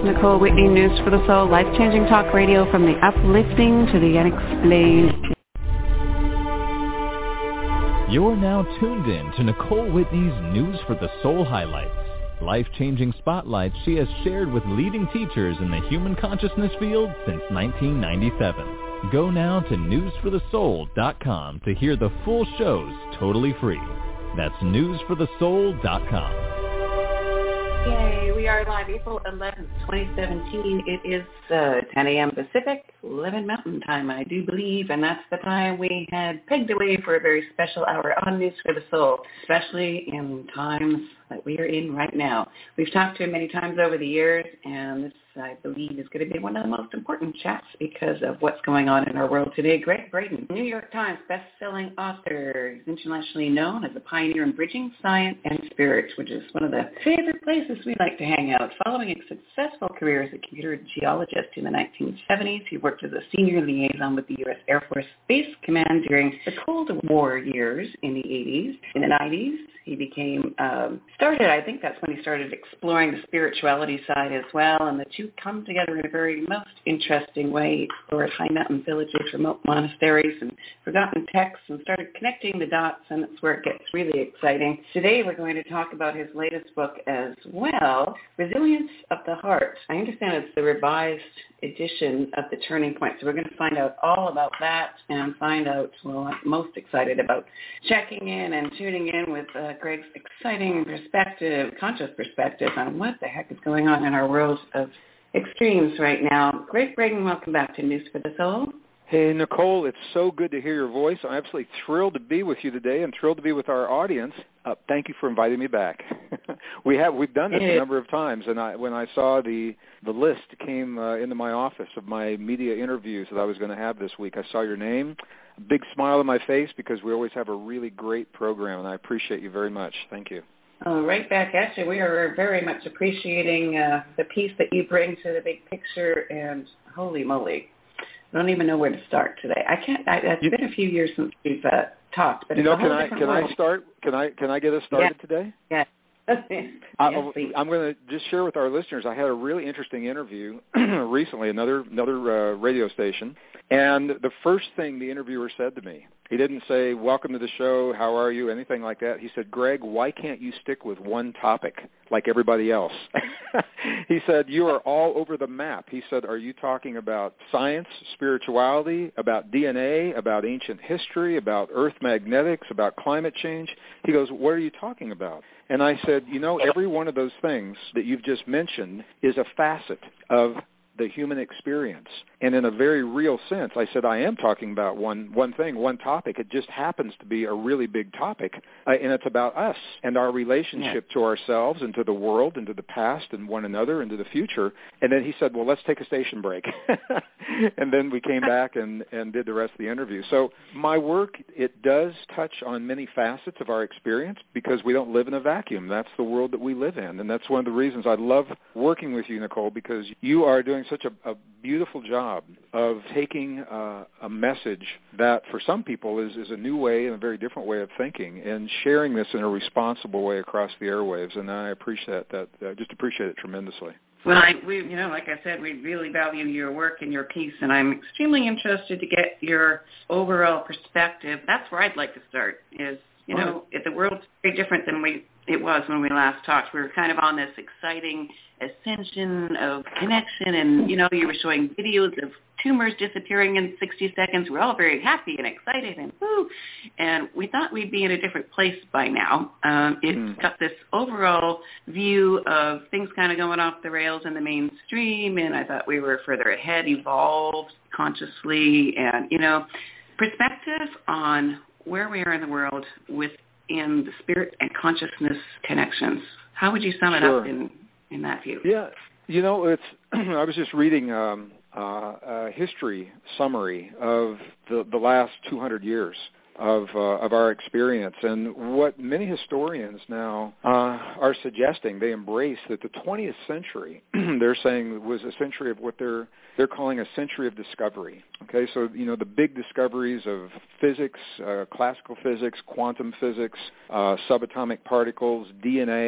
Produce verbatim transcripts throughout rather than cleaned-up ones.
Nicole Whitney, News for the Soul, life-changing talk radio from the uplifting to the unexplained. You're now tuned in to Nicole Whitney's News for the Soul highlights. Life-changing spotlights she has shared with leading teachers in the human consciousness field since nineteen ninety-seven. Go now to news for the soul dot com to hear the full shows totally free. That's news for the soul dot com. Yay, we are live April eleventh, twenty seventeen. It is uh, ten a.m. Pacific, eleven Mountain Time, I do believe, and that's the time we had pegged away for a very special hour on News for the Soul, especially in times that we are in right now. We've talked to him many times over the years, and this, I believe, is going to be one of the most important chats because of what's going on in our world today. Greg Braden, New York Times best-selling author, is internationally known as a pioneer in bridging science and spirit, which is one of the favorite places we like to hang out. Following a successful career as a computer geologist in the nineteen seventies, he worked as a senior liaison with the U S Air Force Space Command during the Cold War years in the eighties. In the nineties, he became, um, started, I think that's when he started exploring the spirituality side as well, and the two come together in a very most interesting way. He explored high mountain villages, remote monasteries, and forgotten texts, and started connecting the dots, and that's where it gets really exciting. Today we're going to talk about his latest book as well, Resilience of the Heart. I understand it's the revised edition of The Turning Point, so we're going to find out all about that and find out, well, I'm most excited about checking in and tuning in with uh, Greg's exciting perspective, conscious perspective on what the heck is going on in our world of extremes right now. Greg Braden, welcome back to News for the Soul. Hey, Nicole, it's so good to hear your voice. I'm absolutely thrilled to be with you today and thrilled to be with our audience. Uh, thank you for inviting me back. we have we've done this a number of times, and I, when I saw the the list came uh, into my office of my media interviews that I was going to have this week, I saw your name. A big smile on my face because we always have a really great program, and I appreciate you very much. Thank you. Oh, right back at you. We are very much appreciating uh, the piece that you bring to the big picture, and holy moly, I don't even know where to start today. I can't. I, it's you, been a few years since we've uh, talked, but you it's know, a whole can I different can world. I start? Can I can I get us started yeah. today? Yeah. yes, I, I'm going to just share with our listeners. I had a really interesting interview recently, another another uh, radio station, and the first thing the interviewer said to me, he didn't say, "Welcome to the show, how are you?" anything like that. He said, "Greg, why can't you stick with one topic like everybody else?" He said, "You are all over the map." He said, "Are you talking about science, spirituality, about D N A, about ancient history, about earth magnetics, about climate change?" He goes, "What are you talking about?" And I said, "You know, every one of those things that you've just mentioned is a facet of the human experience. And in a very real sense, I said, I am talking about one one thing, one topic. It just happens to be a really big topic, uh, and it's about us and our relationship yeah. to ourselves and to the world and to the past and one another and to the future." And then he said, "Well, let's take a station break." And then we came back and, and did the rest of the interview. So my work, it does touch on many facets of our experience because we don't live in a vacuum. That's the world that we live in. And that's one of the reasons I love working with you, Nicole, because you are doing such a, a beautiful job of taking uh, a message that for some people is, is a new way and a very different way of thinking and sharing this in a responsible way across the airwaves. And I appreciate that. I just appreciate it tremendously. Well, I, we, you know, like I said, we really value your work and your piece, and I'm extremely interested to get your overall perspective. That's where I'd like to start is, you know, right. if the world's very different than we it was when we last talked. We were kind of on this exciting ascension of connection, and, you know, you were showing videos of tumors disappearing in sixty seconds. We're all very happy and excited and woo, and we thought we'd be in a different place by now. Um, it's mm. got this overall view of things kind of going off the rails in the mainstream, and I thought we were further ahead, evolved consciously, and, you know, perspective on where we are in the world within the spirit and consciousness connections. How would you sum it sure. up in, in that view? Yeah, you know, it's. I was just reading um, uh, a history summary of the, the last two hundred years of uh, of our experience, and what many historians now uh, are suggesting, they embrace that the twentieth century, they're saying, was a century of what they're they're calling a century of discovery. Okay, so, you know, the big discoveries of physics, uh, classical physics, quantum physics, uh, subatomic particles, D N A,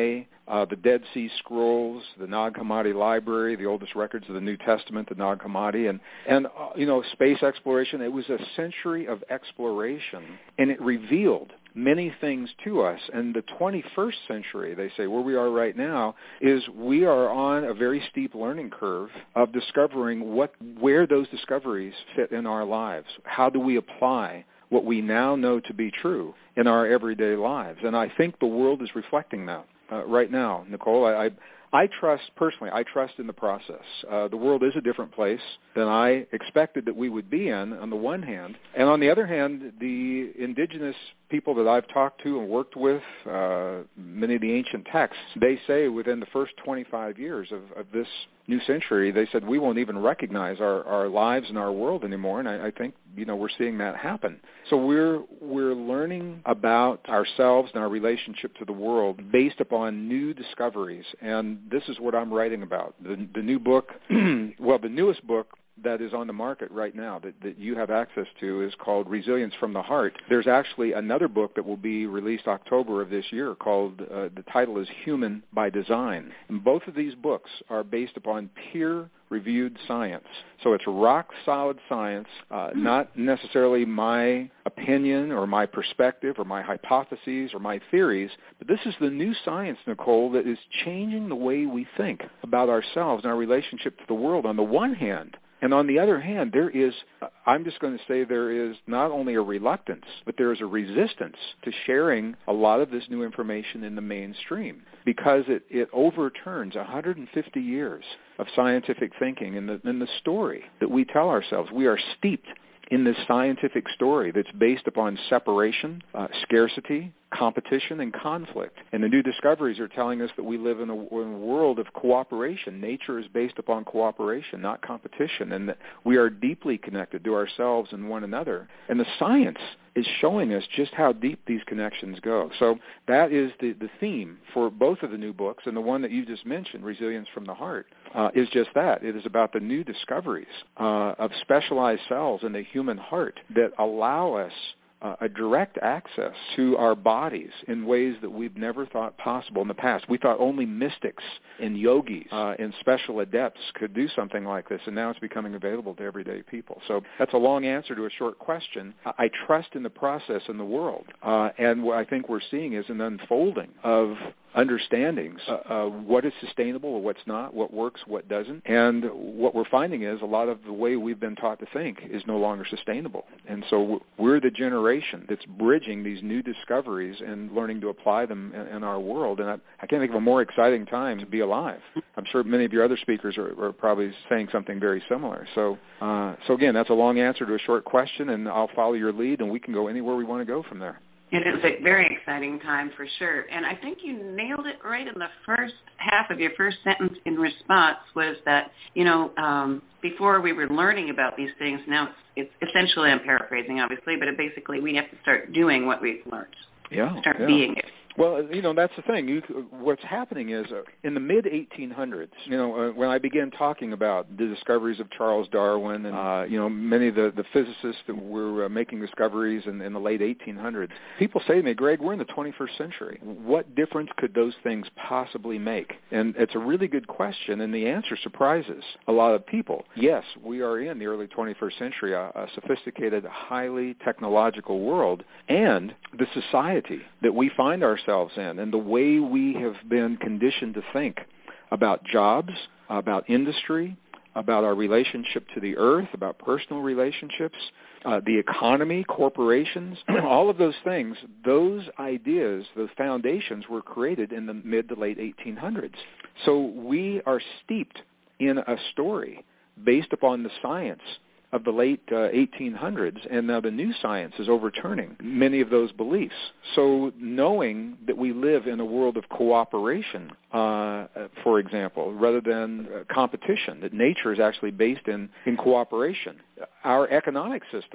uh, the Dead Sea Scrolls, the Nag Hammadi Library, the oldest records of the New Testament, the Nag Hammadi, and, and uh, you know, space exploration. It was a century of exploration, and it revealed many things to us. And the twenty-first century, they say, where we are right now, is we are on a very steep learning curve of discovering what, where those discoveries fit in our lives. How do we apply what we now know to be true in our everyday lives? And I think the world is reflecting that uh, right now, Nicole. I, I I trust, personally, I trust in the process. Uh, the world is a different place than I expected that we would be in, on the one hand. And on the other hand, the indigenous people that I've talked to and worked with, uh, many of the ancient texts, they say within the first twenty-five years of, of this new century, they said we won't even recognize our, our lives and our world anymore. And I, I think, you know, we're seeing that happen. So we're we're learning about ourselves and our relationship to the world based upon new discoveries. And this is what I'm writing about. The, the new book, well, the newest book that is on the market right now that, that you have access to is called Resilience from the Heart. There's actually another book that will be released October of this year called, uh, the title is Human by Design. And both of these books are based upon peer-reviewed science. So it's rock-solid science, uh, not necessarily my opinion or my perspective or my hypotheses or my theories, but this is the new science, Nicole, that is changing the way we think about ourselves and our relationship to the world on the one hand. And on the other hand, there is, I'm just going to say there is not only a reluctance, but there is a resistance to sharing a lot of this new information in the mainstream because it, it overturns one hundred fifty years of scientific thinking in the, in the story that we tell ourselves. We are steeped in this scientific story that's based upon separation, uh, scarcity, competition, and conflict. And the new discoveries are telling us that we live in a, in a world of cooperation. Nature is based upon cooperation, not competition, and that we are deeply connected to ourselves and one another. And the science is showing us just how deep these connections go. So that is the, the theme for both of the new books, and the one that you just mentioned, Resilience from the Heart, uh, is just that. It is about the new discoveries uh, of specialized cells in the human heart that allow us Uh, a direct access to our bodies in ways that we've never thought possible in the past. We thought only mystics and yogis uh, and special adepts could do something like this, and now it's becoming available to everyday people. So that's a long answer to a short question. I, I trust in the process in the world, uh, and what I think we're seeing is an unfolding of understandings uh, uh, what is sustainable or what's not, what works, what doesn't. And what we're finding is a lot of the way we've been taught to think is no longer sustainable. And so we're the generation that's bridging these new discoveries and learning to apply them in, in our world. And I, I can't think of a more exciting time to be alive. I'm sure many of your other speakers are, are probably saying something very similar. So, uh, so again, that's a long answer to a short question, and I'll follow your lead, and we can go anywhere we want to go from there. It is a very exciting time for sure. And I think you nailed it right in the first half of your first sentence in response was that, you know, um, before we were learning about these things, now it's, it's essentially, I'm paraphrasing obviously, but it basically we have to start doing what we've learned. Yeah. Start yeah. being it. Well, you know, that's the thing. You, what's happening is uh, in the mid eighteen hundreds, you know, uh, when I began talking about the discoveries of Charles Darwin and, uh, you know, many of the, the physicists that were uh, making discoveries in, in the late eighteen hundreds, people say to me, Greg, we're in the twenty-first century. What difference could those things possibly make? And it's a really good question, and the answer surprises a lot of people. Yes, we are in the early twenty-first century, a, a sophisticated, highly technological world, and the society that we find ourselves in and the way we have been conditioned to think about jobs, about industry, about our relationship to the earth, about personal relationships, uh, the economy, corporations, all of those things, those ideas, those foundations were created in the mid to late eighteen hundreds. So we are steeped in a story based upon the science of the late uh, eighteen hundreds, and now the new science is overturning many of those beliefs. So knowing that we live in a world of cooperation, uh, for example, rather than uh, competition, that nature is actually based in, in cooperation. Our economic systems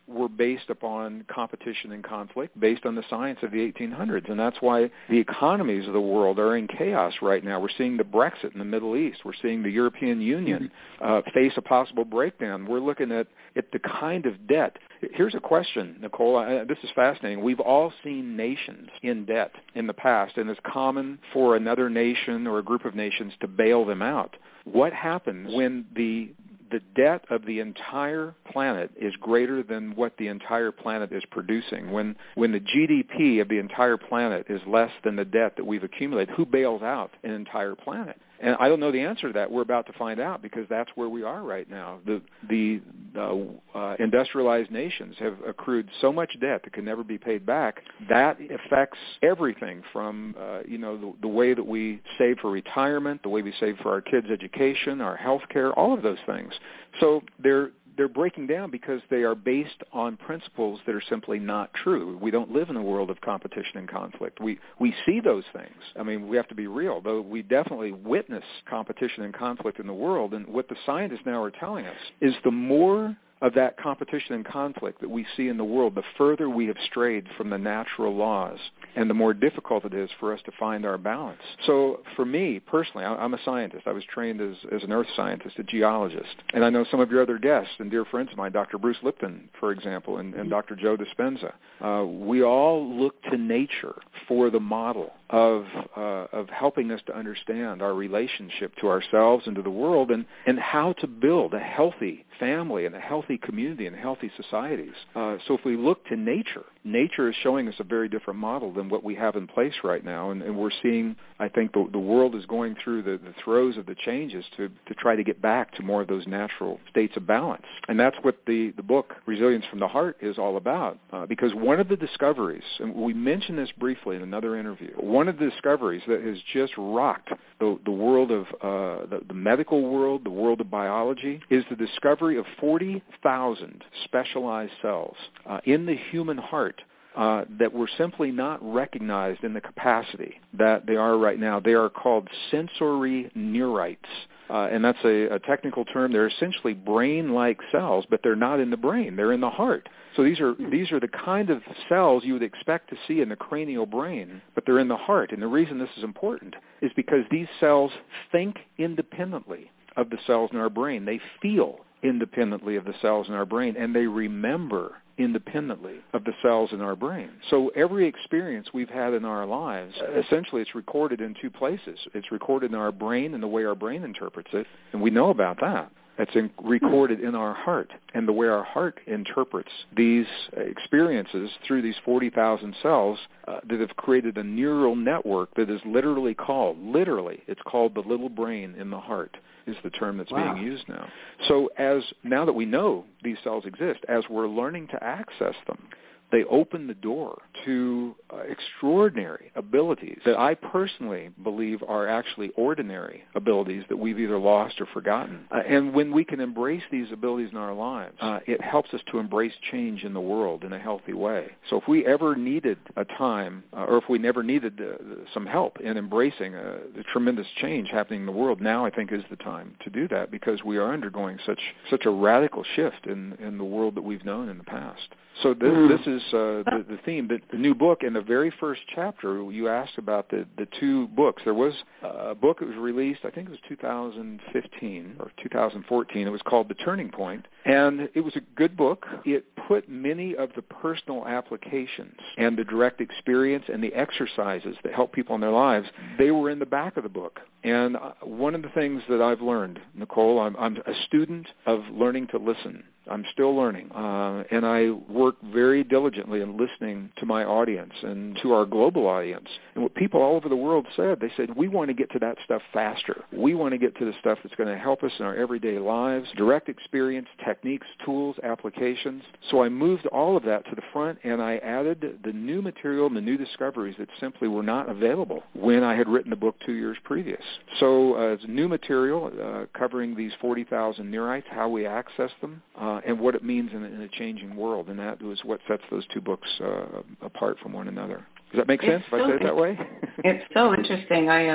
were based upon competition and conflict, based on the science of the eighteen hundreds. And that's why the economies of the world are in chaos right now. We're seeing the Brexit in the Middle East. We're seeing the European Union uh, face a possible breakdown. We're looking at, at the kind of debt. Here's a question, Nicole. I, this is fascinating. We've all seen nations in debt in the past, and it's common for another nation or a group of nations to bail them out. What happens when the the debt of the entire planet is greater than what the entire planet is producing? When when the G D P of the entire planet is less than the debt that we've accumulated, who bails out an entire planet? And I don't know the answer to that. We're about to find out, because that's where we are right now. The the uh, uh, industrialized nations have accrued so much debt that can never be paid back. That affects everything from uh, you know the, the way that we save for retirement, the way we save for our kids' education, our health care, all of those things. So they're they're breaking down because they are based on principles that are simply not true. We don't live in a world of competition and conflict. We we see those things. I mean, we have to be real, though we definitely witness competition and conflict in the world. And what the scientists now are telling us is the more of that competition and conflict that we see in the world, the further we have strayed from the natural laws, and the more difficult it is for us to find our balance. So for me, personally, I'm a scientist. I was trained as, as an earth scientist, a geologist. And I know some of your other guests and dear friends of mine, Doctor Bruce Lipton, for example, and, and Doctor Joe Dispenza. Uh, we all look to nature for the model of uh, of helping us to understand our relationship to ourselves and to the world, and, and how to build a healthy family and a healthy community and healthy societies. Uh, so if we look to nature, nature is showing us a very different model than what we have in place right now, and, and we're seeing, I think, the, the world is going through the, the throes of the changes to, to try to get back to more of those natural states of balance. And that's what the, the book, Resilience from the Heart, is all about, uh, because one of the discoveries, and we mentioned this briefly in another interview, one of the discoveries that has just rocked the, the world of uh, the, the medical world, the world of biology, is the discovery of forty thousand specialized cells uh, in the human heart uh, that were simply not recognized in the capacity that they are right now. They are called sensory neurites. Uh, and that's a, a technical term. They're essentially brain-like cells, but they're not in the brain. They're in the heart. So these are these are the kind of cells you would expect to see in the cranial brain, but they're in the heart. And the reason this is important is because these cells think independently of the cells in our brain. They feel independently of the cells in our brain, and they remember independently of the cells in our brain. So every experience we've had in our lives, essentially it's recorded in two places. It's recorded in our brain and the way our brain interprets it, and we know about that. It's in, recorded in our heart, and the way our heart interprets these experiences through these forty thousand cells uh, that have created a neural network that is literally called, literally, it's called the little brain in the heart, is the term that's wow. being used now. So as now that we know these cells exist, as we're learning to access them, they open the door to uh, extraordinary abilities that I personally believe are actually ordinary abilities that we've either lost or forgotten. Uh, and when we can embrace these abilities in our lives, uh, it helps us to embrace change in the world in a healthy way. So if we ever needed a time, uh, or if we never needed uh, some help in embracing uh, the tremendous change happening in the world, now I think is the time to do that, because we are undergoing such such a radical shift in, in the world that we've known in the past. So this, this is uh, the, the theme. The, the new book, in the very first chapter, you asked about the, the two books. There was a book that was released, I think it was two thousand fifteen or two thousand fourteen. It was called The Turning Point, and it was a good book. It put many of the personal applications and the direct experience and the exercises that help people in their lives, they were in the back of the book. And one of the things that I've learned, Nicole, I'm, I'm a student of learning to listen. I'm still learning, uh, and I work very diligently in listening to my audience and to our global audience. And what people all over the world said, they said, we want to get to that stuff faster. We want to get to the stuff that's going to help us in our everyday lives, direct experience, techniques, tools, applications. So I moved all of that to the front, and I added the new material and the new discoveries that simply were not available when I had written the book two years previous. So uh, it's new material uh, covering these forty thousand neurites, how we access them, uh, and what it means in, in a changing world. And that was what sets those two books uh, apart from one another. Does that make sense it's if so, I say it that way? It's so interesting. I um,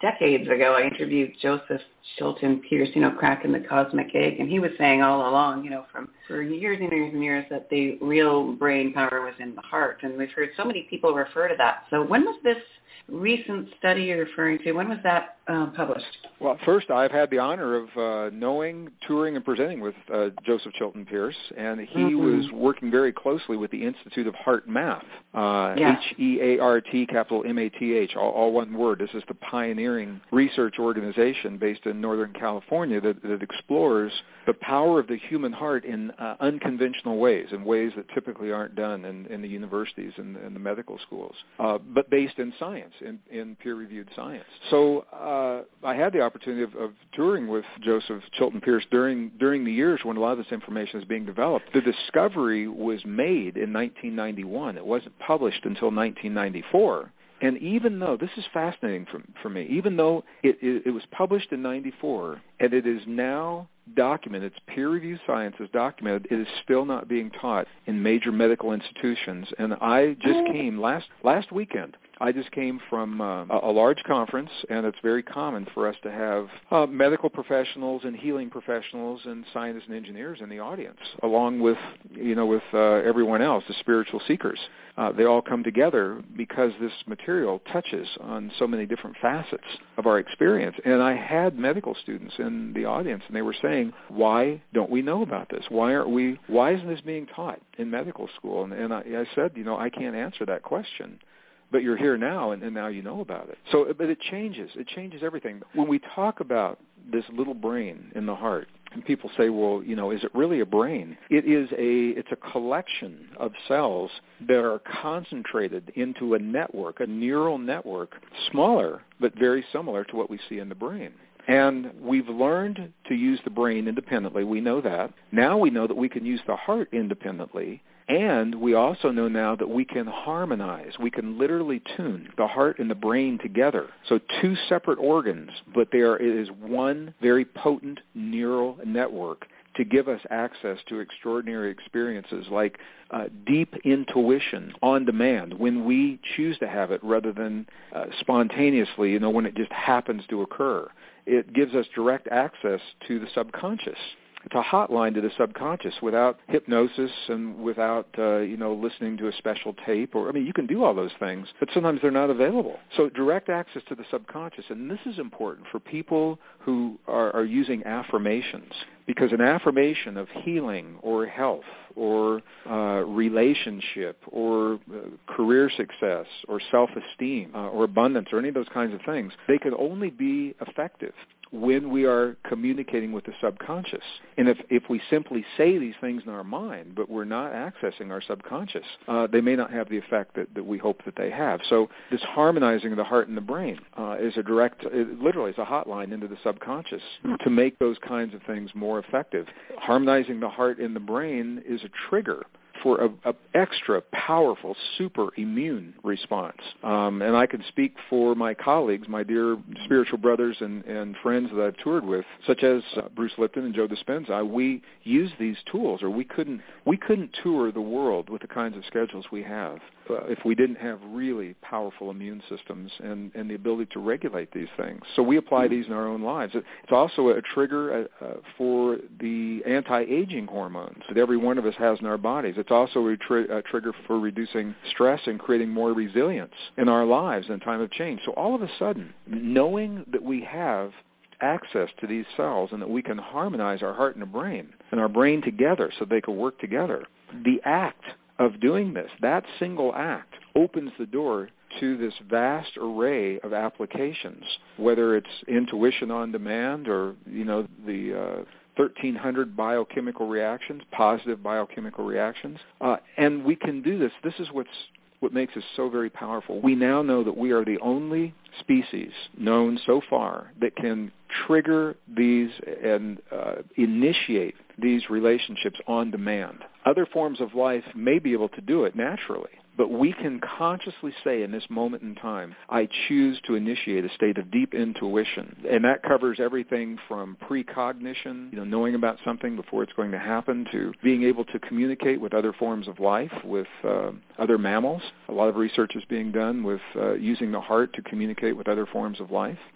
decades ago, I interviewed Joseph Chilton Pierce, you know, cracking the cosmic egg, and he was saying all along, you know, from for years and years and years that the real brain power was in the heart, and we've heard so many people refer to that. So when was this recent study you're referring to, when was that uh, published? Well, first, I've had the honor of uh, knowing, touring, and presenting with uh, Joseph Chilton Pierce, and he mm-hmm. was working very closely with the Institute of Heart Math, uh, yeah. H E A R T, capital M A T H, all, all one word. This is the pioneering research organization based in Northern California that, that explores the power of the human heart in uh, unconventional ways, in ways that typically aren't done in, in the universities and, and the medical schools, uh, but based in science, in, in peer-reviewed science. So uh, I had the opportunity of, of touring with Joseph Chilton Pierce during during the years when a lot of this information is being developed. The discovery was made in nineteen ninety-one. It wasn't published until nineteen ninety-four. And even though, this is fascinating for, for me, even though it, it, it was published in ninety-four and it is now documented, it's peer-reviewed science is documented, it is still not being taught in major medical institutions. And I just came last last weekend. I just came from uh, a large conference, and it's very common for us to have uh, medical professionals and healing professionals and scientists and engineers in the audience, along with, you know, with uh, everyone else, the spiritual seekers. Uh, they all come together because this material touches on so many different facets of our experience. And I had medical students in the audience, and they were saying, why don't we know about this? Why aren't we? Why isn't this being taught in medical school? And, and I, I said, you know, I can't answer that question. But you're here now, and, and now you know about it. So, but it changes. It changes everything. When we talk about this little brain in the heart, and people say, well, you know, is it really a brain? It is a, it's a collection of cells that are concentrated into a network, a neural network, smaller but very similar to what we see in the brain. And we've learned to use the brain independently. We know that. Now we know that we can use the heart independently. And we also know now that we can harmonize. We can literally tune the heart and the brain together. So two separate organs, but there is one very potent neural network to give us access to extraordinary experiences like uh, deep intuition on demand when we choose to have it rather than uh, spontaneously, you know, when it just happens to occur. It gives us direct access to the subconscious. It's a hotline to the subconscious without hypnosis and without, uh, you know, listening to a special tape. Or I mean, you can do all those things, but sometimes they're not available. So direct access to the subconscious, and this is important for people who are, are using affirmations, because an affirmation of healing or health or uh, relationship or uh, career success or self-esteem uh, or abundance or any of those kinds of things, they can only be effective when we are communicating with the subconscious. And if, if we simply say these things in our mind, but we're not accessing our subconscious, uh, they may not have the effect that, that we hope that they have. So this harmonizing of the heart and the brain uh, is a direct, it literally is a hotline into the subconscious to make those kinds of things more effective. Harmonizing the heart and the brain is a trigger for a, a extra powerful super immune response. Um, and I can speak for my colleagues, my dear spiritual brothers and, and friends that I've toured with, such as uh, Bruce Lipton and Joe Dispenza. We use these tools, or we couldn't we couldn't tour the world with the kinds of schedules we have uh, if we didn't have really powerful immune systems and, and the ability to regulate these things. So we apply these in our own lives. It's also a trigger uh, uh, for the anti-aging hormones that every one of us has in our bodies. It's also a, tri- a trigger for reducing stress and creating more resilience in our lives in time of change. So all of a sudden, knowing that we have access to these cells and that we can harmonize our heart and our brain and our brain together so they can work together, the act of doing this, that single act, opens the door to this vast array of applications, whether it's intuition on demand or, you know, the uh, thirteen hundred biochemical reactions, positive biochemical reactions. Uh, and we can do this. This is what's what makes us so very powerful. We now know that we are the only species known so far that can trigger these and uh, initiate these relationships on demand. Other forms of life may be able to do it naturally, but we can consciously say in this moment in time, I choose to initiate a state of deep intuition. And that covers everything from precognition, you know, knowing about something before it's going to happen, to being able to communicate with other forms of life, with uh, other mammals. A lot of research is being done with uh, using the heart to communicate with other forms of life.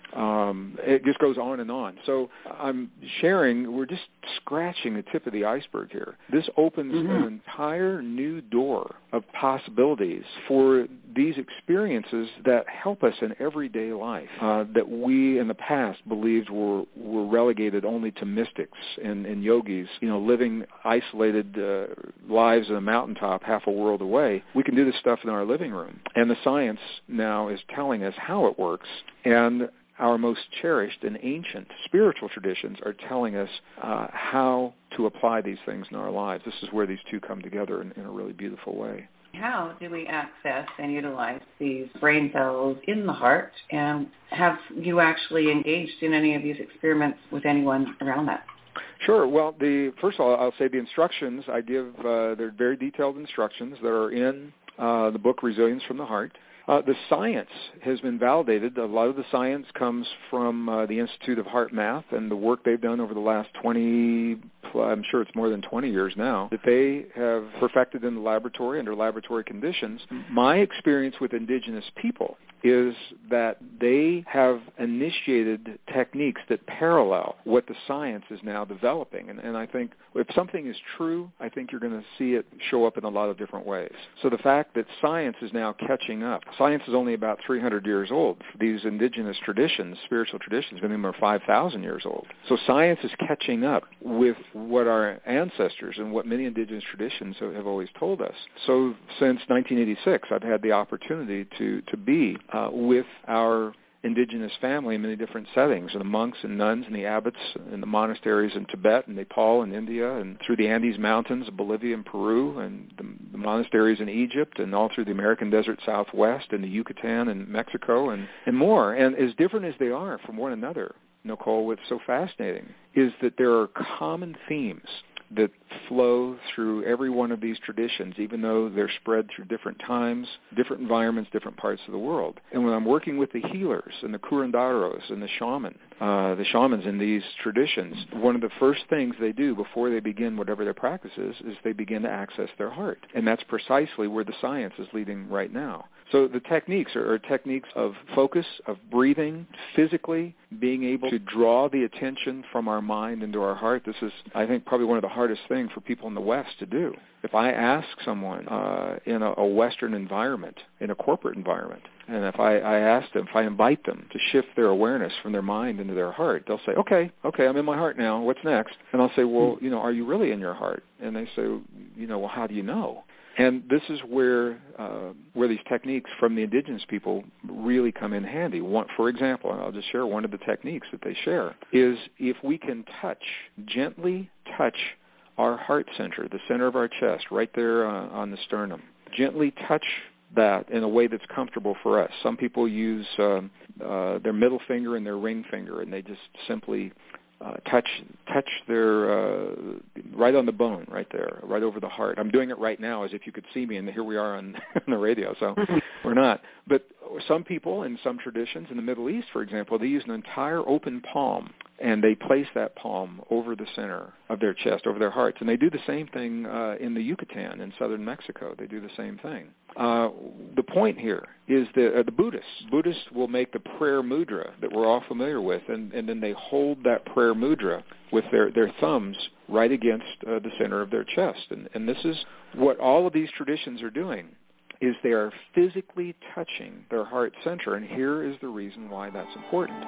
Um, it just goes on and on. So I'm sharing, we're just scratching the tip of the iceberg here. This opens mm-hmm. an entire new door of possibilities for these experiences that help us in everyday life uh, that we in the past believed were, were relegated only to mystics and, and yogis, you know, living isolated uh, lives on a mountaintop half a world away. We can do this stuff in our living room. And the science now is telling us how it works, and our most cherished and ancient spiritual traditions are telling us uh, how to apply these things in our lives. This is where these two come together in, in a really beautiful way. How do we access and utilize these brain cells in the heart, and have you actually engaged in any of these experiments with anyone around that? Sure. Well, the first of all, I'll say the instructions I give, uh, they're very detailed instructions that are in uh, the book Resilience from the Heart. Uh, the science has been validated. A lot of the science comes from uh, the Institute of Heart Math and the work they've done over the last twenty, I'm sure it's more than twenty years now, that they have perfected in the laboratory under laboratory conditions. My experience with indigenous people is that they have initiated techniques that parallel what the science is now developing. And, and I think if something is true, I think you're going to see it show up in a lot of different ways. So the fact that science is now catching up, science is only about three hundred years old. These indigenous traditions, spiritual traditions, many of them are five thousand years old. So science is catching up with what our ancestors and what many indigenous traditions have, have always told us. So since nineteen eighty-six, I've had the opportunity to, to be Uh, with our indigenous family in many different settings, and the monks and nuns and the abbots in the monasteries in Tibet and Nepal and India, and through the Andes Mountains of Bolivia and Peru, and the, the monasteries in Egypt, and all through the American Desert Southwest and the Yucatan and Mexico, and, and more. And as different as they are from one another, Nicole, what's so fascinating is that there are common themes that flow through every one of these traditions, even though they're spread through different times, different environments, different parts of the world. And when I'm working with the healers and the curanderos and the shaman, uh, the shamans in these traditions, one of the first things they do before they begin whatever their practice is, is they begin to access their heart. And that's precisely where the science is leading right now. So the techniques are, are techniques of focus, of breathing, physically being able to draw the attention from our mind into our heart. This is, I think, probably one of the hardest things for people in the West to do. If I ask someone uh, in a, a Western environment, in a corporate environment, and if I, I ask them, if I invite them to shift their awareness from their mind into their heart, they'll say, okay, okay, I'm in my heart now. What's next? And I'll say, well, you know, are you really in your heart? And they say, you know, well, how do you know? And this is where uh, where these techniques from the indigenous people really come in handy. One, for example, and I'll just share one of the techniques that they share, is if we can touch, gently touch our heart center, the center of our chest, right there uh, on the sternum, gently touch that in a way that's comfortable for us. Some people use uh, uh, their middle finger and their ring finger, and they just simply Uh, touch touch their, uh, right on the bone, right there, right over the heart. I'm doing it right now as if you could see me, and here we are on, on the radio, so we're not. But some people in some traditions, in the Middle East, for example, they use an entire open palm, and they place that palm over the center of their chest, over their hearts. And they do the same thing uh, in the Yucatan in southern Mexico. They do the same thing. Uh, the point here is that uh, the Buddhists, Buddhists will make the prayer mudra that we're all familiar with, and, and then they hold that prayer mudra with their, their thumbs right against uh, the center of their chest. And, and this is what all of these traditions are doing, is they are physically touching their heart center, and here is the reason why that's important.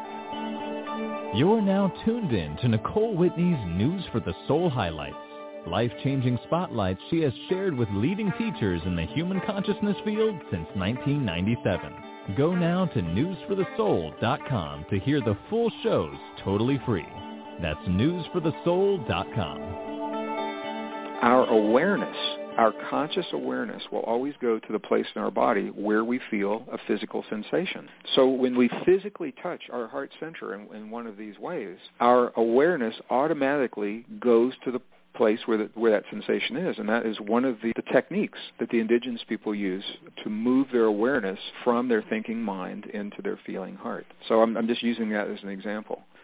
You're now tuned in to Nicole Whitney's News for the Soul highlights, life-changing spotlights she has shared with leading teachers in the human consciousness field since nineteen ninety-seven. Go now to news for the soul dot com to hear the full shows totally free. That's news for the soul dot com. Our awareness, our conscious awareness will always go to the place in our body where we feel a physical sensation. So when we physically touch our heart center in, in one of these ways, our awareness automatically goes to the place where, the, where that sensation is, and that is one of the, the techniques that the indigenous people use to move their awareness from their thinking mind into their feeling heart. So I'm, I'm just using that as an example.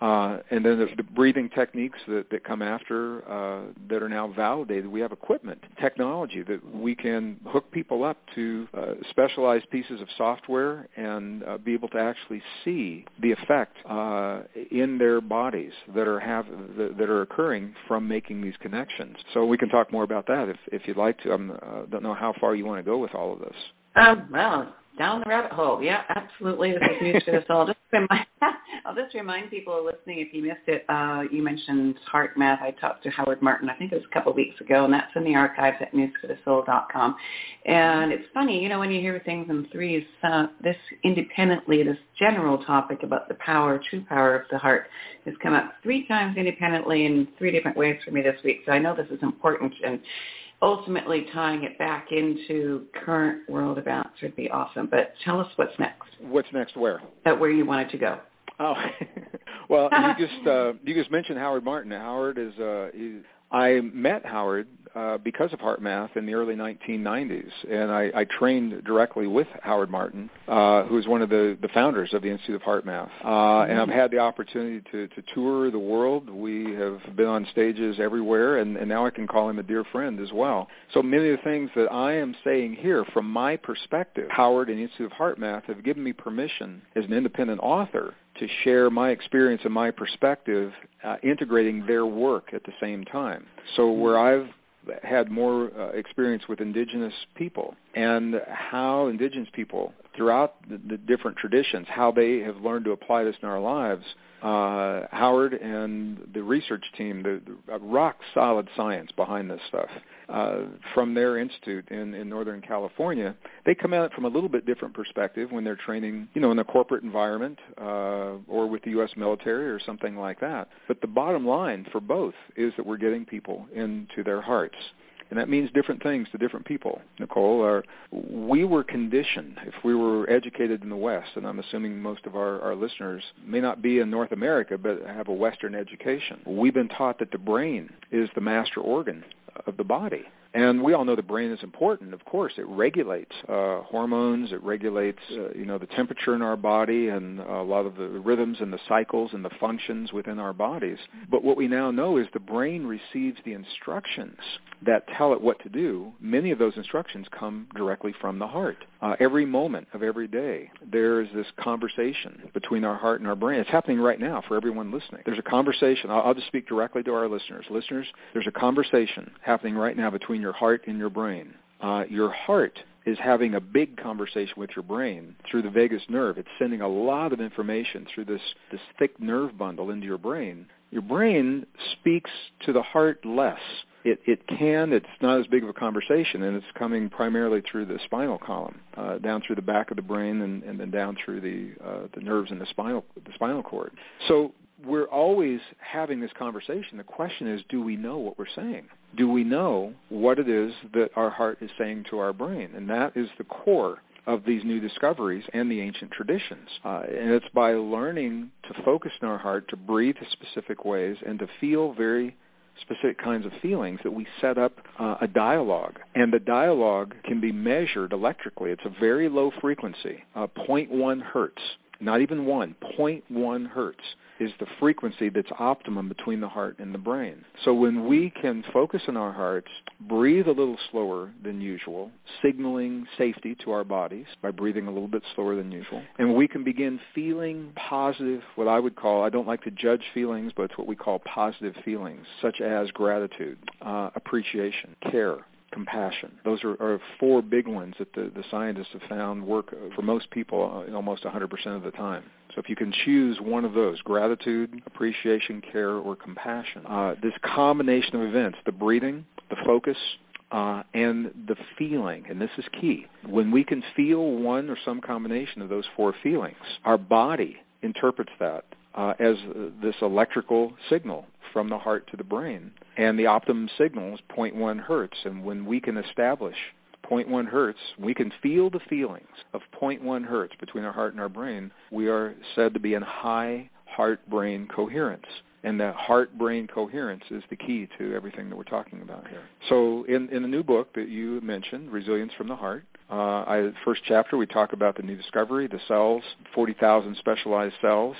Uh, and then the, the breathing techniques that, that come after uh, that are now validated. We have equipment, technology that we can hook people up to uh, specialized pieces of software and uh, be able to actually see the effect uh, in their bodies that are have that, that are occurring from making these connections. So we can talk more about that if, if you'd like to. I uh, don't know how far you want to go with all of this. Um, well, down the rabbit hole. Yeah, absolutely. This is news for the soul. Just remind, I'll just remind people listening, if you missed it, uh, you mentioned HeartMath. I talked to Howard Martin, I think it was a couple of weeks ago, and that's in the archives at news for the soul dot com. And it's funny, you know, when you hear things in threes, uh, this independently, this general topic about the power, true power of the heart has come up three times independently in three different ways for me this week. So I know this is important, and ultimately tying it back into current world events would be awesome. But tell us what's next. What's next where? At where you wanted to go. Oh, well, you just uh, you just mentioned Howard Martin. Howard is, uh, he, I met Howard uh, because of HeartMath in the early nineteen nineties, and I, I trained directly with Howard Martin, uh, who is one of the, the founders of the Institute of HeartMath. Uh, mm-hmm. And I've had the opportunity to, to tour the world. We have been on stages everywhere, and, and now I can call him a dear friend as well. So many of the things that I am saying here, from my perspective, Howard and the Institute of HeartMath have given me permission as an independent author to share my experience and my perspective, uh, integrating their work at the same time. So where I've had more uh, experience with indigenous people and how indigenous people throughout the, the different traditions, how they have learned to apply this in our lives, uh, Howard and the research team, the, the rock-solid science behind this stuff, uh, from their institute in, in Northern California, they come at it from a little bit different perspective when they're training, you know, in a corporate environment uh, or with the U S military or something like that. But the bottom line for both is that we're getting people into their hearts. And that means different things to different people, Nicole. Our, we were conditioned, if we were educated in the West, and I'm assuming most of our, our listeners may not be in North America but have a Western education. We've been taught that the brain is the master organ of the body. And we all know the brain is important. Of course, it regulates uh, hormones. It regulates, uh, you know, the temperature in our body and a lot of the rhythms and the cycles and the functions within our bodies. But what we now know is the brain receives the instructions that tell it what to do. Many of those instructions come directly from the heart. Uh, every moment of every day, there is this conversation between our heart and our brain. It's happening right now for everyone listening. There's a conversation. I'll, I'll just speak directly to our listeners. Listeners, there's a conversation happening right now between your heart and your brain. Uh, your heart is having a big conversation with your brain through the vagus nerve. It's sending a lot of information through this, this thick nerve bundle into your brain. Your brain speaks to the heart less. It, it can, it's not as big of a conversation, and it's coming primarily through the spinal column, uh, down through the back of the brain and, and then down through the, uh, the nerves in the spinal, the spinal cord. So we're always having this conversation. The question is, do we know what we're saying? Do we know what it is that our heart is saying to our brain? And that is the core of these new discoveries and the ancient traditions. Uh, and it's by learning to focus in our heart, to breathe in specific ways, and to feel very specific kinds of feelings that we set up uh, a dialogue. And the dialogue can be measured electrically. It's a very low frequency, uh, zero point one hertz, not even one, zero point one hertz is the frequency that's optimum between the heart and the brain. So when we can focus on our hearts, breathe a little slower than usual, signaling safety to our bodies by breathing a little bit slower than usual, and we can begin feeling positive, what I would call, I don't like to judge feelings, but it's what we call positive feelings, such as gratitude, uh, appreciation, care, compassion. Those are, are four big ones that the, the scientists have found work for most people uh, almost one hundred percent of the time. So if you can choose one of those, gratitude, appreciation, care, or compassion, uh, this combination of events, the breathing, the focus, uh, and the feeling, and this is key. When we can feel one or some combination of those four feelings, our body interprets that uh, as uh, this electrical signal from the heart to the brain. And the optimum signal is zero point one hertz. And when we can establish zero point one hertz, we can feel the feelings of zero point one hertz between our heart and our brain, we are said to be in high heart-brain coherence. And that heart-brain coherence is the key to everything that we're talking about here. So in, in the new book that you mentioned, Resilience from the Heart, uh, I, first chapter we talk about the new discovery, the cells, forty thousand specialized cells,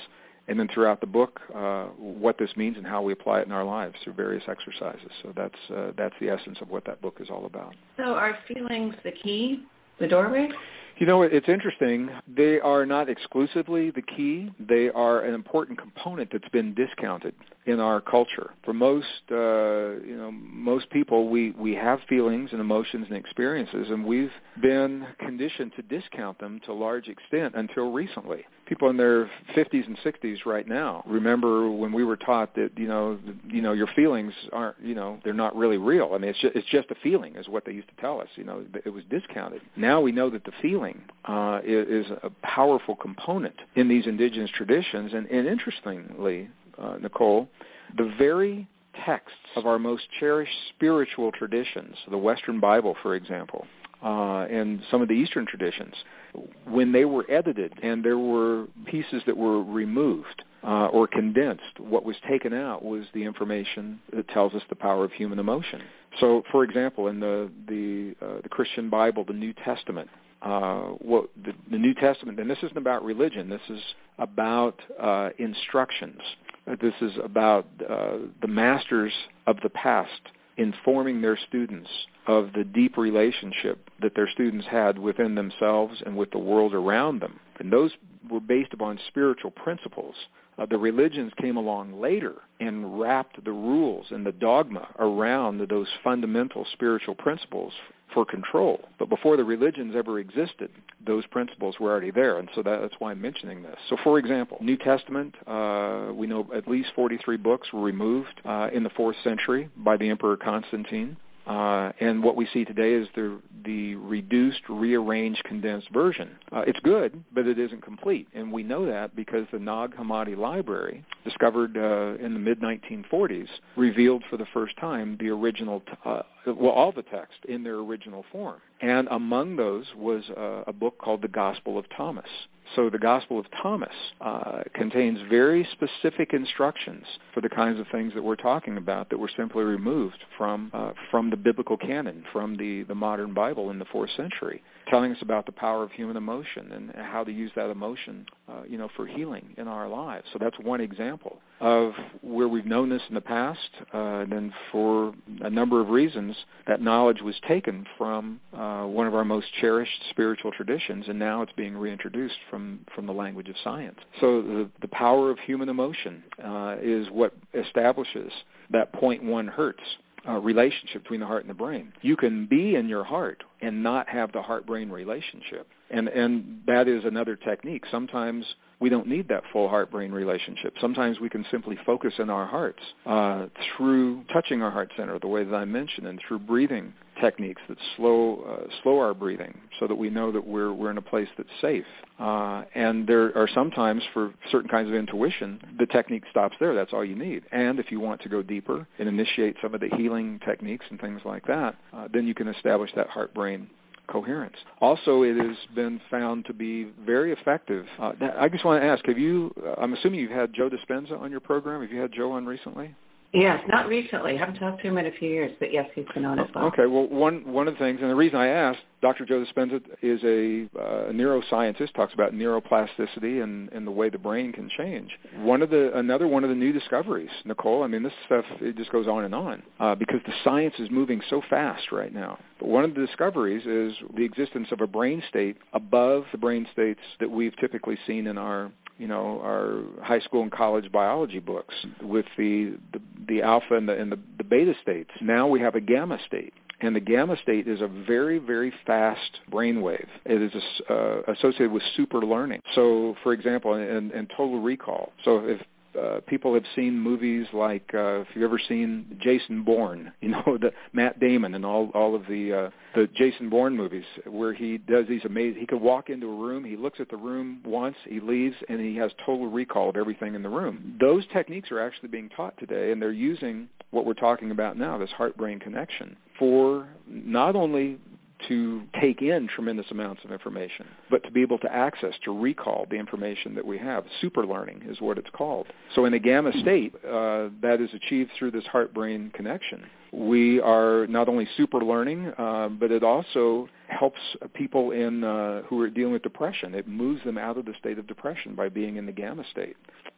and then throughout the book, uh, what this means and how we apply it in our lives through various exercises. So that's uh, that's the essence of what that book is all about. So are feelings the key, the doorway? You know, it's interesting. They are not exclusively the key. They are an important component that's been discounted in our culture. For most, uh, you know, most people, we, we have feelings and emotions and experiences, and we've been conditioned to discount them to a large extent until recently. People in their fifties and sixties right now remember when we were taught that, you know, you know, your feelings aren't, you know, they're not really real. I mean, it's just, it's just a feeling is what they used to tell us. You know, it was discounted. Now we know that the feeling uh, is, is a powerful component in these indigenous traditions. And, and interestingly, uh, Nicole, the very texts of our most cherished spiritual traditions, the Western Bible, for example, uh, and some of the Eastern traditions, when they were edited and there were pieces that were removed uh, or condensed, what was taken out was the information that tells us the power of human emotion. So, for example, in the the, uh, the Christian Bible, the New Testament, uh, what the, the New Testament, and this isn't about religion, this is about uh, instructions. This is about uh, the masters of the past informing their students of the deep relationship that their students had within themselves and with the world around them. And those were based upon spiritual principles. Uh, the religions came along later and wrapped the rules and the dogma around those fundamental spiritual principles for control. But before the religions ever existed, those principles were already there, and so that, that's why I'm mentioning this. So, for example, New Testament, uh, we know at least forty-three books were removed uh, in the fourth century by the Emperor Constantine. Uh, and what we see today is the the reduced, rearranged, condensed version. Uh, it's good, but it isn't complete. And we know that because the Nag Hammadi Library, discovered uh, in the mid nineteen forties, revealed for the first time the original, t- uh, well, all the text in their original form. And among those was uh, a book called the Gospel of Thomas. So the Gospel of Thomas uh, contains very specific instructions for the kinds of things that we're talking about that were simply removed from uh, from the biblical canon, from the, the modern Bible in the fourth century, telling us about the power of human emotion and how to use that emotion, uh, you know, for healing in our lives. So that's one example of where we've known this in the past, uh, and then for a number of reasons, that knowledge was taken from uh, one of our most cherished spiritual traditions, and now it's being reintroduced from, from the language of science. So the, the power of human emotion uh, is what establishes that zero point one hertz Uh, relationship between the heart and the brain. You can be in your heart and not have the heart-brain relationship. And and that is another technique. Sometimes we don't need that full heart-brain relationship. Sometimes we can simply focus in our hearts uh, through touching our heart center, the way that I mentioned, and through breathing techniques that slow uh, slow our breathing so that we know that we're we're in a place that's safe. Uh, and there are sometimes, for certain kinds of intuition, the technique stops there. That's all you need. And if you want to go deeper and initiate some of the healing techniques and things like that, uh, then you can establish that heart-brain coherence. Also, it has been found to be very effective. Uh, I just want to ask, have you, uh, I'm assuming you've had Joe Dispenza on your program. Have you had Joe on recently? Yes, not recently. I haven't talked to him in a few years, but yes, he's been on as well. Okay, well, one one of the things, and the reason I asked, Doctor Joe Dispenza is a, uh, a neuroscientist, talks about neuroplasticity and, and the way the brain can change. One of the another one of the new discoveries, Nicole. I mean, this stuff, it just goes on and on uh, because the science is moving so fast right now. But one of the discoveries is the existence of a brain state above the brain states that we've typically seen in our you know, our high school and college biology books with the the, the alpha and the, and the, the beta states. Now we have a gamma state. And the gamma state is a very, very fast brainwave. It is uh, associated with super learning. So, for example, and, and total recall. So if Uh, people have seen movies like, uh, if you've ever seen Jason Bourne, you know, the Matt Damon and all all of the uh, the Jason Bourne movies, where he does these amazing. He could walk into a room, he looks at the room once, he leaves, and he has total recall of everything in the room. Those techniques are actually being taught today, and they're using what we're talking about now, this heart-brain connection, for not only to take in tremendous amounts of information, but to be able to access, to recall the information that we have. Super learning is what it's called. So in a gamma state, uh, that is achieved through this heart-brain connection. We are not only super learning, uh, but it also helps people in uh, who are dealing with depression. It moves them out of the state of depression by being in the gamma state.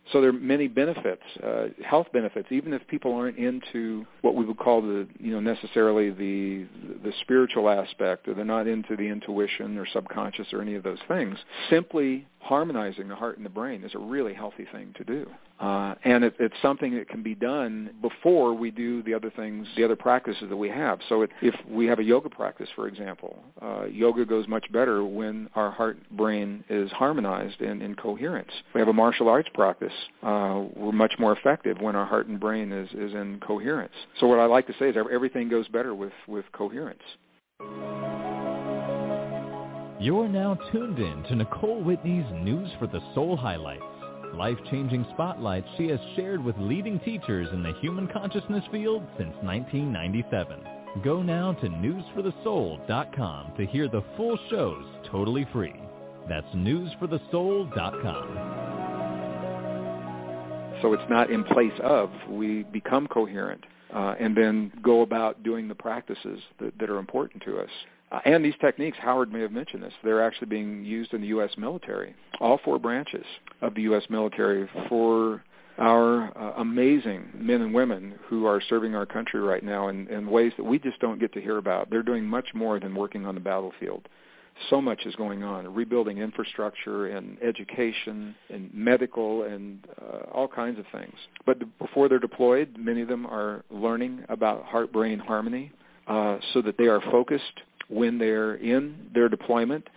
So there are many benefits, uh, health benefits, even if people aren't into what we would call the, you know, necessarily the the spiritual aspect, or they're not into the intuition or subconscious or any of those things. Simply harmonizing the heart and the brain is a really healthy thing to do. Uh, and it, it's something that can be done before we do the other things, the other practices that we have. So it, if we have a yoga practice, for example, uh, yoga goes much better when our heart-brain is harmonized and in coherence. We have a martial arts practice. Uh, we're much more effective when our heart and brain is, is in coherence. So what I like to say is everything goes better with, with coherence. You're now tuned in to Nicole Whitney's News for the Soul highlights, life-changing spotlights she has shared with leading teachers in the human consciousness field since nineteen ninety-seven. Go now to news for the soul dot com to hear the full shows totally free. That's news for the soul dot com. So it's not in place of. We become coherent uh, and then go about doing the practices that, that are important to us. Uh, and these techniques, Howard may have mentioned this, they're actually being used in the U S military, all four branches of the U S military, for our uh, amazing men and women who are serving our country right now in, in ways that we just don't get to hear about. They're doing much more than working on the battlefield. So much is going on, rebuilding infrastructure and education and medical and uh, all kinds of things. But the, before they're deployed, many of them are learning about heart-brain harmony uh, so that they are focused when they're in their deployment.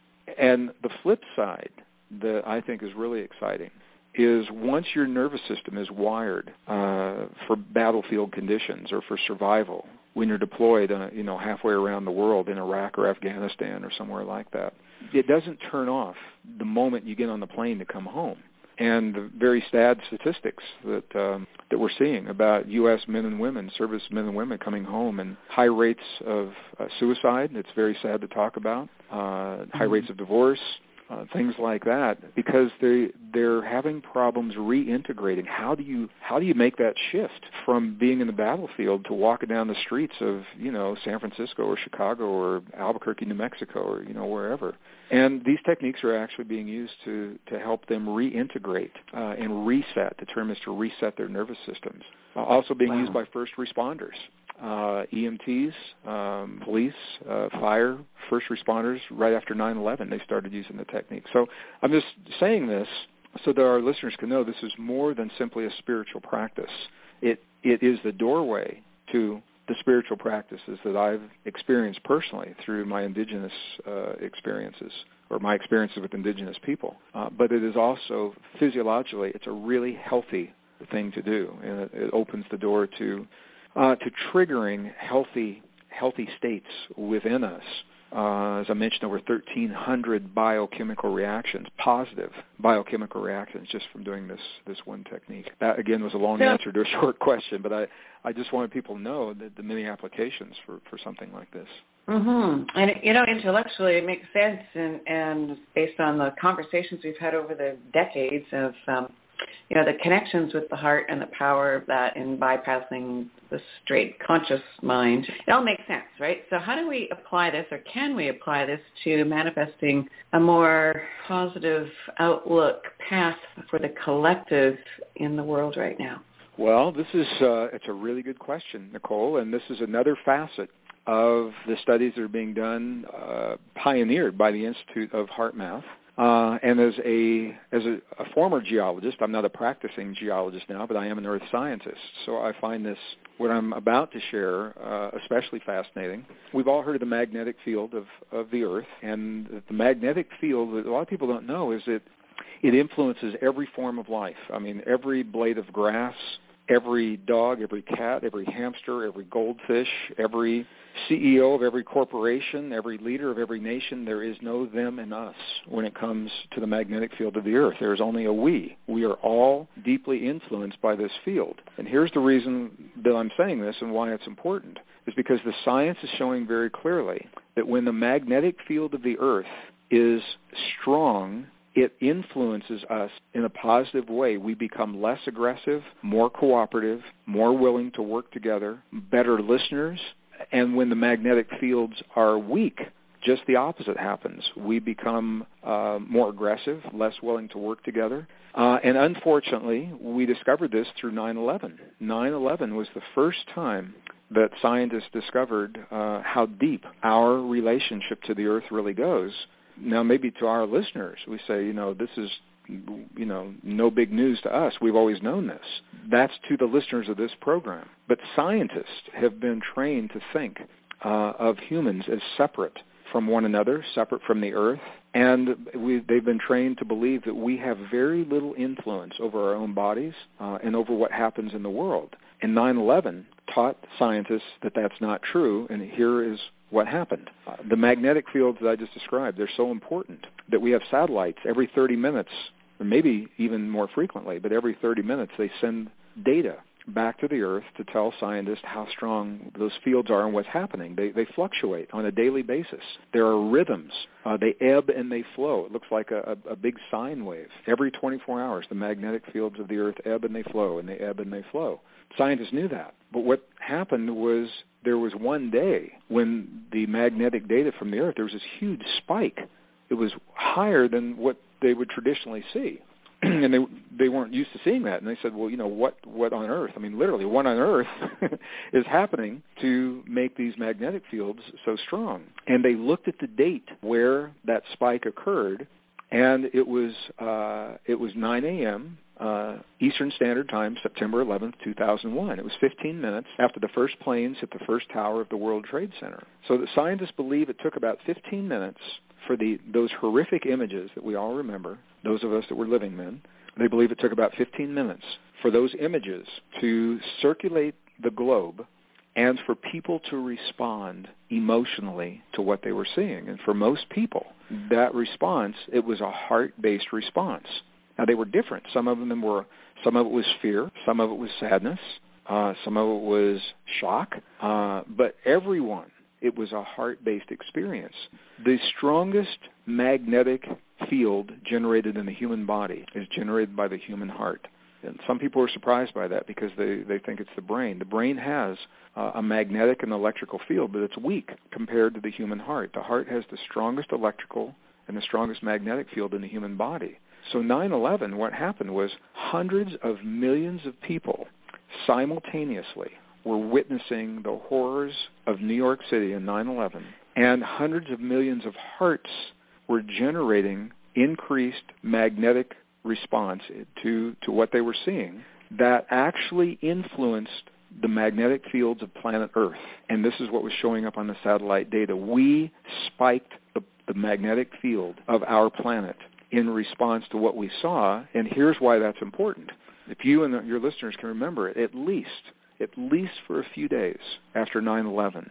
And the flip side that I think is really exciting is once your nervous system is wired uh, for battlefield conditions or for survival, when you're deployed, uh, you know, halfway around the world in Iraq or Afghanistan or somewhere like that, it doesn't turn off the moment you get on the plane to come home. And the very sad statistics that um, that we're seeing about U S men and women, service men and women coming home, and high rates of uh, suicide. It's very sad to talk about. Uh, mm-hmm. High rates of divorce, uh, things like that, because they they're having problems reintegrating. How do you how do you make that shift from being in the battlefield to walking down the streets of, you know, San Francisco or Chicago or Albuquerque, New Mexico, or, you know, wherever? And these techniques are actually being used to, to help them reintegrate uh, and reset. The term is to reset their nervous systems. Uh, also being wow. used by first responders, uh, E M Ts, um, police, uh, fire, first responders. Right after nine eleven, they started using the technique. So I'm just saying this so that our listeners can know this is more than simply a spiritual practice. It it is the doorway to the spiritual practices that I've experienced personally through my indigenous uh, experiences or my experiences with indigenous people. Uh, but it is also, physiologically, it's a really healthy thing to do, and it, it opens the door to uh, to triggering healthy healthy states within us. Uh, as I mentioned, over thirteen hundred biochemical reactions, positive biochemical reactions, just from doing this this one technique. That, again, was a long so, answer to a short question, but I, I just wanted people to know that the many applications for, for something like this. Mm-hmm. And, you know, intellectually it makes sense, and, and based on the conversations we've had over the decades of, um, you know, the connections with the heart and the power of that in bypassing the straight conscious mind, it all makes sense, right? So how do we apply this, or can we apply this to manifesting a more positive outlook path for the collective in the world right now? Well, this is uh, it's a really good question, Nicole, and this is another facet of the studies that are being done, uh, pioneered by the Institute of HeartMath. Uh, and as a as a, a former geologist, I'm not a practicing geologist now, but I am an earth scientist. So I find this, what I'm about to share, uh, especially fascinating. We've all heard of the magnetic field of, of the earth, and the magnetic field, that a lot of people don't know, is that it influences every form of life. I mean, every blade of grass, every dog, every cat, every hamster, every goldfish, every C E O of every corporation, every leader of every nation. There is no them and us when it comes to the magnetic field of the earth. There is only a we. We are all deeply influenced by this field. And here's the reason that I'm saying this and why it's important, is because the science is showing very clearly that when the magnetic field of the earth is strong, it influences us in a positive way. We become less aggressive, more cooperative, more willing to work together, better listeners. And when the magnetic fields are weak, just the opposite happens. We become uh, more aggressive, less willing to work together. Uh, and unfortunately, we discovered this through nine eleven. nine eleven was the first time that scientists discovered uh, how deep our relationship to the Earth really goes. Now, maybe to our listeners, we say, you know, this is, you know, no big news to us. We've always known this. That's to the listeners of this program. But scientists have been trained to think uh, of humans as separate from one another, separate from the Earth, and we, they've been trained to believe that we have very little influence over our own bodies uh, and over what happens in the world. And nine eleven taught scientists that that's not true, and here is what happened. Uh, the magnetic fields that I just described, they're so important that we have satellites every thirty minutes, or maybe even more frequently, but every thirty minutes they send data back to the Earth to tell scientists how strong those fields are and what's happening. They they fluctuate on a daily basis. There are rhythms. Uh, they ebb and they flow. It looks like a, a, a big sine wave. Every twenty-four hours, the magnetic fields of the Earth ebb and they flow, and they ebb and they flow. Scientists knew that. But what happened was there was one day when the magnetic data from the Earth, there was this huge spike. It was higher than what they would traditionally see. And they they weren't used to seeing that. And they said, well, you know, what, what on earth? I mean, literally, what on earth is happening to make these magnetic fields so strong? And they looked at the date where that spike occurred, and it was uh, it was nine a.m., Uh, Eastern Standard Time, September eleventh, two thousand one. It was fifteen minutes after the first planes hit the first tower of the World Trade Center. So the scientists believe it took about fifteen minutes for the those horrific images that we all remember, those of us that were living then, they believe it took about fifteen minutes for those images to circulate the globe and for people to respond emotionally to what they were seeing. And for most people, that response, it was a heart-based response. Now, they were different. Some of them were, some of it was fear, some of it was sadness, uh, some of it was shock, uh, but everyone, it was a heart-based experience. The strongest magnetic field generated in the human body is generated by the human heart. And some people are surprised by that because they, they think it's the brain. The brain has uh, a magnetic and electrical field, but it's weak compared to the human heart. The heart has the strongest electrical and the strongest magnetic field in the human body. So nine eleven, what happened was hundreds of millions of people simultaneously were witnessing the horrors of New York City in nine eleven, and hundreds of millions of hearts were generating increased magnetic response to, to what they were seeing that actually influenced the magnetic fields of planet Earth. And this is what was showing up on the satellite data. We spiked the, the magnetic field of our planet in response to what we saw, and here's why that's important. If you and your listeners can remember it, at least, at least for a few days after nine eleven,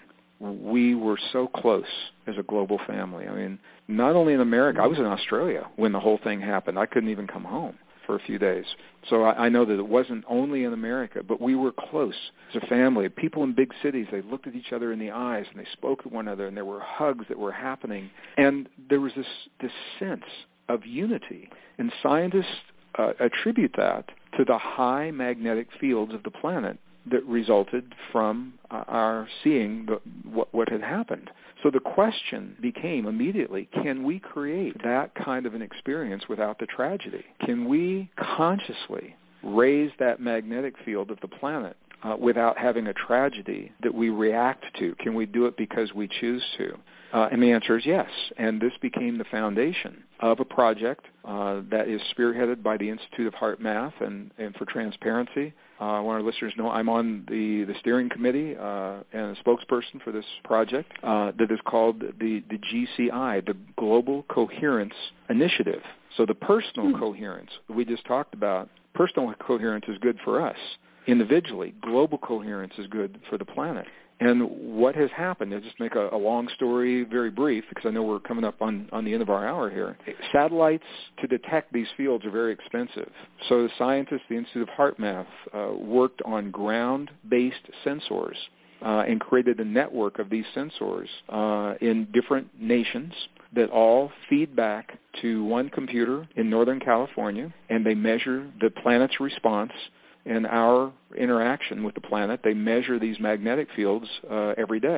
we were so close as a global family. I mean, not only in America, I was in Australia when the whole thing happened. I couldn't even come home for a few days. So I, I know that it wasn't only in America, but we were close as a family. People in big cities, they looked at each other in the eyes and they spoke to one another, and there were hugs that were happening. And there was this, this sense of unity. And scientists uh, attribute that to the high magnetic fields of the planet that resulted from uh, our seeing the, what, what had happened. So the question became immediately, can we create that kind of an experience without the tragedy? Can we consciously raise that magnetic field of the planet uh, without having a tragedy that we react to? Can we do it because we choose to? Uh, and the answer is yes. And this became the foundation of a project uh, that is spearheaded by the Institute of Heart Math and, and for Transparency. Uh, I want our listeners to know I'm on the, the steering committee uh, and a spokesperson for this project uh, that is called the, the G C I, the Global Coherence Initiative. So the personal hmm. coherence we just talked about, personal coherence is good for us. Individually, global coherence is good for the planet. And what has happened, I'll just make a, a long story very brief because I know we're coming up on, on the end of our hour here. Satellites to detect these fields are very expensive. So the scientists, the Institute of Heart Math, uh, worked on ground-based sensors uh, and created a network of these sensors uh, in different nations that all feed back to one computer in Northern California, and they measure the planet's response and our interaction with the planet. They measure these magnetic fields uh, every day.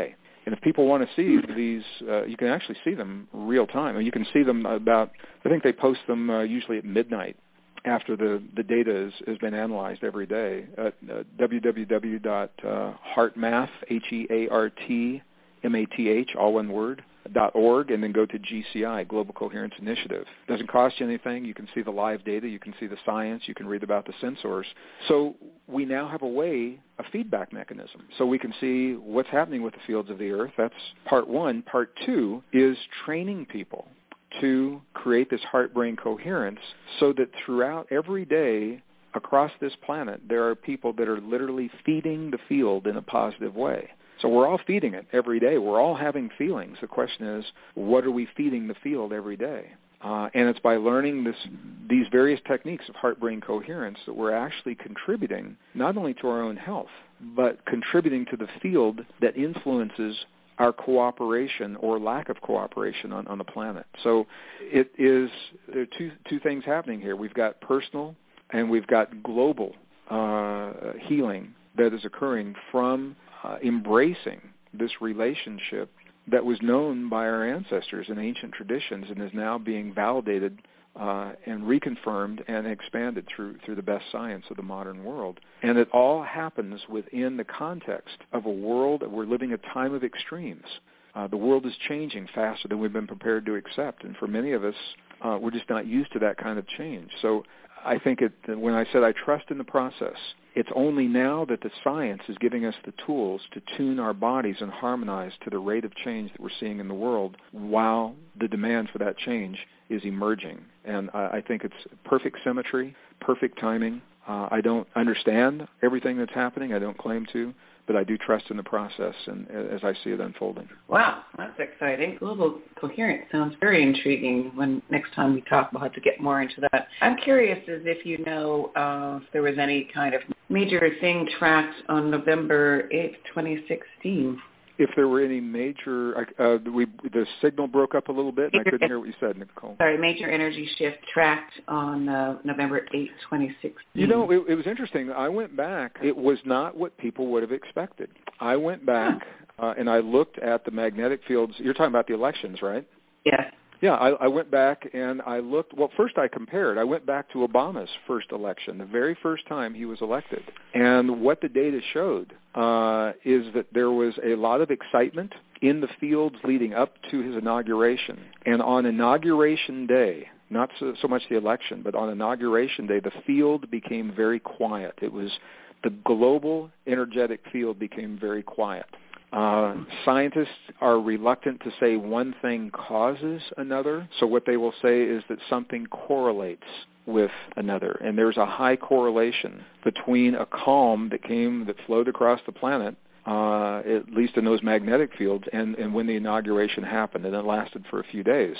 And if people want to see these, uh, you can actually see them real time. And you can see them about, I think they post them uh, usually at midnight after the, the data is, has been analyzed every day at uh, w w w dot heartmath, H E A R T M A T H, all one word, dot org, and then go to G C I, Global Coherence Initiative. It doesn't cost you anything. You can see the live data. You can see the science. You can read about the sensors. So we now have a way, a feedback mechanism. So we can see what's happening with the fields of the Earth. That's part one. Part two is training people to create this heart-brain coherence so that throughout every day across this planet, there are people that are literally feeding the field in a positive way. So we're all feeding it every day. We're all having feelings. The question is, what are we feeding the field every day? Uh, and it's by learning this, these various techniques of heart-brain coherence that we're actually contributing not only to our own health, but contributing to the field that influences our cooperation or lack of cooperation on, on the planet. So it is, there are two, two things happening here. We've got personal and we've got global uh, healing that is occurring from uh, embracing this relationship that was known by our ancestors in ancient traditions and is now being validated uh, and reconfirmed and expanded through through the best science of the modern world. And it all happens within the context of a world that we're living a time of extremes. Uh, the world is changing faster than we've been prepared to accept, and for many of us, uh, we're just not used to that kind of change. So I think it, when I said I trust in the process, it's only now that the science is giving us the tools to tune our bodies and harmonize to the rate of change that we're seeing in the world while the demand for that change is emerging. And I, I think it's perfect symmetry, perfect timing. Uh, I don't understand everything that's happening. I don't claim to. But I do trust in the process and as I see it unfolding. Wow, that's exciting. Global coherence sounds very intriguing. When next time we talk, we'll have to get more into that. I'm curious as if you know uh, if there was any kind of major thing tracked on November eighth, twenty sixteen. If there were any major, uh, we the signal broke up a little bit, and I couldn't hear what you said, Nicole. Sorry, major energy shift tracked on uh, November eighth, twenty sixteen. You know, it, it was interesting. I went back. It was not what people would have expected. I went back, uh, and I looked at the magnetic fields. You're talking about the elections, right? Yes. Yeah, I, I went back and I looked. Well, first I compared. I went back to Obama's first election, the very first time he was elected. And what the data showed uh, is that there was a lot of excitement in the fields leading up to his inauguration. And on Inauguration Day, not so, so much the election, but on Inauguration Day, the field became very quiet. It was the global energetic field became very quiet. Uh, scientists are reluctant to say one thing causes another, so what they will say is that something correlates with another, and there's a high correlation between a calm that came, that flowed across the planet, uh, at least in those magnetic fields, and, and when the inauguration happened, and it lasted for a few days.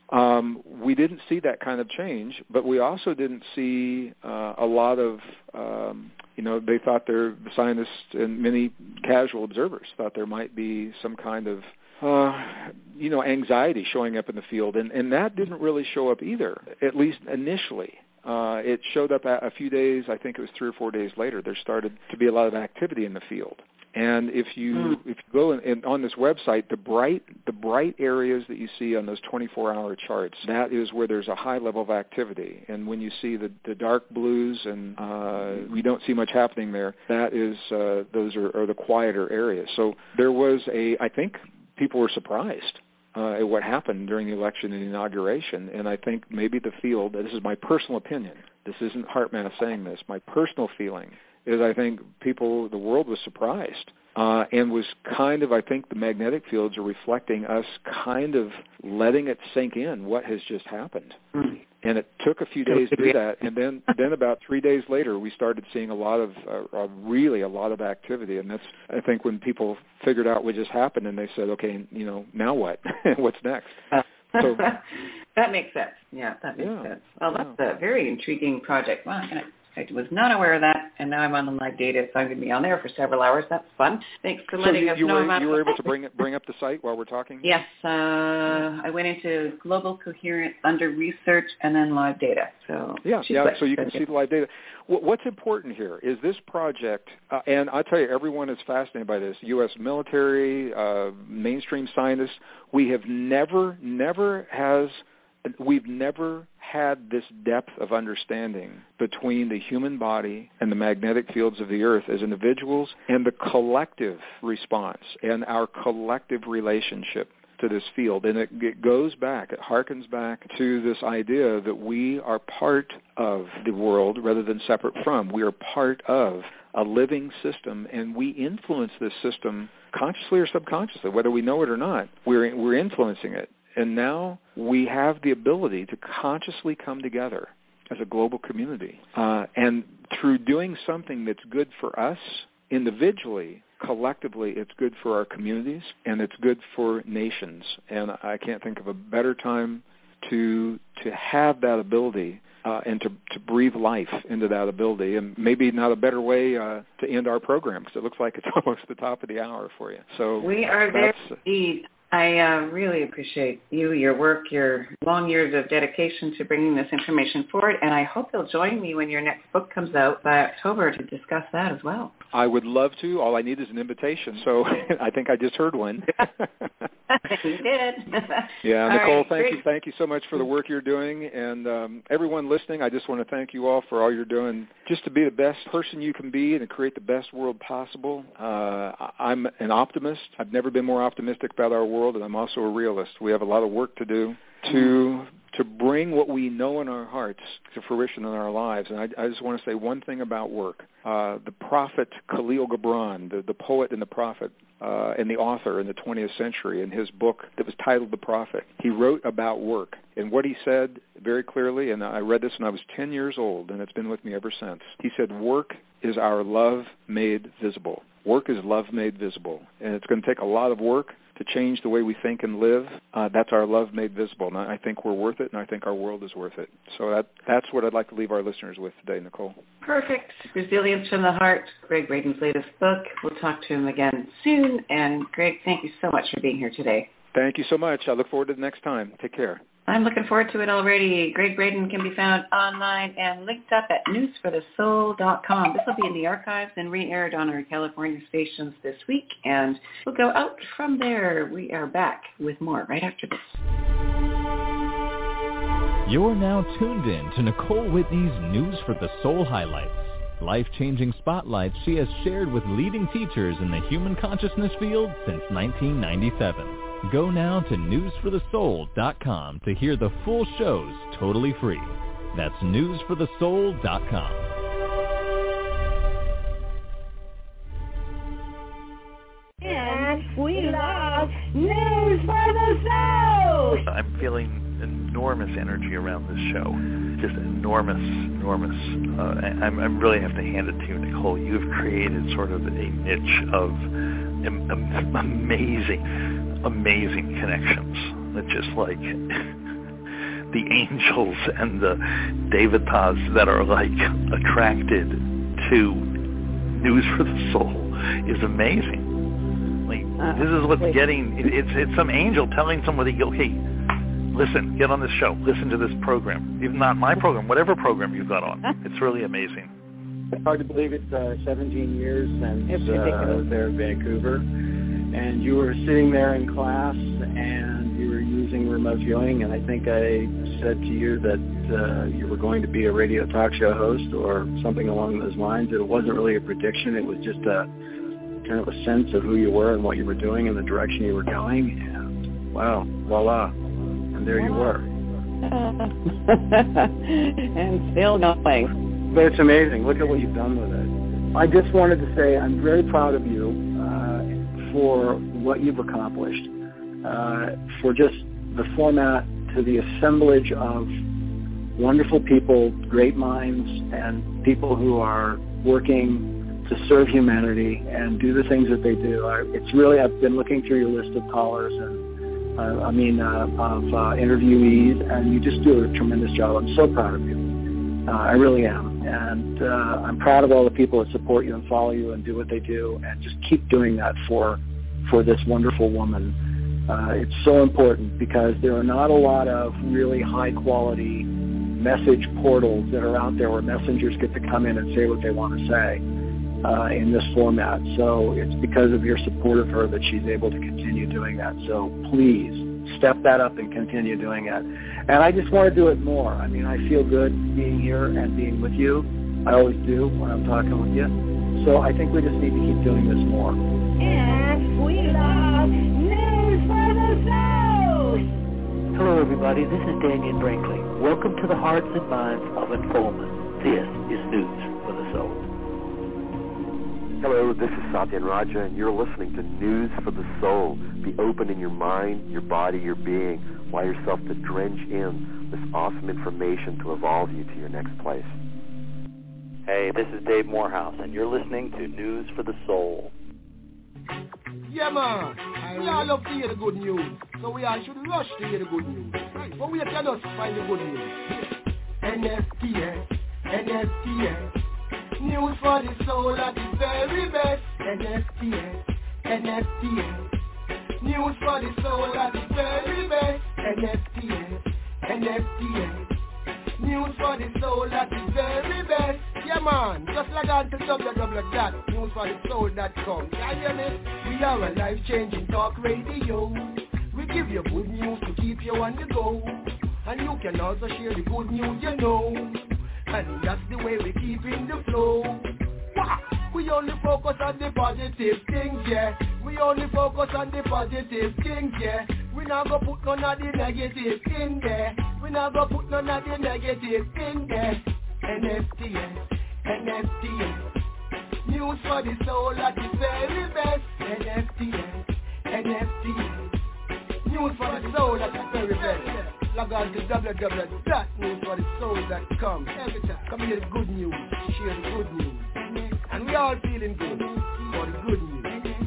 Um, we didn't see that kind of change, but we also didn't see uh, a lot of, um, you know, they thought there, the scientists and many casual observers thought there might be some kind of, uh, you know, anxiety showing up in the field, and, and that didn't really show up either, at least initially. Uh, it showed up a, a few days, I think it was three or four days later, there started to be a lot of activity in the field. And if you mm. if you go in, in, on this website, the bright the bright areas that you see on those twenty-four hour charts, that is where there's a high level of activity. And when you see the, the dark blues and uh, we don't see much happening there, that is uh, those are, are the quieter areas. So there was a I think people were surprised uh, at what happened during the election and inauguration. And I think maybe the field. This is my personal opinion. This isn't HeartMath saying this. My personal feeling is I think people, the world was surprised uh, and was kind of, I think the magnetic fields are reflecting us kind of letting it sink in what has just happened. Mm. And it took a few days to do that, and then, then about three days later, we started seeing a lot of, uh, uh, really a lot of activity. And that's, I think, when people figured out what just happened, and they said, okay, you know, now what? What's next? Uh, so, that makes sense. Yeah, that makes yeah, sense. Well, that's yeah. a very intriguing project. Wow, I was not aware of that, and now I'm on the live data, so I'm going to be on there for several hours. That's fun. Thanks for letting so you, us you know were, about you were able to bring bring up the site while we're talking? Yes. Uh, I went into Global Coherence under research and then live data. So yeah, she's yeah. quick. So you can see the live data. What's important here is this project, uh, and I tell you, everyone is fascinated by this. U S military, uh, mainstream scientists. We have never, never has. We've never had this depth of understanding between the human body and the magnetic fields of the earth as individuals and the collective response and our collective relationship to this field. And it, it goes back, it harkens back to this idea that we are part of the world rather than separate from. We are part of a living system, and we influence this system consciously or subconsciously, whether we know it or not. We're, we're influencing it. And now we have the ability to consciously come together as a global community. Uh, and through doing something that's good for us individually, collectively, it's good for our communities, and it's good for nations. And I can't think of a better time to to have that ability uh, and to, to breathe life into that ability. And maybe not a better way uh, to end our program, because it looks like it's almost the top of the hour for you. So we are there indeed. I uh, really appreciate you, your work, your long years of dedication to bringing this information forward, and I hope you'll join me when your next book comes out by October to discuss that as well. I would love to. All I need is an invitation, so I think I just heard one. You did. Yeah, all Nicole, right, thank great. you, thank you so much for the work you're doing, and um, everyone listening, I just want to thank you all for all you're doing, just to be the best person you can be and to create the best world possible. Uh, I'm an optimist. I've never been more optimistic about our world, and I'm also a realist. We have a lot of work to do to to bring what we know in our hearts to fruition in our lives. And I, I just want to say one thing about work. Uh, the prophet Khalil Gibran, the, the poet and the prophet, uh, and the author in the twentieth century, in his book that was titled The Prophet, he wrote about work. And what he said very clearly, and I read this when I was ten years old, and it's been with me ever since. He said, work is our love made visible. Work is love made visible. And it's going to take a lot of work to change the way we think and live. Uh, that's our love made visible. And I think we're worth it, and I think our world is worth it. So that that's what I'd like to leave our listeners with today, Nicole. Perfect. Resilience from the Heart, Gregg Braden's latest book. We'll talk to him again soon. And Greg, thank you so much for being here today. Thank you so much. I look forward to the next time. Take care. I'm looking forward to it already. Gregg Braden can be found online and linked up at news for the soul dot com. This will be in the archives and re-aired on our California stations this week, and we'll go out from there. We are back with more right after this. You're now tuned in to Nicole Whitney's News for the Soul highlights. Life-changing spotlights she has shared with leading teachers in the human consciousness field since nineteen ninety-seven. Go now to news for the soul dot com to hear the full shows totally free. That's news for the soul dot com. And we love News for the Soul! I'm feeling enormous energy around this show. Just enormous, enormous. Uh, I'm, I really have to hand it to you, Nicole. You've created sort of a niche of am- am- amazing amazing connections. It's just like the angels and the devatas that are like attracted to News for the Soul is amazing. Like uh, this is what's wait. getting. It, it's it's some angel telling somebody, okay, listen, get on this show, listen to this program. Even not my program, whatever program you've got on. It's really amazing. It's hard to believe it's uh, seventeen years since uh, there in Vancouver. And you were sitting there in class, and you were using remote viewing, and I think I said to you that uh, you were going to be a radio talk show host or something along those lines. It wasn't really a prediction. It was just a kind of a sense of who you were and what you were doing and the direction you were going. And, wow, voila. And there you were. And still going. But it's amazing. Look at what you've done with it. I just wanted to say I'm very proud of you for what you've accomplished, uh, for just the format to the assemblage of wonderful people, great minds, and people who are working to serve humanity and do the things that they do. I, it's really, I've been looking through your list of callers and, uh, I mean, uh, of uh, interviewees, and you just do a tremendous job. I'm so proud of you. Uh, I really am. And uh, I'm proud of all the people that support you and follow you and do what they do, and just keep doing that for for this wonderful woman. Uh, it's so important because there are not a lot of really high-quality message portals that are out there where messengers get to come in and say what they want to say uh, in this format. So it's because of your support of her that she's able to continue doing that. So please step that up and continue doing it. And I just want to do it more. I mean, I feel good being here and being with you. I always do when I'm talking with you. So I think we just need to keep doing this more. And we love News for the Soul. Hello, everybody. This is Daniel Brinkley. Welcome to the hearts and minds of Enfollment. This is News for the Soul. Hello, this is Satyan Raja, and you're listening to News for the Soul. Be open in your mind, your body, your being. Allow yourself to drench in this awesome information to evolve you to your next place. Hey, this is Dave Morehouse, and you're listening to News for the Soul. Yeah, man. We all love to hear the good news, so we all should rush to hear the good news. Right. But we can just find the good news. N S T S, N S T S. News for the soul at the very best. N S T S, N S T S. News for the soul at the very best. N S T S, N S T S. News for the soul at the very best. Yeah, man. Just log on to w w w dot news for the soul dot com. Can you hear me? We are a life-changing talk radio. We give you good news to keep you on the go. And you can also share the good news you know. And that's the way we keep in the flow. Wow. We only focus on the positive things, yeah. We only focus on the positive things, yeah. We not go put none of the negative in there. We not go put none of the negative in there. N S T S, N S T S. News for the soul at the very best. N S T S, N S T S. News for the soul at the very best. Log on to w w w dot news for the soul dot com. Every time, come hear the good news, share the good news. And we all feeling good for the good news.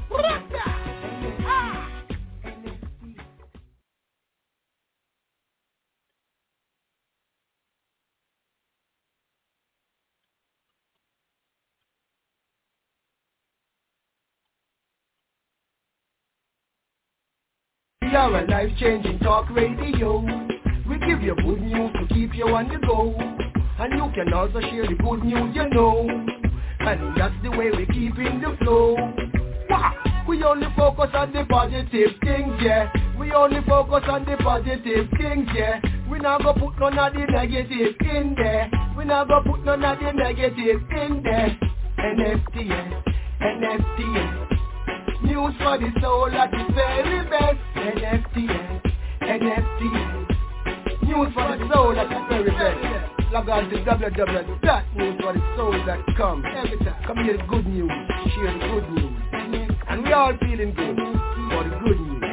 We are a life-changing talk radio. We give you good news to keep you on the go. And you can also share the good news you know. And that's the way we keep in the flow. Wow. We only focus on the positive things, yeah. We only focus on the positive things, yeah. We not go put none of the negative in there. We not go put none of the negative in there. N S T S, N S T S. News for the soul at the very best. N S T S, N S T S. News for the soul at the very best. Log on to w w w dot news for the soul dot com. Every time, come hear the good news, share the good news. And we all feeling good for the good news.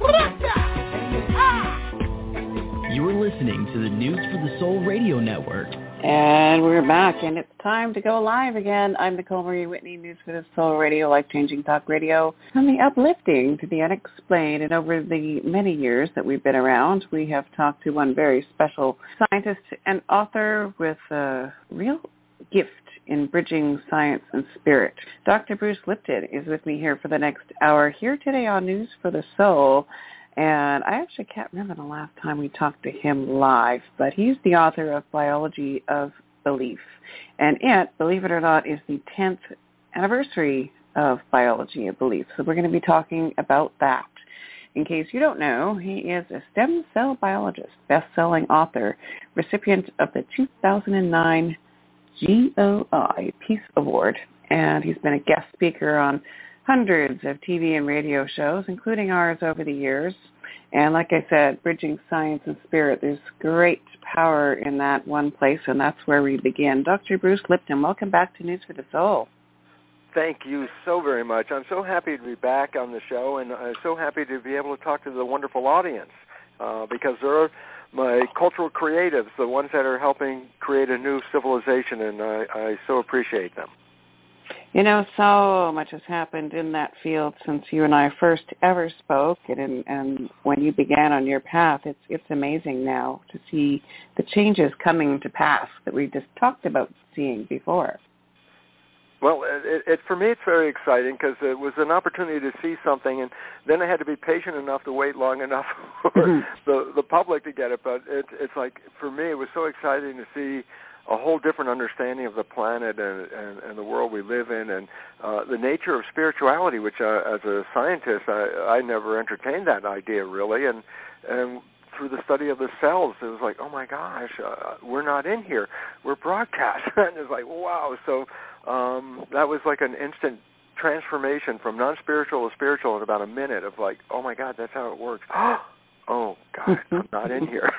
You're listening to the News for the Soul Radio Network. And we're back, and it's time to go live again. I'm Nicole Marie Whitney, News for the Soul Radio, life-changing talk radio, from the uplifting to the unexplained. And over the many years that we've been around, we have talked to one very special scientist and author with a real gift in bridging science and spirit. Doctor Bruce Lipton is with me here for the next hour, here today on News for the Soul. And I actually can't remember the last time we talked to him live, but he's the author of Biology of Belief. And it, believe it or not, is the tenth anniversary of Biology of Belief. So we're going to be talking about that. In case you don't know, he is a stem cell biologist, best-selling author, recipient of the two thousand nine G O I Peace Award, and he's been a guest speaker on hundreds of T V and radio shows, including ours over the years. And like I said, bridging science and spirit, there's great power in that one place, and that's where we begin. Doctor Bruce Lipton, welcome back to News for the Soul. Thank you so very much. I'm so happy to be back on the show, and I'm so happy to be able to talk to the wonderful audience, uh, because they're my cultural creatives, the ones that are helping create a new civilization, and I, I so appreciate them. You know, so much has happened in that field since you and I first ever spoke, and, and when you began on your path. It's it's amazing now to see the changes coming to pass that we just talked about seeing before. Well, it, it, for me, it's very exciting because it was an opportunity to see something, and then I had to be patient enough to wait long enough for mm-hmm. the the public to get it. But it, it's like, for me, it was so exciting to see a whole different understanding of the planet and, and, and the world we live in, and uh, the nature of spirituality, which uh, as a scientist, I, I never entertained that idea really, and and through the study of the cells, it was like, oh my gosh, uh, we're not in here, we're broadcast, and it's like, wow. So um, that was like an instant transformation from non-spiritual to spiritual in about a minute of like, oh my God, that's how it works. Oh God, I'm not in here.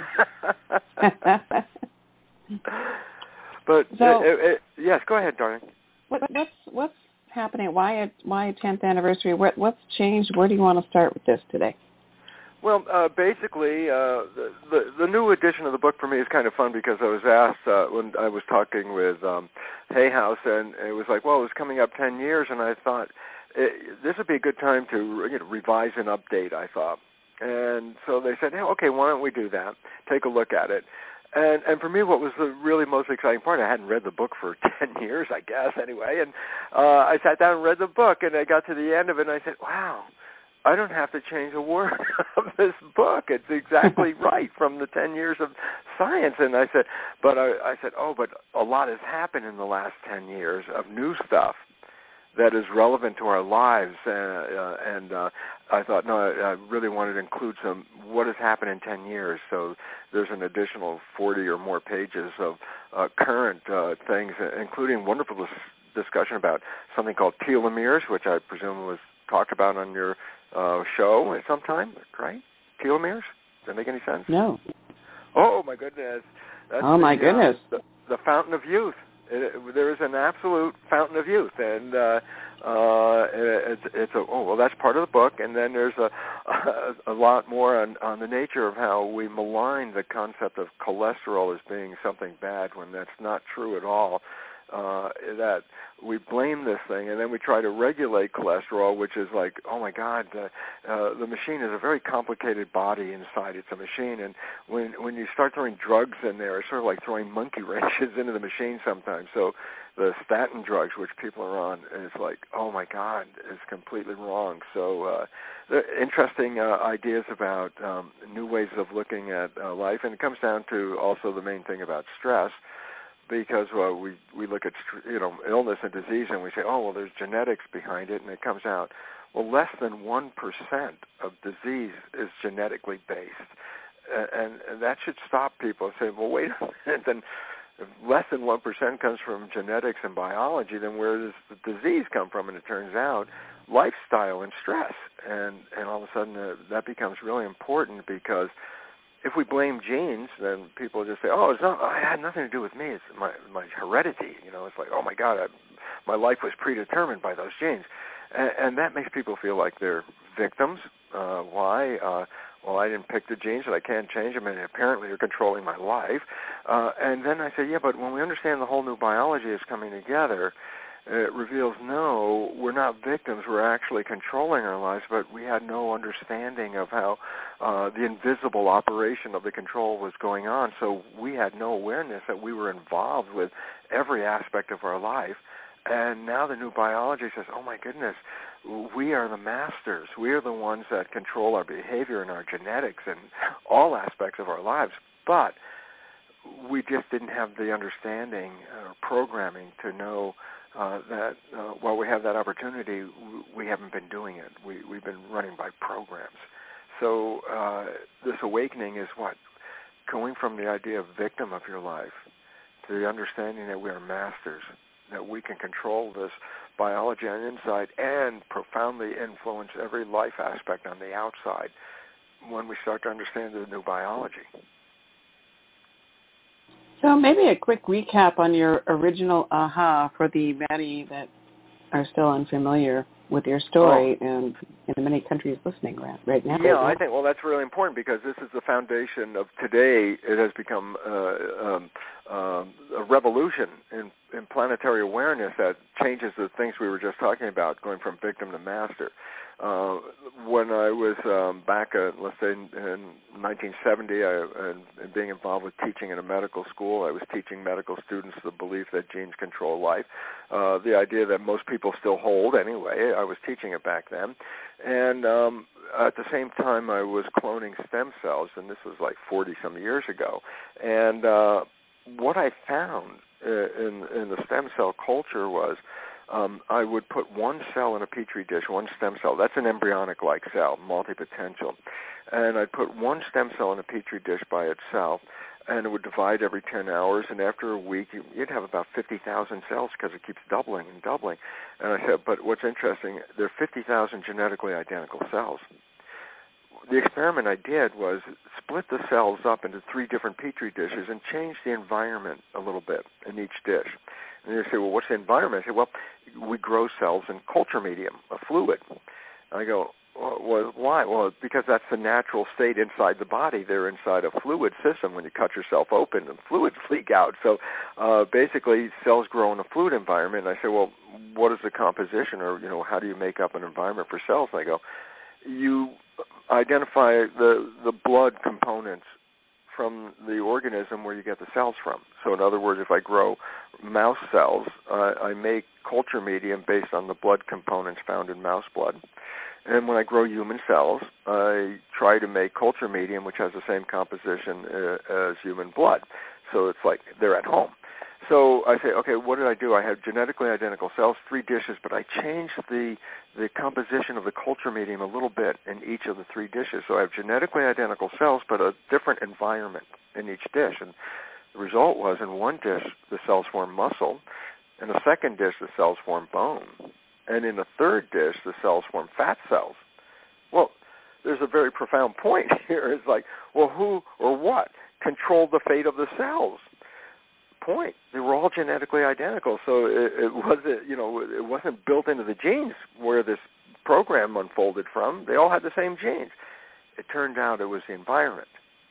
But so, it, it, yes, go ahead, darling. What, what's what's happening? Why a why a tenth anniversary? What what's changed? Where do you want to start with this today? Well, uh, basically, uh, the, the the new edition of the book for me is kind of fun because I was asked uh, when I was talking with um, Hay House, and it was like, well, it was coming up ten years, and I thought it, this would be a good time to you know, revise and update. I thought, and so they said, hey, okay, why don't we do that? Take a look at it. And and for me, what was the really most exciting part, I hadn't read the book for ten years, I guess, anyway. And uh, I sat down and read the book, and I got to the end of it, and I said, wow, I don't have to change a word of this book. It's exactly right from the ten years of science. And I said, but I, I said, oh, but a lot has happened in the last ten years of new stuff that is relevant to our lives, uh, uh, and uh, I thought, no, I, I really wanted to include some what has happened in ten years. So there's an additional forty or more pages of uh, current uh, things, including wonderful dis- discussion about something called telomeres, which I presume was talked about on your uh, show at some time, right? Telomeres? Does that make any sense? No. Oh, my goodness. That's oh, my the, goodness. Uh, the, the fountain of youth. It, it, there is an absolute fountain of youth, and uh, uh, it, it's, it's a, oh well, that's part of the book. And then there's a a, a lot more on, on the nature of how we malign the concept of cholesterol as being something bad when that's not true at all. Uh, that we blame this thing, and then we try to regulate cholesterol, which is like, oh my God, uh, uh, the machine is a very complicated body inside. It's a machine, and when when you start throwing drugs in there, it's sort of like throwing monkey wrenches into the machine sometimes. So the statin drugs, which people are on, is like, oh my God, it's completely wrong. So uh, there are interesting uh, ideas about um, new ways of looking at uh, life, and it comes down to also the main thing about stress. Because uh, we we look at you know illness and disease and we say, oh well, there's genetics behind it, and it comes out, well, less than one percent of disease is genetically based, and, and that should stop people and say, well, wait a minute, then if less than one percent comes from genetics and biology, then where does the disease come from? And it turns out lifestyle and stress, and and all of a sudden uh, that becomes really important because if we blame genes, then people just say, "Oh, it's not. It had nothing to do with me. It's my my heredity." You know, it's like, "Oh my God, I, my life was predetermined by those genes," and, and that makes people feel like they're victims. Uh, why? Uh, well, I didn't pick the genes, and I can't change them, and apparently they're controlling my life. Uh, and then I say, "Yeah, but when we understand the whole new biology is coming together, it reveals no, we're not victims. We're actually controlling our lives, but we had no understanding of how uh, the invisible operation of the control was going on. So we had no awareness that we were involved with every aspect of our life. And now the new biology says, oh my goodness, we are the masters. We are the ones that control our behavior and our genetics and all aspects of our lives. But we just didn't have the understanding or programming to know Uh, that uh, while we have that opportunity, we haven't been doing it. We, we've been running by programs. So uh, this awakening is what? Going from the idea of victim of your life to the understanding that we are masters, that we can control this biology on the inside and profoundly influence every life aspect on the outside when we start to understand the new biology. So maybe a quick recap on your original aha for the many that are still unfamiliar with your story oh. and in many countries listening right, right now. Yeah, I think, well, that's really important because this is the foundation of today. It has become uh, um, um, a revolution in, in planetary awareness that changes the things we were just talking about, going from victim to master. Uh, when I was um, back, at, let's say, in, in nineteen seventy, I, and, and being involved with teaching in a medical school, I was teaching medical students the belief that genes control life, uh, the idea that most people still hold anyway. I was teaching it back then. And um, at the same time, I was cloning stem cells, and this was like forty-some years ago. And uh, what I found in, in the stem cell culture was Um, I would put one cell in a petri dish, one stem cell. That's an embryonic-like cell, multipotential. And I'd put one stem cell in a petri dish by itself, and it would divide every ten hours. And after a week, you'd have about fifty thousand cells because it keeps doubling and doubling. And I said, but what's interesting, there are fifty thousand genetically identical cells. The experiment I did was split the cells up into three different petri dishes and change the environment a little bit in each dish. And you say, well, what's the environment? I say, well, we grow cells in culture medium, a fluid. And I go, well, why? Well, because that's the natural state inside the body. They're inside a fluid system. When you cut yourself open, and fluids leak out. So uh, basically, cells grow in a fluid environment. And I say, well, what is the composition, or you know, how do you make up an environment for cells? And I go, you identify the the blood components from the organism where you get the cells from. So in other words, if I grow mouse cells, uh, I make culture medium based on the blood components found in mouse blood. And when I grow human cells, I try to make culture medium, which has the same composition uh, as human blood. So it's like they're at home. So I say, okay, what did I do? I had genetically identical cells, three dishes, but I changed the the composition of the culture medium a little bit in each of the three dishes. So I have genetically identical cells, but a different environment in each dish. And the result was, in one dish, the cells form muscle. In the second dish, the cells form bone. And in the third dish, the cells form fat cells. Well, there's a very profound point here. It's like, well, who or what controlled the fate of the cells? Point. They were all genetically identical, so it, it wasn't, you know, it wasn't built into the genes where this program unfolded from. They all had the same genes. It turned out it was the environment.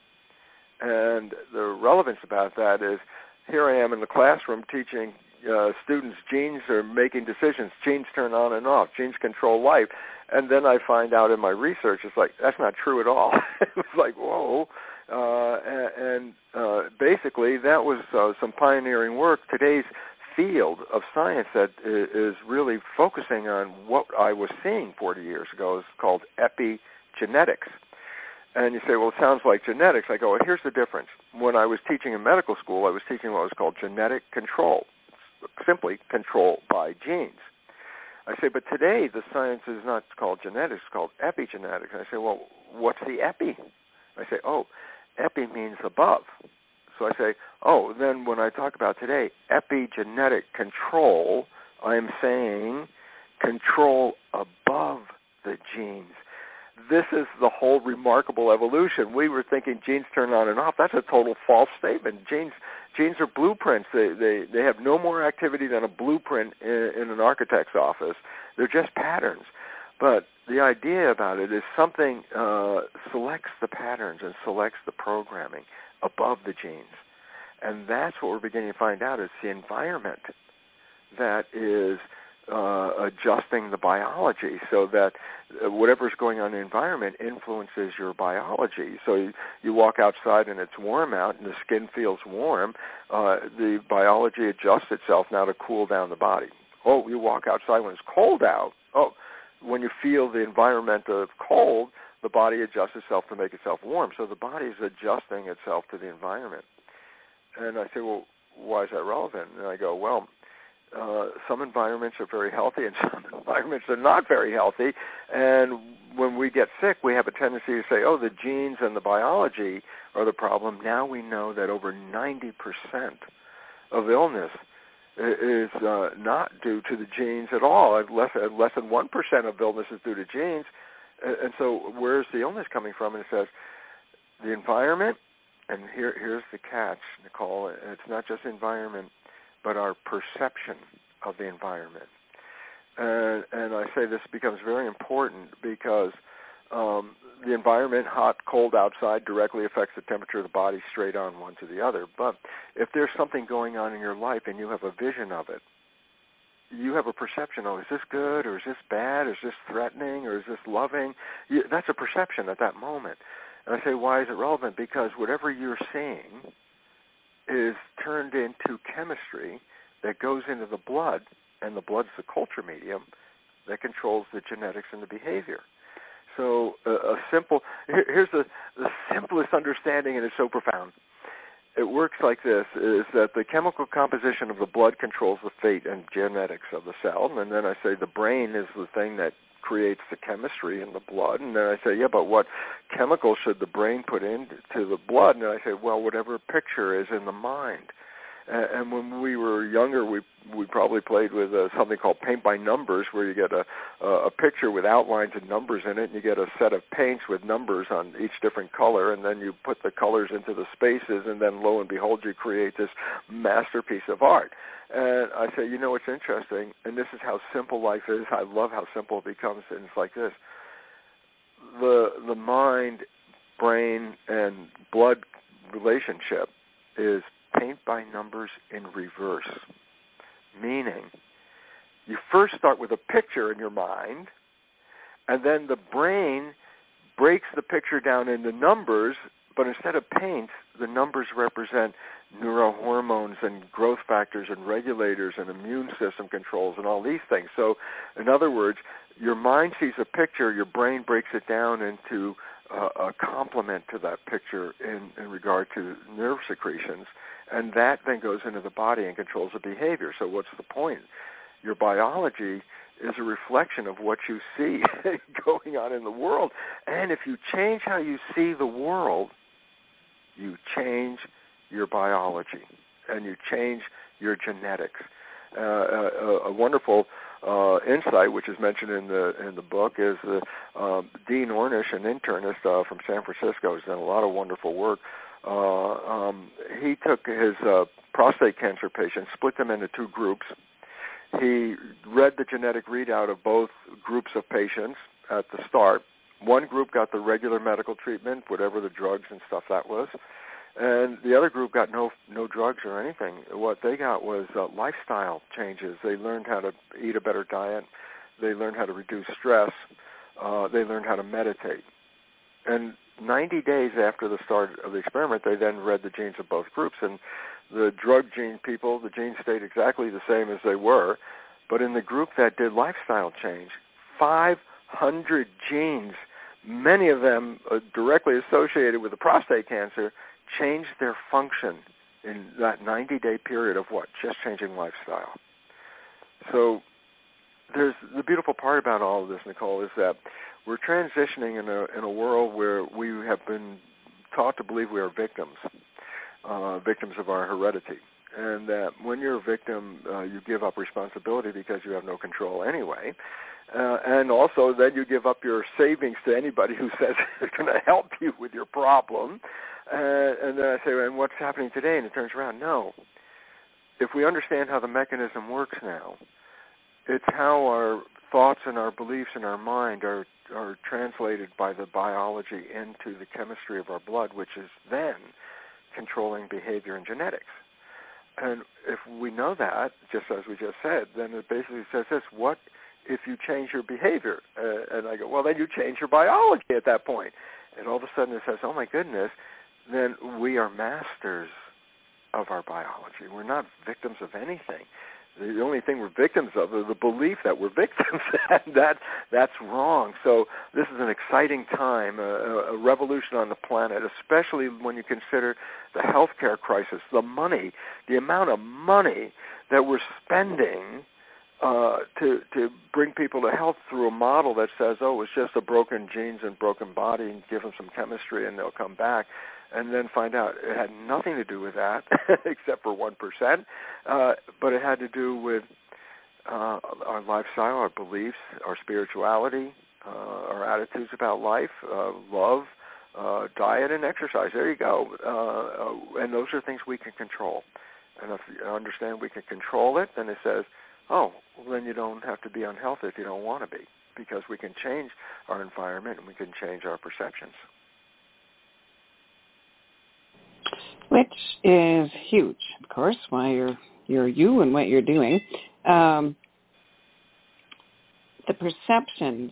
And the relevance about that is, here I am in the classroom teaching uh, students genes are making decisions. Genes turn on and off. Genes control life. And then I find out in my research, it's like, that's not true at all. It was like, whoa. Uh, and and uh, basically, that was uh, some pioneering work. Today's field of science that is really focusing on what I was seeing forty years ago is called epigenetics. And you say, well, it sounds like genetics. I go, well, here's the difference. When I was teaching in medical school, I was teaching what was called genetic control, simply control by genes. I say, but today the science is not called genetics, it's called epigenetics. I say, well, what's the epi? I say, oh, epi means above. So I say, oh, then when I talk about today, epigenetic control, I'm saying control above the genes. This is the whole remarkable evolution. We were thinking genes turn on and off. That's a total false statement. Genes genes are blueprints. They they, they have no more activity than a blueprint in, in an architect's office. They're just patterns. But the idea about it is something uh, selects the patterns and selects the programming above the genes. And that's what we're beginning to find out is the environment that is uh, adjusting the biology so that whatever's going on in the environment influences your biology. So you, you walk outside and it's warm out and the skin feels warm. Uh, the biology adjusts itself now to cool down the body. Oh, you walk outside when it's cold out. Oh, when you feel the environment of cold, the body adjusts itself to make itself warm. So the body is adjusting itself to the environment. And I say, well, why is that relevant? And I go, well, uh, some environments are very healthy and some environments are not very healthy. And when we get sick, we have a tendency to say, oh, the genes and the biology are the problem. Now we know that over ninety percent of illness is uh, not due to the genes at all. Less, less than one percent of illness is due to genes. And so where's the illness coming from? And it says the environment, and here, here's the catch, Nicole. It's not just environment, but our perception of the environment. And, and I say this becomes very important because um, the environment, hot, cold outside, directly affects the temperature of the body straight on one to the other. But if there's something going on in your life and you have a vision of it, you have a perception, oh, is this good, or is this bad, is this threatening, or is this loving? You, that's a perception at that moment. And I say, why is it relevant? Because whatever you're seeing is turned into chemistry that goes into the blood, and the blood's the culture medium that controls the genetics and the behavior. So uh, a simple, here, here's the, the simplest understanding, and it's so profound. It works like this, is that the chemical composition of the blood controls the fate and genetics of the cell, and then I say the brain is the thing that creates the chemistry in the blood, and then I say, yeah, but what chemical should the brain put into the blood? And I say, well, whatever picture is in the mind. And when we were younger, we we probably played with uh, something called paint by numbers, where you get a a picture with outlines and numbers in it, and you get a set of paints with numbers on each different color, and then you put the colors into the spaces, and then lo and behold, you create this masterpiece of art. And I say, you know, what's interesting, and this is how simple life is. I love how simple it becomes, and it's like this: the the mind, brain, and blood relationship is paint by numbers in reverse, meaning you first start with a picture in your mind, and then the brain breaks the picture down into numbers, but instead of paints, the numbers represent neurohormones and growth factors and regulators and immune system controls and all these things. So, in other words, your mind sees a picture, your brain breaks it down into uh, a complement to that picture in, in regard to nerve secretions, and that then goes into the body and controls the behavior. So what's the point? Your biology is a reflection of what you see going on in the world. And if you change how you see the world, you change your biology and you change your genetics. Uh, a, a wonderful uh, insight, which is mentioned in the in the book, is uh, um, Dean Ornish, an internist uh, from San Francisco, has done a lot of wonderful work. Uh, um, he took his uh, prostate cancer patients, split them into two groups. He read the genetic readout of both groups of patients at the start. One group got the regular medical treatment, whatever the drugs and stuff that was, and the other group got no no drugs or anything. What they got was uh, lifestyle changes. They learned how to eat a better diet. They learned how to reduce stress. Uh, they learned how to meditate. And ninety days after the start of the experiment, they then read the genes of both groups, and the drug gene people, the genes stayed exactly the same as they were, but in the group that did lifestyle change, five hundred genes, many of them uh, directly associated with the prostate cancer, changed their function in that ninety-day period of what? Just changing lifestyle. So there's the beautiful part about all of this, Nicole, is that we're transitioning in a in a world where we have been taught to believe we are victims, uh, victims of our heredity, and that when you're a victim, uh, you give up responsibility because you have no control anyway, uh, and also then you give up your savings to anybody who says it's going to help you with your problem, uh, and then I say, and what's happening today? And it turns around, no. If we understand how the mechanism works now, it's how our thoughts and our beliefs in our mind are are translated by the biology into the chemistry of our blood, which is then controlling behavior and genetics. And if we know that, just as we just said, then it basically says this: what if you change your behavior? Uh, and I go, well, then you change your biology at that point. And all of a sudden it says, oh my goodness, then we are masters of our biology. We're not victims of anything. The only thing we're victims of is the belief that we're victims, and that that's wrong. So this is an exciting time, a, a revolution on the planet, especially when you consider the healthcare crisis, the money, the amount of money that we're spending uh, to to bring people to health through a model that says, oh, it's just a broken genes and broken body, and give them some chemistry and they'll come back. And then find out it had nothing to do with that, except for one percent, uh, but it had to do with uh, our lifestyle, our beliefs, our spirituality, uh, our attitudes about life, uh, love, uh, diet, and exercise. There you go. Uh, uh, and those are things we can control. And if you understand we can control it, then it says, oh, well, then you don't have to be unhealthy if you don't want to be. because we can change our environment and we can change our perceptions. Which is huge, of course, why you're, you're you and what you're doing. Um, the perceptions,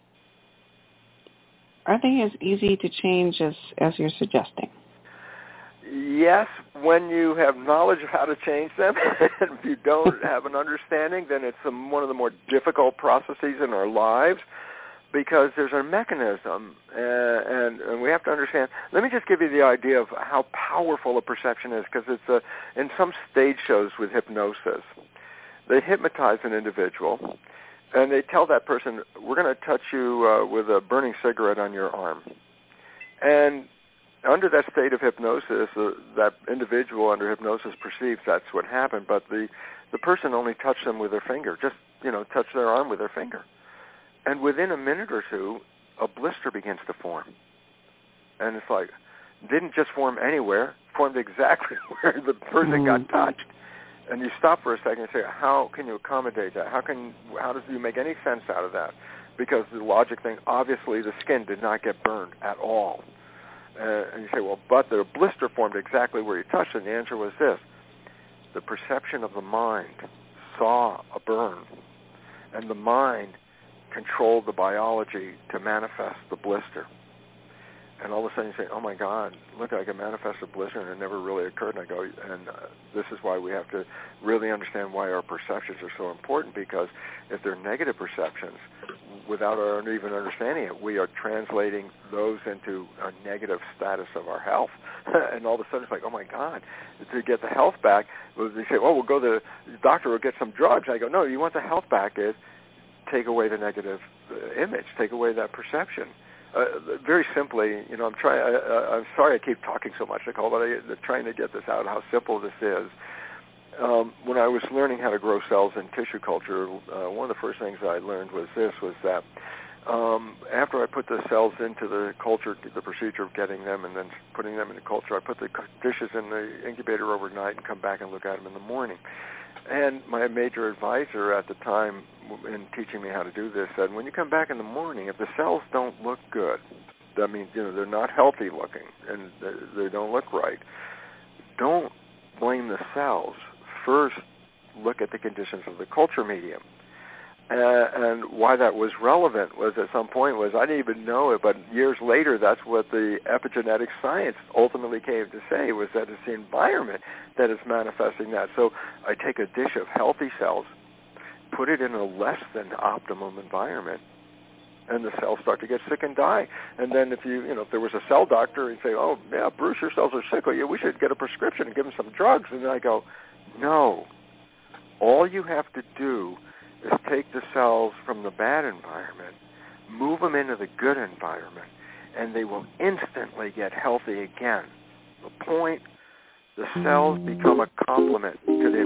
are they as easy to change as, as you're suggesting? Yes, when you have knowledge of how to change them. And if you don't have an understanding, then it's um, one of the more difficult processes in our lives, because there's a mechanism, uh, and, and we have to understand. Let me just give you the idea of how powerful a perception is, because it's a, in some stage shows with hypnosis, they hypnotize an individual, and they tell that person, we're going to touch you uh, with a burning cigarette on your arm. And under that state of hypnosis, uh, that individual under hypnosis perceives that's what happened, but the, the person only touched them with their finger, just, you know, touched their arm with their finger. And within a minute or two, a blister begins to form. And it's like, didn't just form anywhere, formed exactly where the person mm-hmm. got touched. And you stop for a second and say, how can you accommodate that? How can, how does you make any sense out of that? Because the logic thing, obviously the skin did not get burned at all. Uh, and you say, well, but the blister formed exactly where you touched it. And the answer was this. The perception of the mind saw a burn, and the mind controlled the biology to manifest the blister. And all of a sudden you say, oh, my God, look, I can manifest a blister, and it never really occurred. And I go, and uh, this is why we have to really understand why our perceptions are so important, because if they're negative perceptions, without our even understanding it, we are translating those into a negative status of our health. And all of a sudden it's like, oh, my God, to get the health back, they say, oh, we'll go to the doctor, we'll get some drugs. I go, no, you want the health back is take away the negative uh, image, take away that perception. Uh, very simply, you know, I'm trying. I, I, I'm sorry I keep talking so much, Nicole, but I, I'm trying to get this out, how simple this is. Um, when I was learning how to grow cells in tissue culture, uh, one of the first things I learned was this, was that um, after I put the cells into the culture, the procedure of getting them and then putting them in the culture, I put the dishes in the incubator overnight and come back and look at them in the morning. And my major advisor at the time in teaching me how to do this said, when you come back in the morning, if the cells don't look good, that means, you know, they're not healthy looking and they don't look right, don't blame the cells. First, look at the conditions of the culture medium. Uh, and why that was relevant was at some point was, I didn't even know it, but years later, that's what the epigenetic science ultimately came to say, was that it's the environment that is manifesting that. So I take a dish of healthy cells, put it in a less than optimum environment, and the cells start to get sick and die. And then if you, you know, if there was a cell doctor, he'd say, oh, yeah, Bruce, your cells are sick. Well, yeah, we should get a prescription and give him some drugs. And then I go, no. All you have to do is take the cells from the bad environment, move them into the good environment, and they will instantly get healthy again. The point, the cells become a complement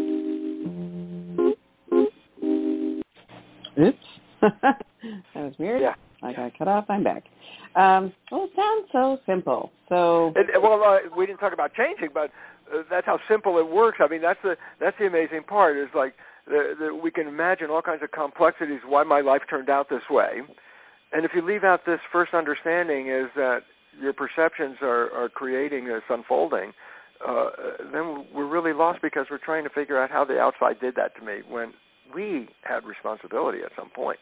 to the... Oops. That was weird. Yeah. I got cut off. I'm back. Um, well, it sounds so simple. So, it, well, uh, we didn't talk about changing, but uh, that's how simple it works. I mean, that's the that's the amazing part. Is like the, the, we can imagine all kinds of complexities why my life turned out this way, and if you leave out this first understanding, is that your perceptions are, are creating this unfolding, uh, then we're really lost, because we're trying to figure out how the outside did that to me when we had responsibility at some point.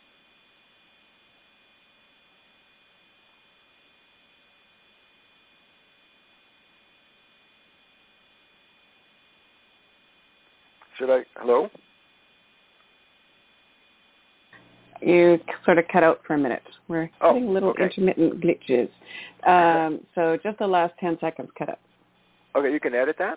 Should I? Hello? You sort of cut out for a minute. We're oh, getting little okay. intermittent glitches. Um, so just the last ten seconds cut out. Okay, you can edit that?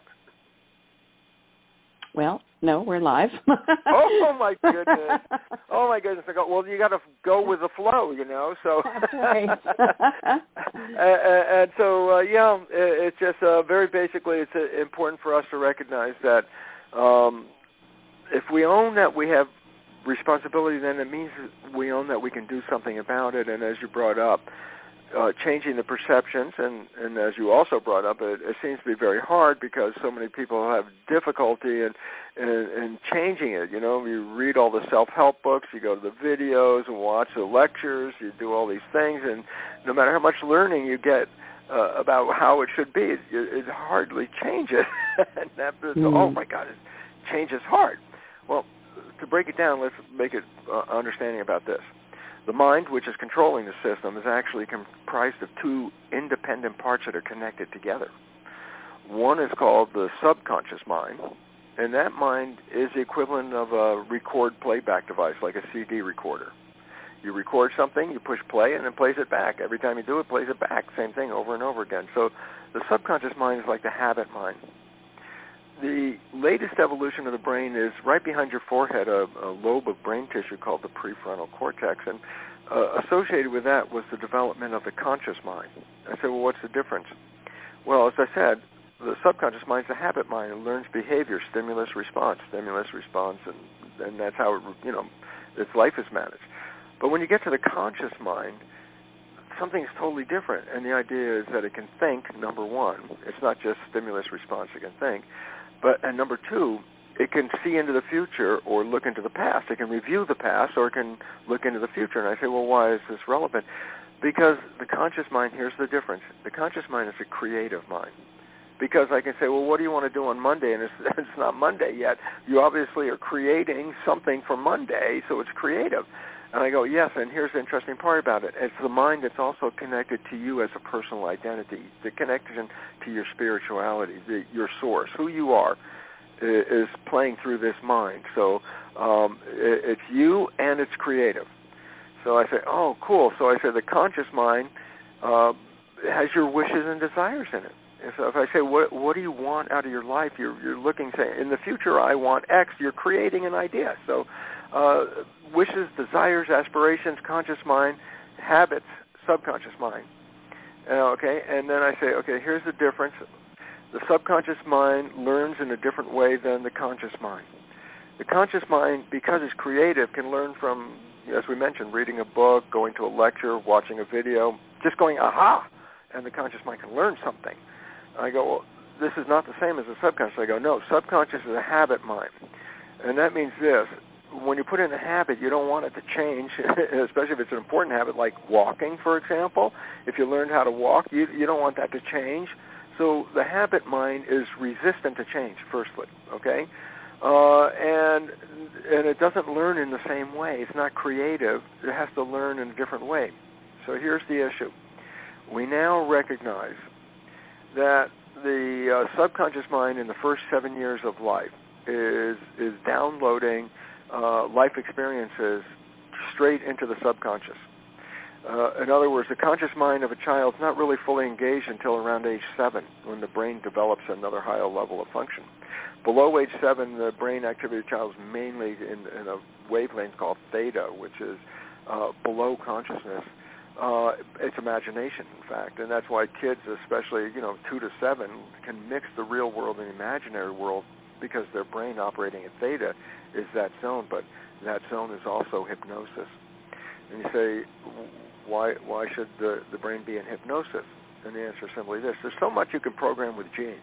Well, no, we're live. oh, my goodness. Oh, my goodness. I go, well, you got to go with the flow, you know. So, That's right. and, and so, uh, yeah, it's just uh, very basically, it's uh, important for us to recognize that um, if we own that we have responsibility, then it means we own that we can do something about it. And as you brought up, uh, changing the perceptions, and, and as you also brought up, it, it seems to be very hard because so many people have difficulty in, in, in changing it. You know, you read all the self-help books, you go to the videos and watch the lectures, you do all these things, and no matter how much learning you get uh, about how it should be, it, it hardly changes. and that, mm. Oh, my God, it, change is hard. Well, to break it down, let's make it uh, understanding about this. The mind, which is controlling the system, is actually comprised of two independent parts that are connected together. One is called the subconscious mind, and that mind is the equivalent of a record playback device, like a C D recorder. You record something, you push play, and it plays it back. Every time you do it, it plays it back. Same thing over and over again. So the subconscious mind is like the habit mind. The latest evolution of the brain is right behind your forehead, a, a lobe of brain tissue called the prefrontal cortex, and uh, associated with that was the development of the conscious mind. I said, well, what's the difference? Well, as I said, the subconscious mind is the habit mind. It learns behavior, stimulus, response, stimulus, response, and, and that's how, it, you know, its life is managed. But when you get to the conscious mind, something's totally different, and the idea is that it can think, number one. It's not just stimulus, response, it can think. But, and number two, it can see into the future or look into the past. It can review the past or it can look into the future. And I say, well, why is this relevant? Because the conscious mind, here's the difference. The conscious mind is a creative mind. Because I can say, well, what do you want to do on Monday? And it's, it's not Monday yet. You obviously are creating something for Monday, so it's creative. And I go, yes, and here's the interesting part about it. It's the mind that's also connected to you as a personal identity, the connection to your spirituality, the, your source, who you are, is playing through this mind. So um, it, it's you and it's creative. So I say, oh, cool. So I say the conscious mind uh, has your wishes and desires in it. And so if I say, what, what do you want out of your life? You're, you're looking, say, in the future I want X. You're creating an idea. So uh, wishes, desires, aspirations, conscious mind, habits, subconscious mind. Uh, okay, and then I say, okay, here's the difference. The subconscious mind learns in a different way than the conscious mind. The conscious mind, because it's creative, can learn from, as we mentioned, reading a book, going to a lecture, watching a video, just going, aha, and the conscious mind can learn something. I go, well, this is not the same as the subconscious. I go, no, subconscious is a habit mind. And that means this. When you put in a habit, you don't want it to change, especially if it's an important habit like walking, for example. If you learned how to walk, you, you don't want that to change. So the habit mind is resistant to change, firstly, okay? Uh, and and it doesn't learn in the same way. It's not creative. It has to learn in a different way. So here's the issue. We now recognize that the uh, subconscious mind in the first seven years of life is is downloading uh, life experiences straight into the subconscious. Uh, in other words, the conscious mind of a child is not really fully engaged until around age seven, when the brain develops another higher level of function. Below age seven, the brain activity of the child is mainly in, in a wavelength called theta, which is uh, below consciousness. Uh, it's imagination, in fact, and that's why kids, especially you know two to seven, can mix the real world and the imaginary world because their brain operating at theta is that zone, but that zone is also hypnosis. And you say, why why should the, the brain be in hypnosis? And the answer is simply this. There's so much you can program with genes.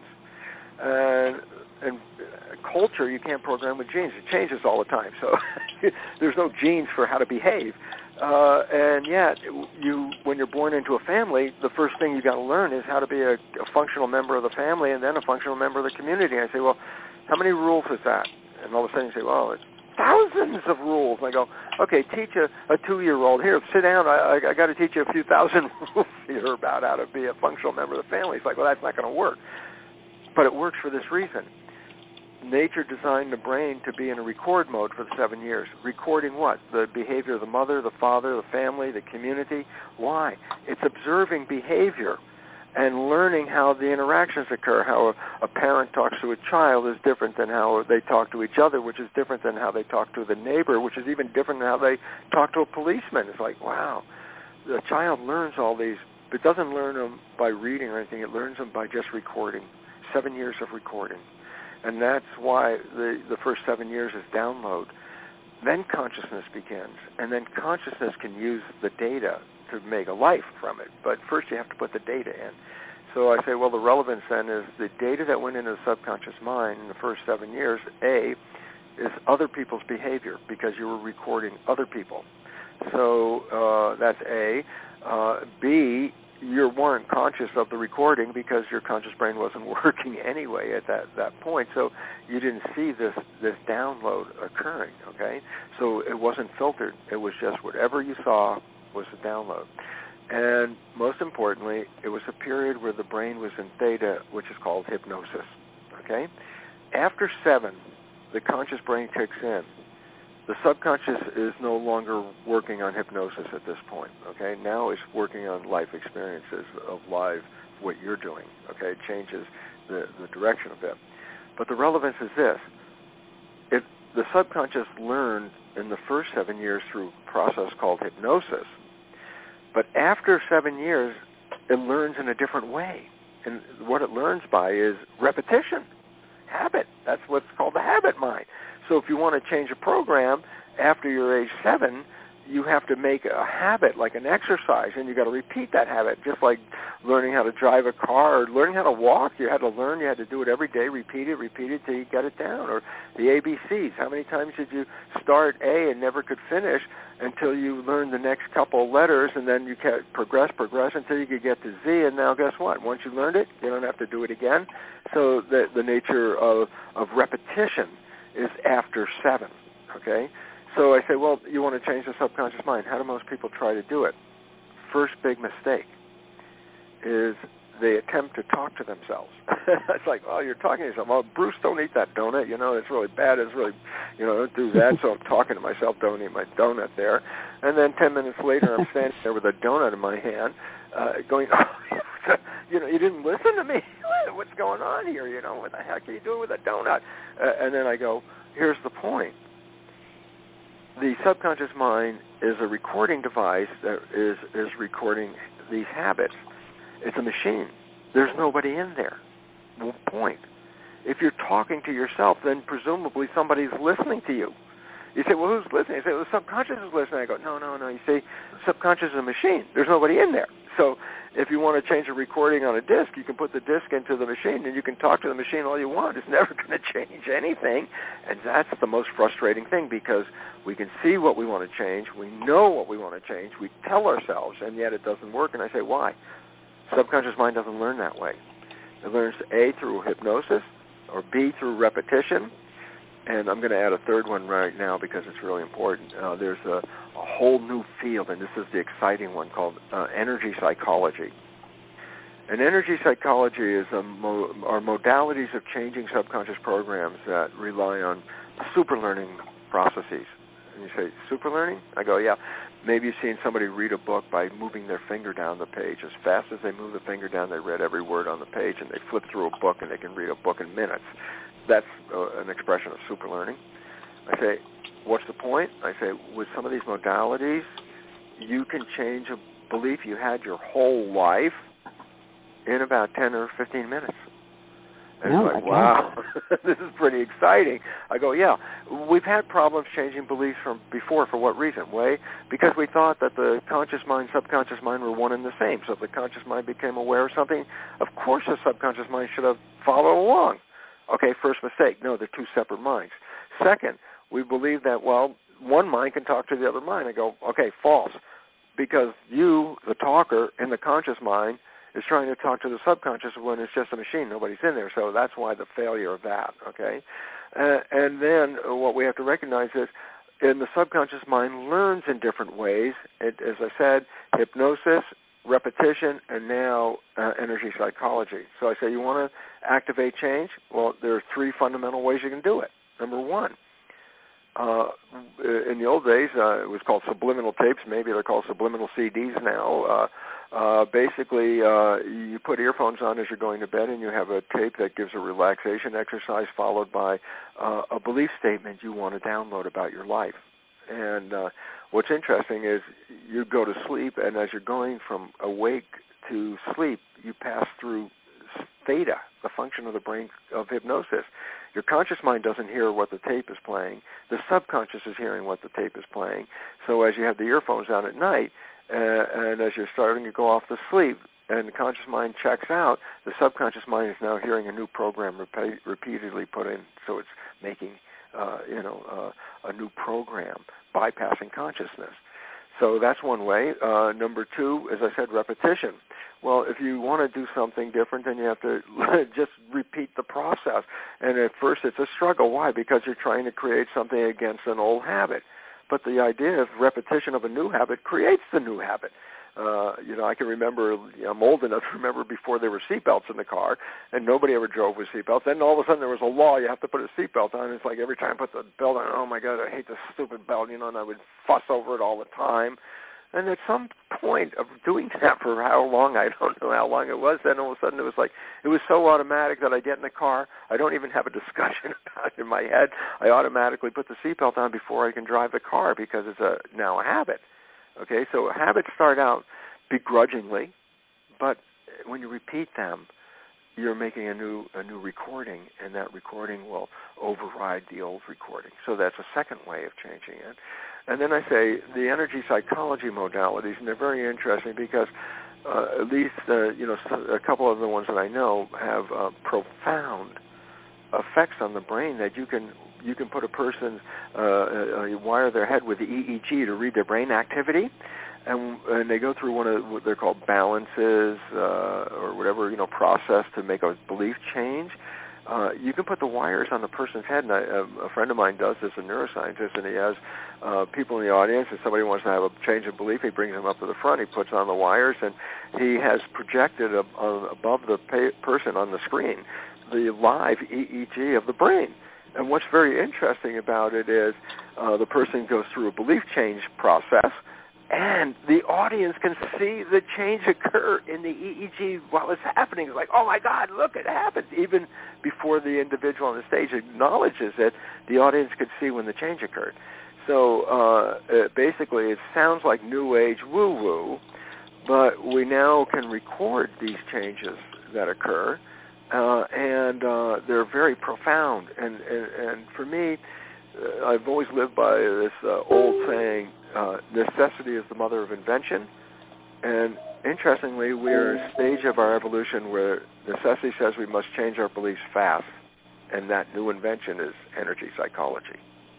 And, and culture, you can't program with genes. It changes all the time. So there's no genes for how to behave. Uh, and yet, you when you're born into a family, the first thing you got to learn is how to be a, a functional member of the family and then a functional member of the community. And I say, well, how many rules is that? And all of a sudden you say, well, it's thousands of rules. And I go, okay, teach a, a two-year-old. Here, sit down. I, I, I got to teach you a few thousand rules here about how to be a functional member of the family. It's like, well, that's not going to work. But it works for this reason. Nature designed the brain to be in a record mode for the seven years. Recording what? The behavior of the mother, the father, the family, the community. Why? It's observing behavior and learning how the interactions occur. How a, a parent talks to a child is different than how they talk to each other, which is different than how they talk to the neighbor, which is even different than how they talk to a policeman. It's like, wow, the child learns all these. It doesn't learn them by reading or anything. It learns them by just recording. Seven years of recording. And that's why the, the first seven years is download. Then consciousness begins. And then consciousness can use the data to make a life from it. But first you have to put the data in. So I say, well, the relevance then is the data that went into the subconscious mind in the first seven years, A, is other people's behavior because you were recording other people. So uh, that's A. Uh, B, you weren't conscious of the recording because your conscious brain wasn't working anyway at that, that point. So you didn't see this, this download occurring, okay? So it wasn't filtered. It was just whatever you saw was the download. And most importantly, it was a period where the brain was in theta, which is called hypnosis, okay? After seven, the conscious brain kicks in. The subconscious is no longer working on hypnosis at this point, okay? Now it's working on life experiences of live, what you're doing, okay? It changes the, the direction a bit. But the relevance is this. It, the subconscious learned in the first seven years through a process called hypnosis. But after seven years, it learns in a different way. And what it learns by is repetition, habit. That's what's called the habit mind. So if you want to change a program after you're age seven, you have to make a habit, like an exercise, and you've got to repeat that habit, just like learning how to drive a car or learning how to walk. You had to learn. You had to do it every day, repeat it, repeat it till you get it down. Or the A B Cs. How many times did you start A and never could finish until you learned the next couple of letters, and then you kept progress, progress until you could get to Z, and now guess what? Once you learned it, you don't have to do it again. So the, the nature of, of repetition is after seven, okay? So I say, well, you want to change the subconscious mind. How do most people try to do it? First big mistake is they attempt to talk to themselves. It's like, oh, you're talking to yourself. Oh, Bruce, don't eat that donut. You know, it's really bad. It's really, you know, don't do that. So I'm talking to myself, don't eat my donut there. And then ten minutes later, I'm standing there with a donut in my hand uh, going, oh, you know, you didn't listen to me. What's going on here? You know, what the heck are you doing with a donut? Uh, and then I go, here's the point. The subconscious mind is a recording device that is, is recording these habits. It's a machine. There's nobody in there. Well, point. If you're talking to yourself, then presumably somebody's listening to you. You say, well, who's listening? You say, well, the subconscious is listening. I go, no, no, no. You see, subconscious is a machine. There's nobody in there. So if you want to change a recording on a disc, you can put the disc into the machine, and you can talk to the machine all you want. It's never going to change anything. And that's the most frustrating thing, because we can see what we want to change. We know what we want to change. We tell ourselves, and yet it doesn't work. And I say, why? Subconscious mind doesn't learn that way. It learns A, through hypnosis, or B, through repetition. And I'm going to add a third one right now because it's really important. Uh, there's a, a whole new field, and this is the exciting one, called uh, energy psychology. And energy psychology is a mo- are modalities of changing subconscious programs that rely on super learning processes. And you say, super learning? I go, yeah. Maybe you've seen somebody read a book by moving their finger down the page. As fast as they move the finger down, they read every word on the page, and they flip through a book, and they can read a book in minutes. That's uh, an expression of super learning. I say, what's the point? I say, with some of these modalities, you can change a belief you had your whole life in about ten or fifteen minutes. And oh it's like, wow, this is pretty exciting. I go, yeah, we've had problems changing beliefs from before. For what reason? Way because we thought that the conscious mind, subconscious mind were one and the same. So if the conscious mind became aware of something, of course the subconscious mind should have followed along. Okay, first mistake. No, they're two separate minds. Second, we believe that, well, one mind can talk to the other mind. I go, okay, false. Because you, the talker, in the conscious mind, is trying to talk to the subconscious when it's just a machine. Nobody's in there. So that's why the failure of that, okay? Uh, and then what we have to recognize is in the subconscious mind learns in different ways. It, as I said, hypnosis, repetition, and now uh, energy psychology. So I say, you want to activate change? Well, there are three fundamental ways you can do it. Number one, uh, in the old days, uh, it was called subliminal tapes. Maybe they're called subliminal C Ds now. Uh, uh, basically, uh, you put earphones on as you're going to bed, and you have a tape that gives a relaxation exercise followed by uh, a belief statement you want to download about your life. And uh, what's interesting is you go to sleep, and as you're going from awake to sleep, you pass through theta, the function of the brain of hypnosis. Your conscious mind doesn't hear what the tape is playing. The subconscious is hearing what the tape is playing. So as you have the earphones on at night, Uh, and as you're starting to go off to sleep and the conscious mind checks out, the subconscious mind is now hearing a new program repeat, repeatedly put in, so it's making uh, you know uh, a new program, bypassing consciousness. So that's one way. Uh, number two, as I said, repetition. Well, if you want to do something different, then you have to just repeat the process. And at first it's a struggle. Why? Because you're trying to create something against an old habit. But the idea of repetition of a new habit creates the new habit. Uh, you know, I can remember, you know, I'm old enough to remember before there were seatbelts in the car, and nobody ever drove with seatbelts. Then all of a sudden there was a law, you have to put a seatbelt on. It's like every time I put the belt on, oh, my God, I hate this stupid belt, you know, and I would fuss over it all the time. And at some point of doing that for how long, I don't know how long it was, then all of a sudden it was like, it was so automatic that I get in the car, I don't even have a discussion about it in my head. I automatically put the seatbelt on before I can drive the car because it's a now a habit. Okay, so habits start out begrudgingly, but when you repeat them, you're making a new a new recording, and that recording will override the old recording. So that's a second way of changing it. And then I say the energy psychology modalities, and they're very interesting because uh, at least uh, you know a couple of the ones that I know have uh, profound effects on the brain that you can you can put a person uh, uh, you wire their head with the E E G to read their brain activity. And, and they go through one of what they're called balances uh, or whatever, you know, process to make a belief change. Uh, you can put the wires on the person's head, and I, a friend of mine does this, a neuroscientist, and he has uh, people in the audience, and somebody wants to have a change of belief, he brings them up to the front, he puts on the wires, and he has projected a, a, above the pa- person on the screen the live E E G of the brain. And what's very interesting about it is uh, the person goes through a belief change process, and the audience can see the change occur in the E E G while it's happening. It's like, oh, my God, look, it happened. Even before the individual on the stage acknowledges it, the audience could see when the change occurred. So uh, it basically it sounds like New Age woo-woo, but we now can record these changes that occur, uh, and uh, they're very profound. And, and, and for me, uh, I've always lived by this uh, old saying, Uh, necessity is the mother of invention, and interestingly, we're at a stage of our evolution where necessity says we must change our beliefs fast, and that new invention is energy psychology.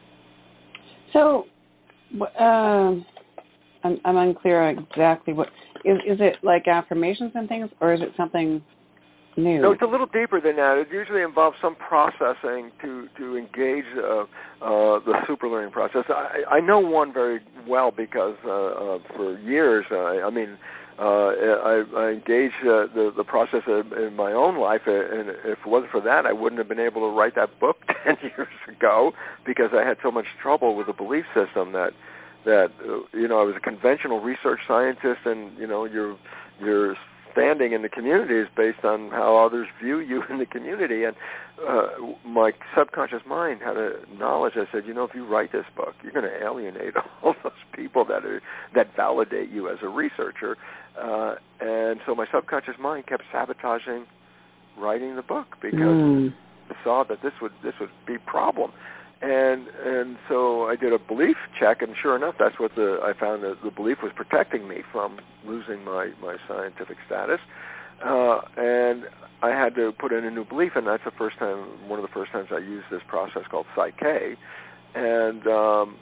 So, uh, I'm, I'm unclear exactly what is. Is it like affirmations and things, or is it something new? No, it's a little deeper than that. It usually involves some processing to to engage uh, uh, the super learning process. I, I know one very well because uh, uh, for years, uh, I mean, uh, I, I engaged uh, the the process in my own life, and if it wasn't for that, I wouldn't have been able to write that book ten years ago because I had so much trouble with the belief system that that uh, you know I was a conventional research scientist, and you know you're you're standing in the community is based on how others view you in the community. And uh, my subconscious mind had a knowledge. I said, you know, if you write this book, you're going to alienate all those people that are that validate you as a researcher. Uh, and so my subconscious mind kept sabotaging writing the book because mm. I saw that this would this would be a problem. And and so I did a belief check, and sure enough, that's what the I found that the belief was protecting me from losing my, my scientific status. Uh, and I had to put in a new belief, and that's the first time, one of the first times I used this process called Psyche. And um,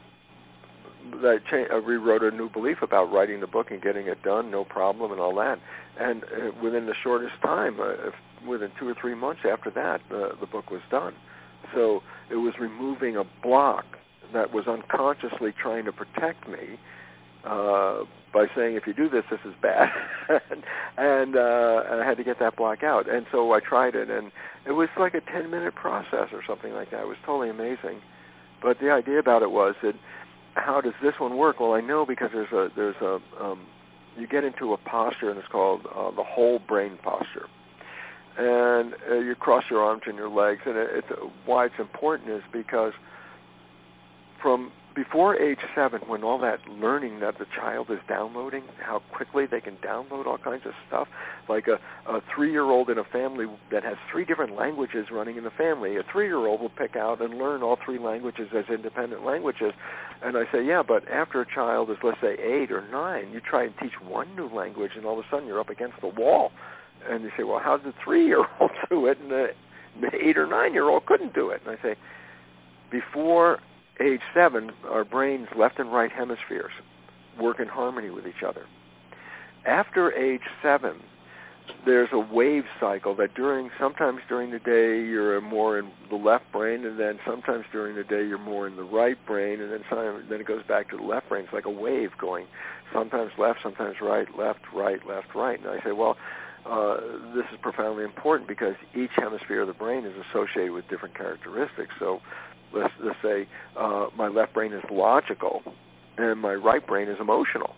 I, cha- I rewrote a new belief about writing the book and getting it done, no problem, and all that. And uh, within the shortest time, uh, if, within two or three months after that, uh, the book was done. So it was removing a block that was unconsciously trying to protect me uh, by saying, if you do this, this is bad. and and uh, I had to get that block out. And so I tried it, and it was like a ten-minute process or something like that. It was totally amazing. But the idea about it was that how does this one work? Well, I know because there's a, there's a um, you get into a posture, and it's called uh, the whole brain posture. And uh, you cross your arms and your legs, and it, it's, why it's important is because from before age seven, when all that learning that the child is downloading, how quickly they can download all kinds of stuff, like a, a three-year-old in a family that has three different languages running in the family, a three-year-old will pick out and learn all three languages as independent languages. And I say, yeah, but after a child is, let's say, eight or nine, you try and teach one new language, and all of a sudden you're up against the wall. And you say, well, how did the three-year-old do it, and the, the eight or nine-year-old couldn't do it? And I say, before age seven, our brains, left and right hemispheres, work in harmony with each other. After age seven, there's a wave cycle that during, sometimes during the day you're more in the left brain, and then sometimes during the day you're more in the right brain, and then some, then it goes back to the left brain. It's like a wave going, sometimes left, sometimes right, left, right, left, right. And I say, well, uh, this is profoundly important because each hemisphere of the brain is associated with different characteristics. So let's, let's say uh, my left brain is logical and my right brain is emotional.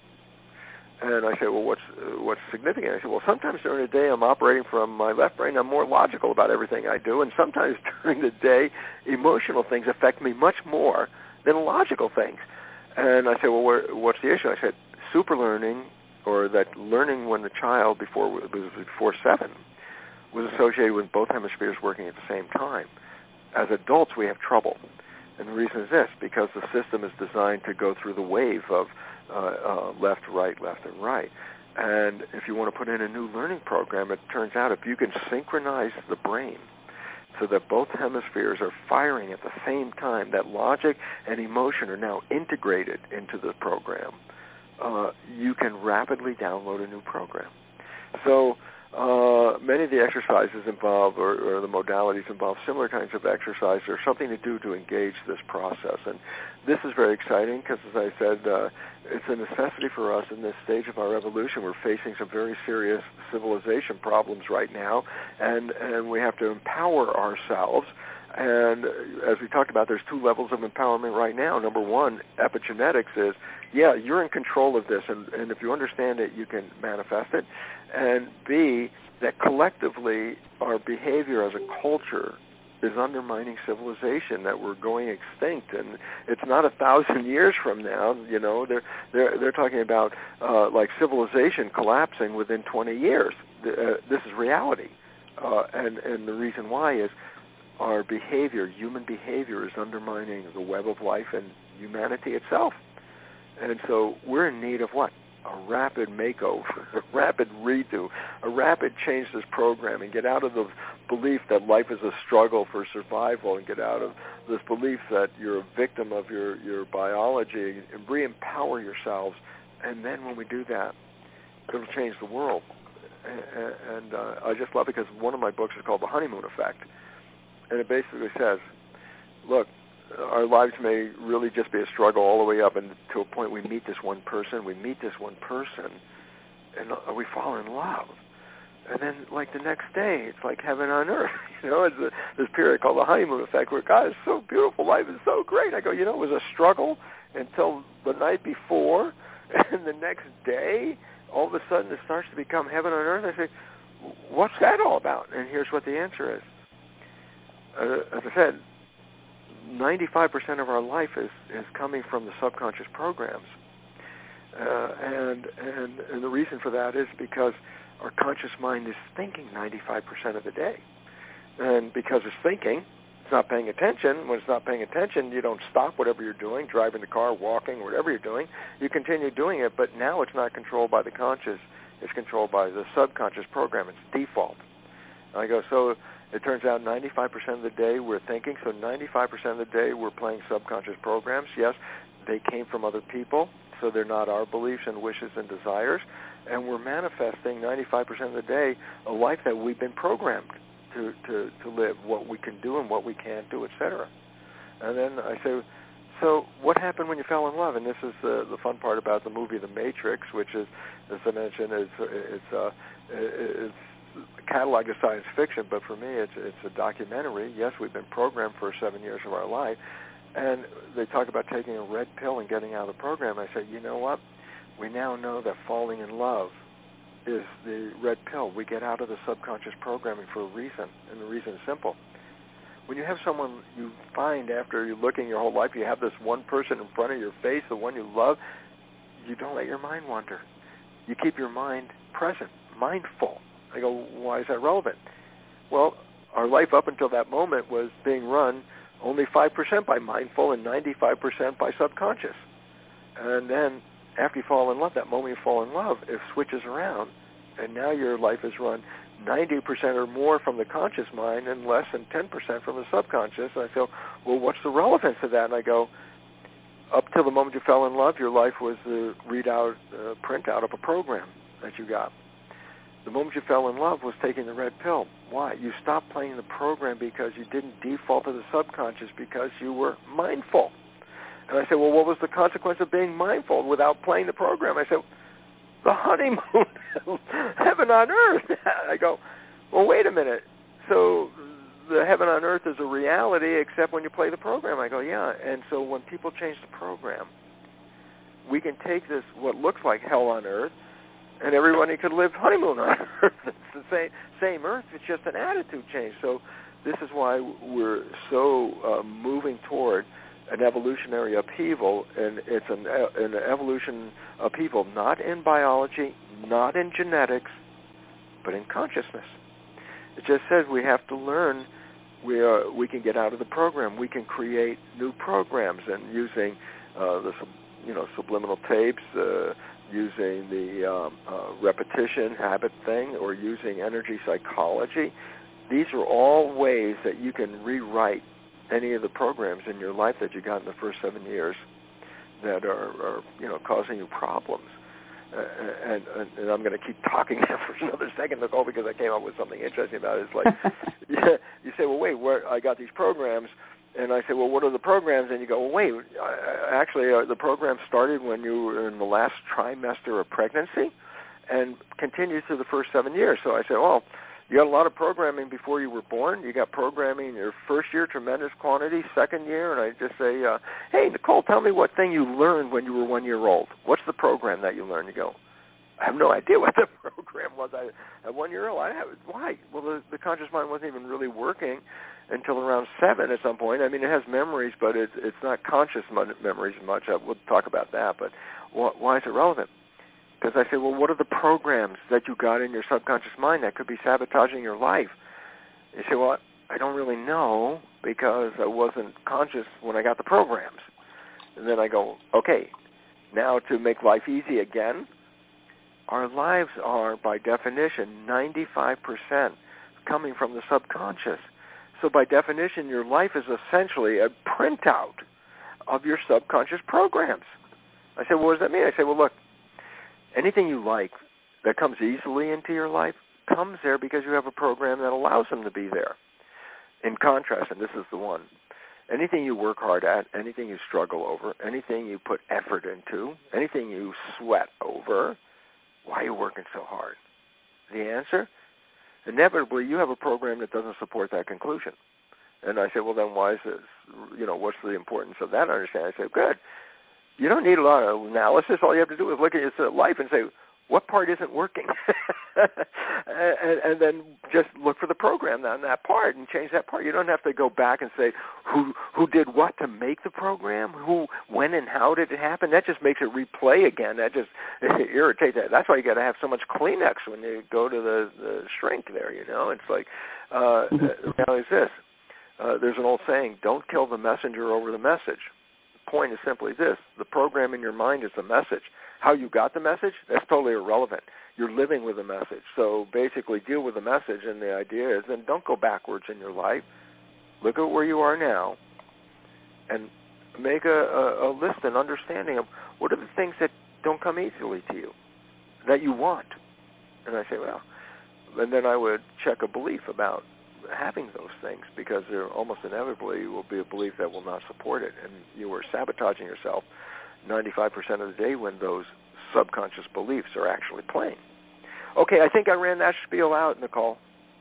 And I say, well, what's uh, what's significant? I say, well, sometimes during the day I'm operating from my left brain. I'm more logical about everything I do. And sometimes during the day, emotional things affect me much more than logical things. And I say, well, where, what's the issue? I said, super learning, or that learning when the child before was before seven, was associated with both hemispheres working at the same time. As adults, we have trouble. And the reason is this, because the system is designed to go through the wave of uh, uh, left, right, left, and right. And if you want to put in a new learning program, it turns out if you can synchronize the brain so that both hemispheres are firing at the same time, that logic and emotion are now integrated into the program, uh, you can rapidly download a new program. So Uh, many of the exercises involve, or, or the modalities involve similar kinds of exercise or something to do to engage this process. And this is very exciting because, as I said, uh, it's a necessity for us in this stage of our evolution. We're facing some very serious civilization problems right now, and, and we have to empower ourselves. And as we talked about, there's two levels of empowerment right now. Number one, epigenetics is, yeah, you're in control of this, and, and if you understand it, you can manifest it. And B, that collectively our behavior as a culture is undermining civilization, that we're going extinct, and it's not a thousand years from now. You know, they're they're they're talking about uh, like civilization collapsing within twenty years. Uh, this is reality, uh, and and the reason why is our behavior, human behavior, is undermining the web of life and humanity itself. And so we're in need of what? A rapid makeover, a rapid redo, a rapid change this program, and get out of the belief that life is a struggle for survival, and get out of this belief that you're a victim of your, your biology, and re-empower yourselves. And then when we do that, it'll change the world. And, and uh, I just love it because one of my books is called The Honeymoon Effect. And it basically says, look, our lives may really just be a struggle all the way up and to a point we meet this one person, we meet this one person, and we fall in love. And then, like, the next day, it's like heaven on earth. You know, it's a, this period called the honeymoon effect where, God, it's so beautiful, life is so great. I go, you know, it was a struggle until the night before, and the next day, all of a sudden, it starts to become heaven on earth. I say, what's that all about? And here's what the answer is. Uh, as I said, ninety-five percent of our life is, is coming from the subconscious programs. Uh, and, and and the reason for that is because our conscious mind is thinking ninety-five percent of the day. And because it's thinking, it's not paying attention. When it's not paying attention, you don't stop whatever you're doing, driving the car, walking, whatever you're doing. You continue doing it, but now it's not controlled by the conscious. It's controlled by the subconscious program. It's default. And I go, so it turns out ninety-five percent of the day we're thinking, so ninety-five percent of the day we're playing subconscious programs. Yes, they came from other people, so they're not our beliefs and wishes and desires, and we're manifesting ninety-five percent of the day a life that we've been programmed to, to, to live, what we can do and what we can't do, et cetera. And then I say, so what happened when you fell in love? And this is the, the fun part about the movie The Matrix, which is, as I mentioned, is it's uh, it's catalog of science fiction, but for me it's it's a documentary. Yes, we've been programmed for seven years of our life, and they talk about taking a red pill and getting out of the program. I said, you know what? We now know that falling in love is the red pill. We get out of the subconscious programming for a reason, and the reason is simple. When you have someone you find after you're looking your whole life, you have this one person in front of your face, the one you love, you don't let your mind wander. You keep your mind present, mindful. I go, why is that relevant? Well, our life up until that moment was being run only five percent by mindful and ninety-five percent by subconscious. And then after you fall in love, that moment you fall in love, it switches around, and now your life is run ninety percent or more from the conscious mind and less than ten percent from the subconscious. And I go, well, what's the relevance of that? And I go, up till the moment you fell in love, your life was the readout, uh, printout of a program that you got. The moment you fell in love was taking the red pill. Why? You stopped playing the program because you didn't default to the subconscious because you were mindful. And I said, well, what was the consequence of being mindful without playing the program? I said, the honeymoon, heaven on earth. I go, well, wait a minute. So the heaven on earth is a reality except when you play the program. I go, yeah. And so when people change the program, we can take this, what looks like hell on earth, and everybody could live honeymoon on earth. It's the same, same earth. It's just an attitude change. So this is why we're so uh, moving toward an evolutionary upheaval, and it's an, an evolution upheaval not in biology, not in genetics, but in consciousness. It just says we have to learn. We are, we can get out of the program. We can create new programs, and using uh, the you know subliminal tapes, uh, using the um, uh, repetition habit thing, or using energy psychology. These are all ways that you can rewrite any of the programs in your life that you got in the first seven years that are, are you know, causing you problems. Uh, and, and, and I'm going to keep talking now for another second, Nicole, because I came up with something interesting about it. It's like, you, you say, well, wait, where, I got these programs, and I say, well, what are the programs? And you go, well, wait, I, actually, uh, the program started when you were in the last trimester of pregnancy and continues through the first seven years. So I say, well, you got a lot of programming before you were born. You got programming in your first year, tremendous quantity, second year, and I just say, uh, hey, Nicole, tell me what thing you learned when you were one year old. What's the program that you learned? You go, I have no idea what the program was. I, at one year old, I have, why? Well, the, the conscious mind wasn't even really working until around seven at some point. I mean, it has memories, but it's, it's not conscious memories much. I, we'll talk about that, but wh- why is it relevant? Because I say, well, what are the programs that you got in your subconscious mind that could be sabotaging your life? You say, well, I don't really know because I wasn't conscious when I got the programs. And then I go, okay, now to make life easy again, our lives are, by definition, ninety-five percent coming from the subconscious. So by definition, your life is essentially a printout of your subconscious programs. I say, well, what does that mean? I say, well, look, anything you like that comes easily into your life comes there because you have a program that allows them to be there. In contrast, and this is the one, anything you work hard at, anything you struggle over, anything you put effort into, anything you sweat over, why are you working so hard? The answer? Inevitably, you have a program that doesn't support that conclusion. And I say, well, then why is this, you know, what's the importance of that understanding? I say, good. You don't need a lot of analysis. All you have to do is look at your life and say, what part isn't working? and, and then just look for the program on that part and change that part. You don't have to go back and say, who who did what to make the program? Who, when and how did it happen? That just makes it replay again. That just irritates that. That's why you got to have so much Kleenex when you go to the, the shrink there, you know. It's like, uh, the reality is this. Uh, there's an old saying, don't kill the messenger over the message. Point is simply this: the program in your mind is the message. How you got the message, that's totally irrelevant. You're living with the message. So basically deal with the message, and the idea is then don't go backwards in your life. Look at where you are now and make a, a, a list and understanding of what are the things that don't come easily to you, that you want. And I say, well, and then I would check a belief about having those things, because there almost inevitably will be a belief that will not support it, and you are sabotaging yourself ninety-five percent of the day when those subconscious beliefs are actually playing. Okay, I think I ran that spiel out, Nicole.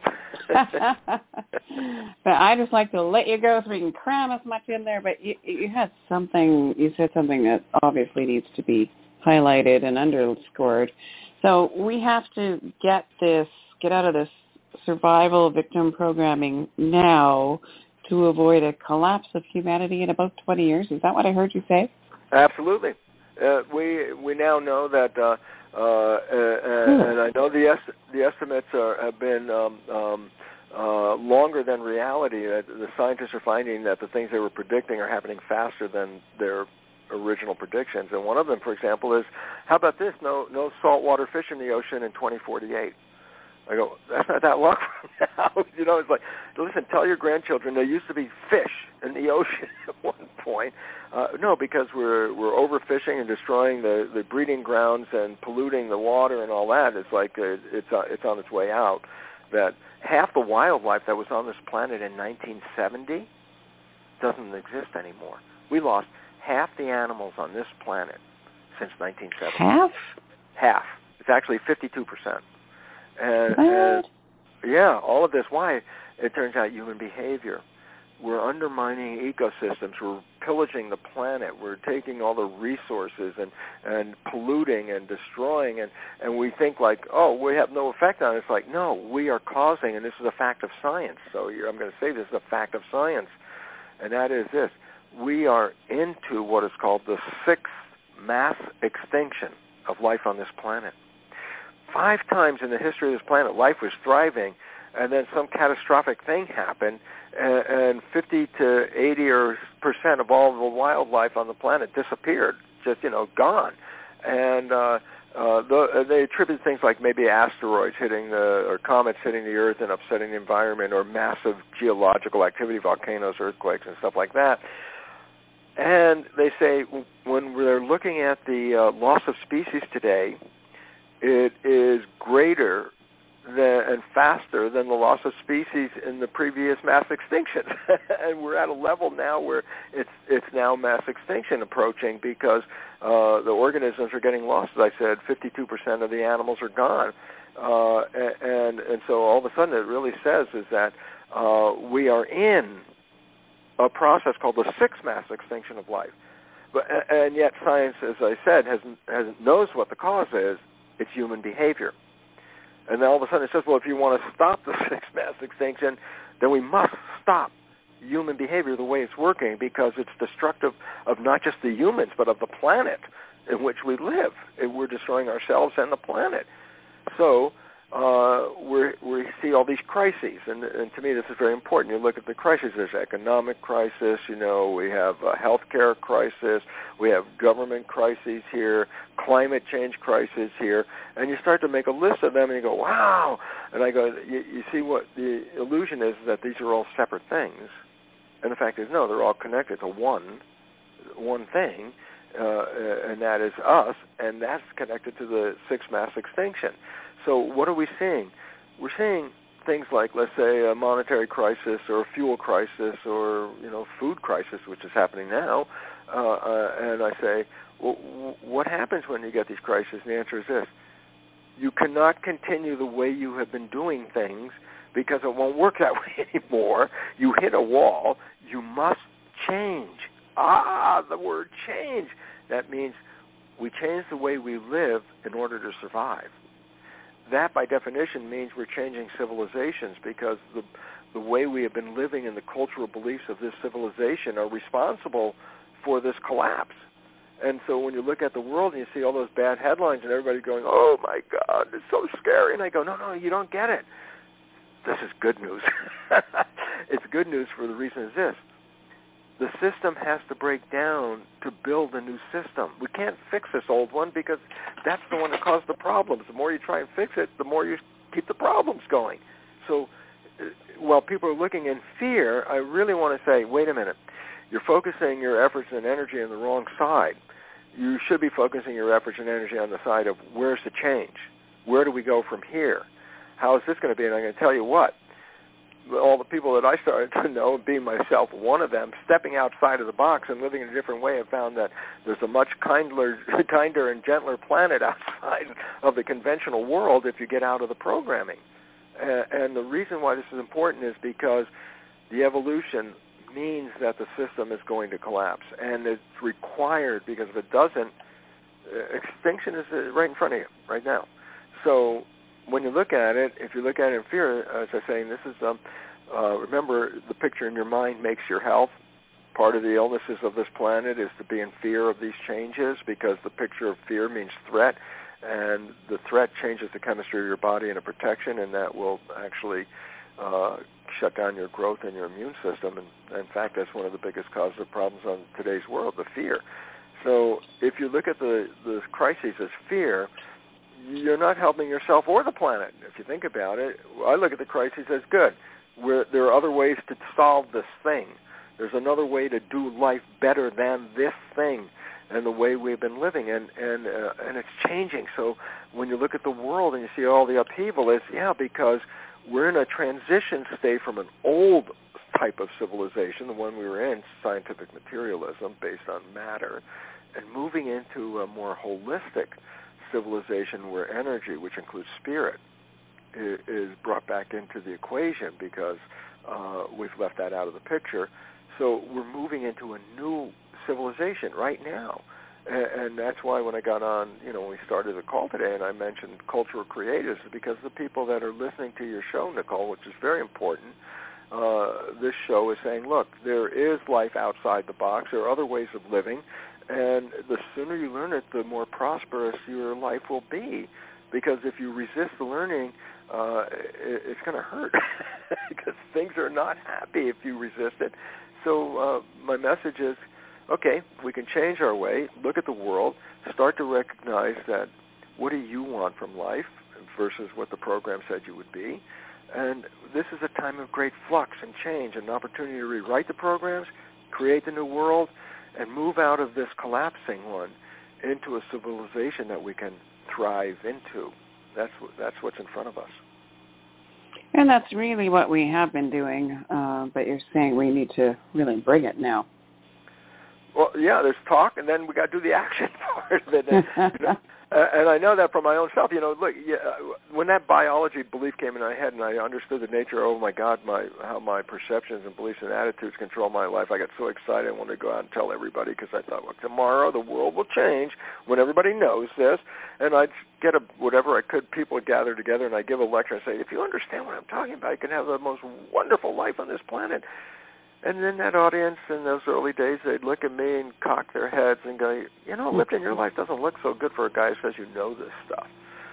But I just like to let you go so we can cram as much in there, but you, you had something, you said something that obviously needs to be highlighted and underscored. So we have to get this, get out of this survival victim programming now to avoid a collapse of humanity in about twenty years. Is that what I heard you say? Absolutely. Uh, we we now know that, uh, uh, uh, and I know the est- the estimates are, have been um, um, uh, longer than reality. Uh, the scientists are finding that the things they were predicting are happening faster than their original predictions. And one of them, for example, is, how about this? No no saltwater fish in the ocean in twenty forty-eight. I go, that's not that long from now. You know, it's like, listen, tell your grandchildren there used to be fish in the ocean at one point. Uh, no, because we're we're overfishing and destroying the, the breeding grounds and polluting the water and all that. It's like uh, it's uh, it's on its way out. That half the wildlife that was on this planet in nineteen seventy doesn't exist anymore. We lost half the animals on this planet since nineteen seventy. Half? Half. It's actually fifty-two percent. And, and yeah, all of this. Why? It turns out human behavior. We're undermining ecosystems. We're pillaging the planet. We're taking all the resources and, and polluting and destroying. And, and we think like, oh, we have no effect on it. It's like, no, we are causing, and this is a fact of science. So you're, I'm going to say this is a fact of science. And that is this. We are into what is called the sixth mass extinction of life on this planet. Five times in the history of this planet, life was thriving, and then some catastrophic thing happened, and, and fifty to eighty or percent of all the wildlife on the planet disappeared, just, you know, gone. And uh, uh, the, they attribute things like maybe asteroids hitting the, or comets hitting the Earth and upsetting the environment, or massive geological activity, volcanoes, earthquakes, and stuff like that. And they say when they're looking at the uh, loss of species today, it is greater than, and faster than the loss of species in the previous mass extinction. And we're at a level now where it's it's now mass extinction approaching, because uh, the organisms are getting lost. As I said, fifty-two percent of the animals are gone. Uh, and, and so all of a sudden it really says is that uh, we are in a process called the sixth mass extinction of life. But, and yet science, as I said, has, has knows what the cause is. It's human behavior. And then all of a sudden it says, well, if you want to stop the sixth mass extinction, then we must stop human behavior the way it's working, because it's destructive of not just the humans, but of the planet in which we live. And we're destroying ourselves and the planet. So uh, we're, we see all these crises, and, and to me this is very important. You look at the crises. There's economic crisis, you know, we have a healthcare crisis, we have government crises here, climate change crisis here, and you start to make a list of them, and you go, wow. And I go, you, you see what the illusion is, that these are all separate things. And the fact is, no, they're all connected to one, one thing, uh, and that is us, and that's connected to the sixth mass extinction. So what are we seeing? We're seeing things like, let's say, a monetary crisis or a fuel crisis or, you know, food crisis, which is happening now. Uh, uh, and I say, well, what happens when you get these crises? And the answer is this. You cannot continue the way you have been doing things, because it won't work that way anymore. You hit a wall. You must change. Ah, the word change. That means we change the way we live in order to survive. That, by definition, means we're changing civilizations, because the the way we have been living and the cultural beliefs of this civilization are responsible for this collapse. And so when you look at the world and you see all those bad headlines and everybody going, oh, my God, it's so scary. And I go, no, no, you don't get it. This is good news. It's good news for the reason is this. The system has to break down to build a new system. We can't fix this old one, because that's the one that caused the problems. The more you try and fix it, the more you keep the problems going. So uh, while people are looking in fear, I really want to say, wait a minute. You're focusing your efforts and energy on the wrong side. You should be focusing your efforts and energy on the side of, where's the change? Where do we go from here? How is this going to be? And I'm going to tell you what. All the people that I started to know, being myself one of them, stepping outside of the box and living in a different way, have found that there's a much kinder, kinder and gentler planet outside of the conventional world if you get out of the programming. And the reason why this is important is because the evolution means that the system is going to collapse, and it's required, because if it doesn't, extinction is right in front of you right now. So when you look at it, if you look at it in fear, as I was saying, this is um, Uh, remember, the picture in your mind makes your health. Part of the illnesses of this planet is to be in fear of these changes because the picture of fear means threat, and the threat changes the chemistry of your body into protection, and that will actually uh, shut down your growth and your immune system. And in fact, that's one of the biggest causes of problems on today's world, the fear. So if you look at the, the crises as fear, you're not helping yourself or the planet. If you think about it, I look at the crises as good. Where there are other ways to solve this thing. There's another way to do life better than this thing and the way we've been living, and and uh, and it's changing. So when you look at the world and you see all the upheaval, it's yeah because we're in a transition state from an old type of civilization, the one we were in, scientific materialism based on matter, and moving into a more holistic civilization where energy, which includes spirit, is brought back into the equation because uh, we've left that out of the picture. So we're moving into a new civilization right now. And, and that's why when I got on, you know, when we started the call today and I mentioned cultural creatives, because the people that are listening to your show, Nicole, which is very important, uh, this show is saying, look, there is life outside the box. There are other ways of living. And the sooner you learn it, the more prosperous your life will be. Because if you resist the learning, uh, it, it's going to hurt because things are not happy if you resist it. So uh, my message is, okay, we can change our way, look at the world, start to recognize that what do you want from life versus what the program said you would be. And this is a time of great flux and change, an opportunity to rewrite the programs, create the new world, and move out of this collapsing one into a civilization that we can thrive into. That's that's what's in front of us. And that's really what we have been doing, uh, but you're saying we need to really bring it now. Well, yeah, there's talk, and then we got to do the action part of it. And, you know, uh, and I know that from my own self. You know, look, yeah, when that biology belief came in my head, and I understood the nature. Oh my God, my how my perceptions and beliefs and attitudes control my life. I got so excited. I wanted to go out and tell everybody because I thought, well, tomorrow the world will change when everybody knows this. And I'd get a, whatever I could, people would gather together, and I'd give a lecture and say, if you understand what I'm talking about, you can have the most wonderful life on this planet. And then that audience in those early days, they'd look at me and cock their heads and go, you know, Lipton, your life doesn't look so good for a guy who says you know this stuff.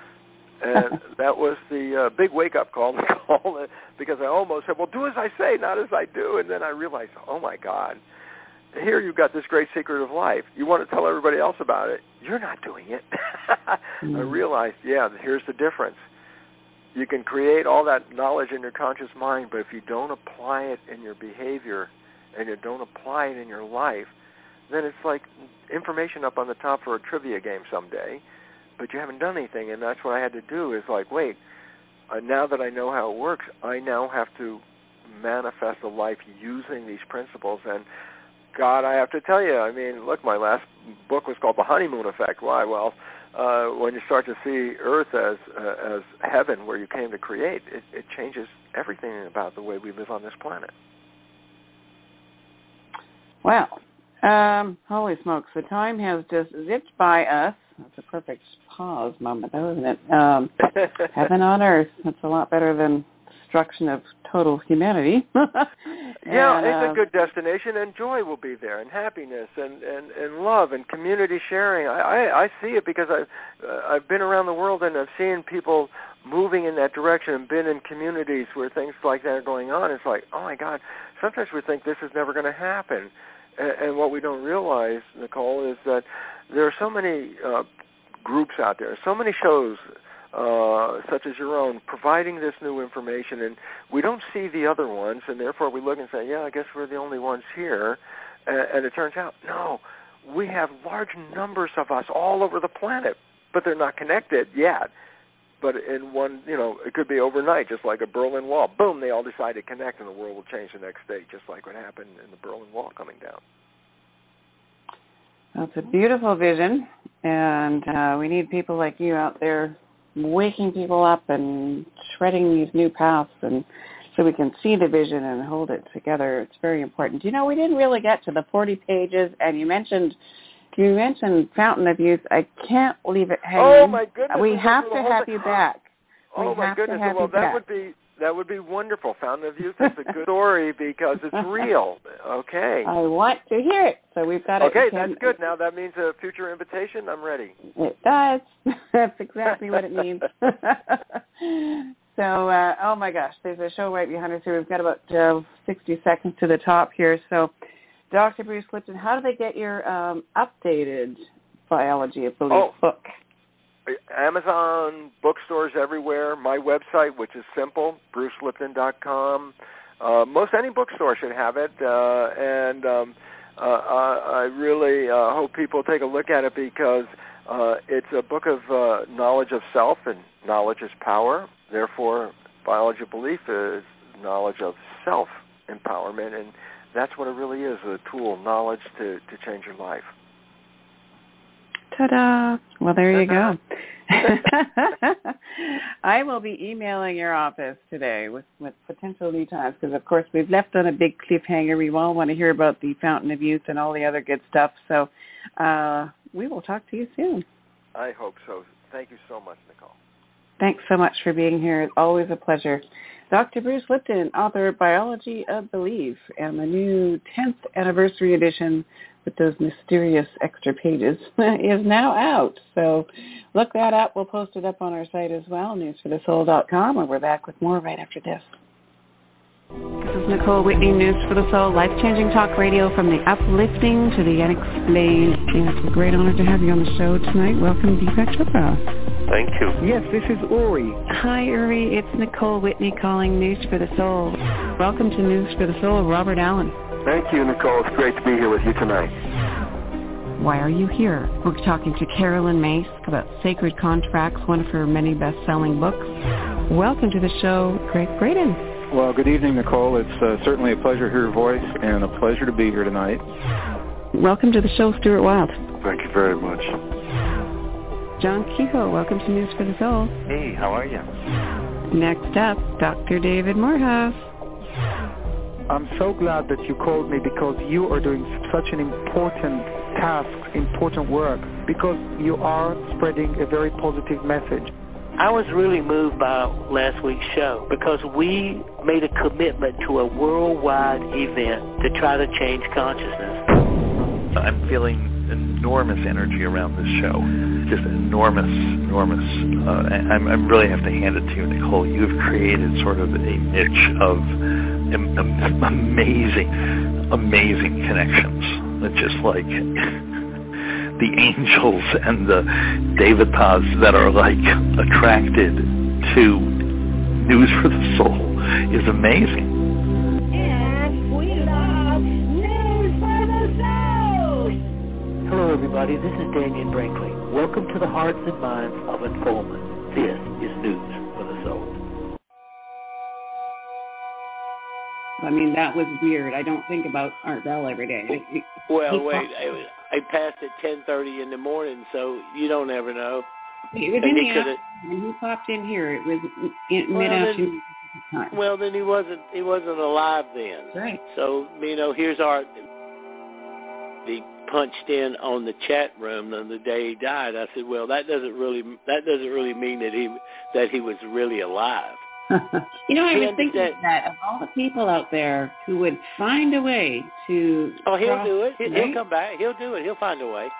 And that was the uh, big wake-up call, because I almost said, well, do as I say, not as I do. And then I realized, oh, my God, here you've got this great secret of life. You want to tell everybody else about it. You're not doing it. mm-hmm. I realized, yeah, here's the difference. You can create all that knowledge in your conscious mind, but if you don't apply it in your behavior and you don't apply it in your life, then it's like information up on the top for a trivia game someday, but you haven't done anything. And that's what I had to do is like, wait, uh, now that I know how it works, I now have to manifest a life using these principles. And God, I have to tell you, I mean, look, my last book was called The Honeymoon Effect. Why? Well, Uh, when you start to see Earth as uh, as heaven, where you came to create, it, it changes everything about the way we live on this planet. Well, um, holy smokes, the time has just zipped by us. That's a perfect pause moment, though, isn't it? Um, heaven on Earth. That's a lot better than destruction of total humanity. yeah, and, it's uh, a good destination, and joy will be there, and happiness, and, and, and love, and community sharing. I, I, I see it because I've, uh, I've been around the world, and I've seen people moving in that direction and been in communities where things like that are going on. It's like, oh, my God, sometimes we think this is never going to happen. And, and what we don't realize, Nicole, is that there are so many uh, groups out there, so many shows, Uh, such as your own, providing this new information, and we don't see the other ones, and therefore we look and say, yeah, I guess we're the only ones here, and, and it turns out, no, we have large numbers of us all over the planet, but they're not connected yet. But in one, you know, it could be overnight, just like a Berlin Wall. Boom, they all decide to connect, and the world will change the next day, just like what happened in the Berlin Wall coming down. That's a beautiful vision, and uh, we need people like you out there waking people up and shredding these new paths, and so we can see the vision and hold it together. It's very important. You know, we didn't really get to the forty pages, and you mentioned you mentioned Fountain of Youth. I can't leave it hanging. Oh my goodness! We have to have thing. you back. Oh we my have goodness! To have well, you that back. would be that would be wonderful. Fountain of Youth is a good story because it's real. Okay. I want to hear it. So we've got okay, it. Okay, that's good. Now that means a future invitation. I'm ready. It does. That's exactly what it means. So, uh, oh my gosh, there's a show right behind us here. We've got about uh, sixty seconds to the top here. So, Doctor Bruce Lipton, how do they get your um, updated Biology of Belief oh. book? Amazon, bookstores everywhere. My website, which is simple, bruce lipton dot com. Uh, most any bookstore should have it, uh, and um, uh, I really uh, hope people take a look at it because uh, it's a book of uh, knowledge of self, and knowledge is power. Therefore, Biology of Belief is knowledge of self-empowerment, and that's what it really is, a tool, knowledge to, to change your life. Ta-da! Well, there you go. I will be emailing your office today with, with potential lead times because, of course, we've left on a big cliffhanger. We all want to hear about the Fountain of Youth and all the other good stuff. So uh, we will talk to you soon. I hope so. Thank you so much, Nicole. Thanks so much for being here. It's always a pleasure. Doctor Bruce Lipton, author of Biology of Belief and the new tenth anniversary edition with those mysterious extra pages is now out. So look that up. We'll post it up on our site as well, news for the soul dot com, and we're back with more right after this. This is Nicole Whitney, News for the Soul, life-changing talk radio from the uplifting to the unexplained. It's a great honor to have you on the show tonight. Welcome, Deepak Chopra. Thank you. Yes, this is Uri. Hi, Uri. It's Nicole Whitney calling News for the Soul. Welcome to News for the Soul, Robert Allen. Thank you, Nicole. It's great to be here with you tonight. Why are you here? We're talking to Carolyn Myss about Sacred Contracts, one of her many best-selling books. Welcome to the show, Greg Braden. Well, good evening, Nicole. It's uh, certainly a pleasure to hear your voice and a pleasure to be here tonight. Welcome to the show, Stuart Wild. Thank you very much. John Kehoe, welcome to News for the Soul. Hey, how are you? Next up, Doctor David Morehouse. I'm so glad that you called me because you are doing such an important task, important work, because you are spreading a very positive message. I was really moved by last week's show because we made a commitment to a worldwide event to try to change consciousness. I'm feeling enormous energy around this show, just enormous, enormous. Uh, I'm, I really have to hand it to you, Nicole. You've created sort of a niche of am- am- amazing, amazing connections. It's just like the angels and the devatas that are like attracted to News for the Soul is amazing. And we love News for the Soul. Hello, everybody. This is Daniel Brinkley. Welcome to the Hearts and Minds of Informant. This is News for the Soul. I mean, that was weird. I don't think about Art Bell every day. Well, wait. I, I passed at ten thirty in the morning, so you don't ever know. It was in the afternoon. When he popped in here, it was in well, mid-afternoon time. Well, then he wasn't he wasn't alive then. Right. So, you know, here's Art. He punched in on the chat room on the day he died. I said, well, that doesn't really that doesn't really mean that he that he was really alive. You know, I he was thinking that, that of all the people out there who would find a way to... Oh, he'll cross, do it. He'll, right? he'll come back. He'll do it. He'll find a way.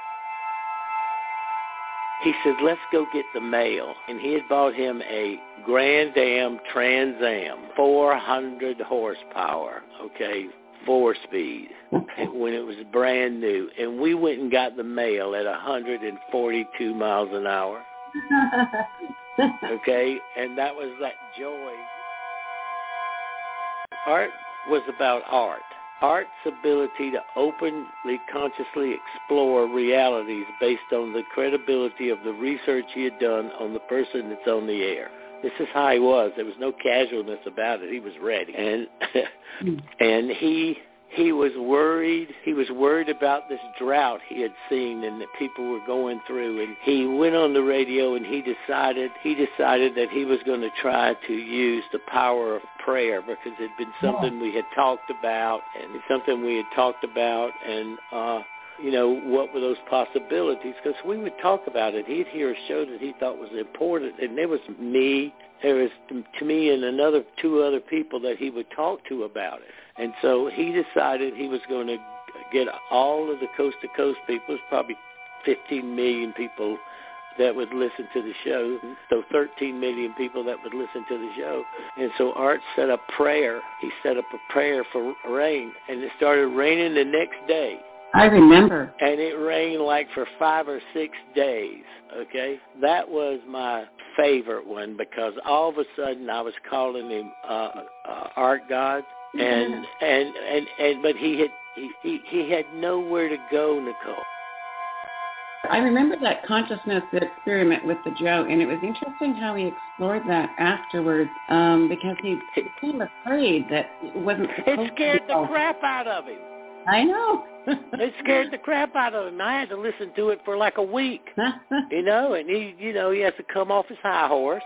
He said, let's go get the mail. And he had bought him a Grand Am Trans Am, four hundred horsepower, okay, four-speed, when it was brand new. And we went and got the mail at one hundred forty-two miles an hour. Okay, and that was that joy. Art was about art. Art's ability to openly, consciously explore realities based on the credibility of the research he had done on the person that's on the air. This is how he was. There was no casualness about it. He was ready. And and he he was worried. He was worried about this drought he had seen and that people were going through. And he went on the radio and he decided he decided that he was going to try to use the power of prayer because it had been something we had talked about and it's something we had talked about. And uh, you know, what were those possibilities? Because we would talk about it. He'd hear a show that he thought was important, and there was me, there was to me and another two other people that he would talk to about it. And so he decided he was going to get all of the coast-to-coast people. There's probably fifteen million people that would listen to the show, so thirteen million people that would listen to the show. And so Art set up prayer. He set up a prayer for rain, and it started raining the next day. I remember. And it rained like for five or six days, okay? That was my favorite one because all of a sudden I was calling him uh, uh, Art God, and, mm-hmm. and, and, and but he had, he, he, he had nowhere to go, Nicole. I remember that consciousness experiment with the Joe, and it was interesting how he explored that afterwards um, because he became afraid that it wasn't supposed It scared to the crap out of him. I know. It scared the crap out of him. I had to listen to it for like a week, you know, and he, you know, he has to come off his high horse.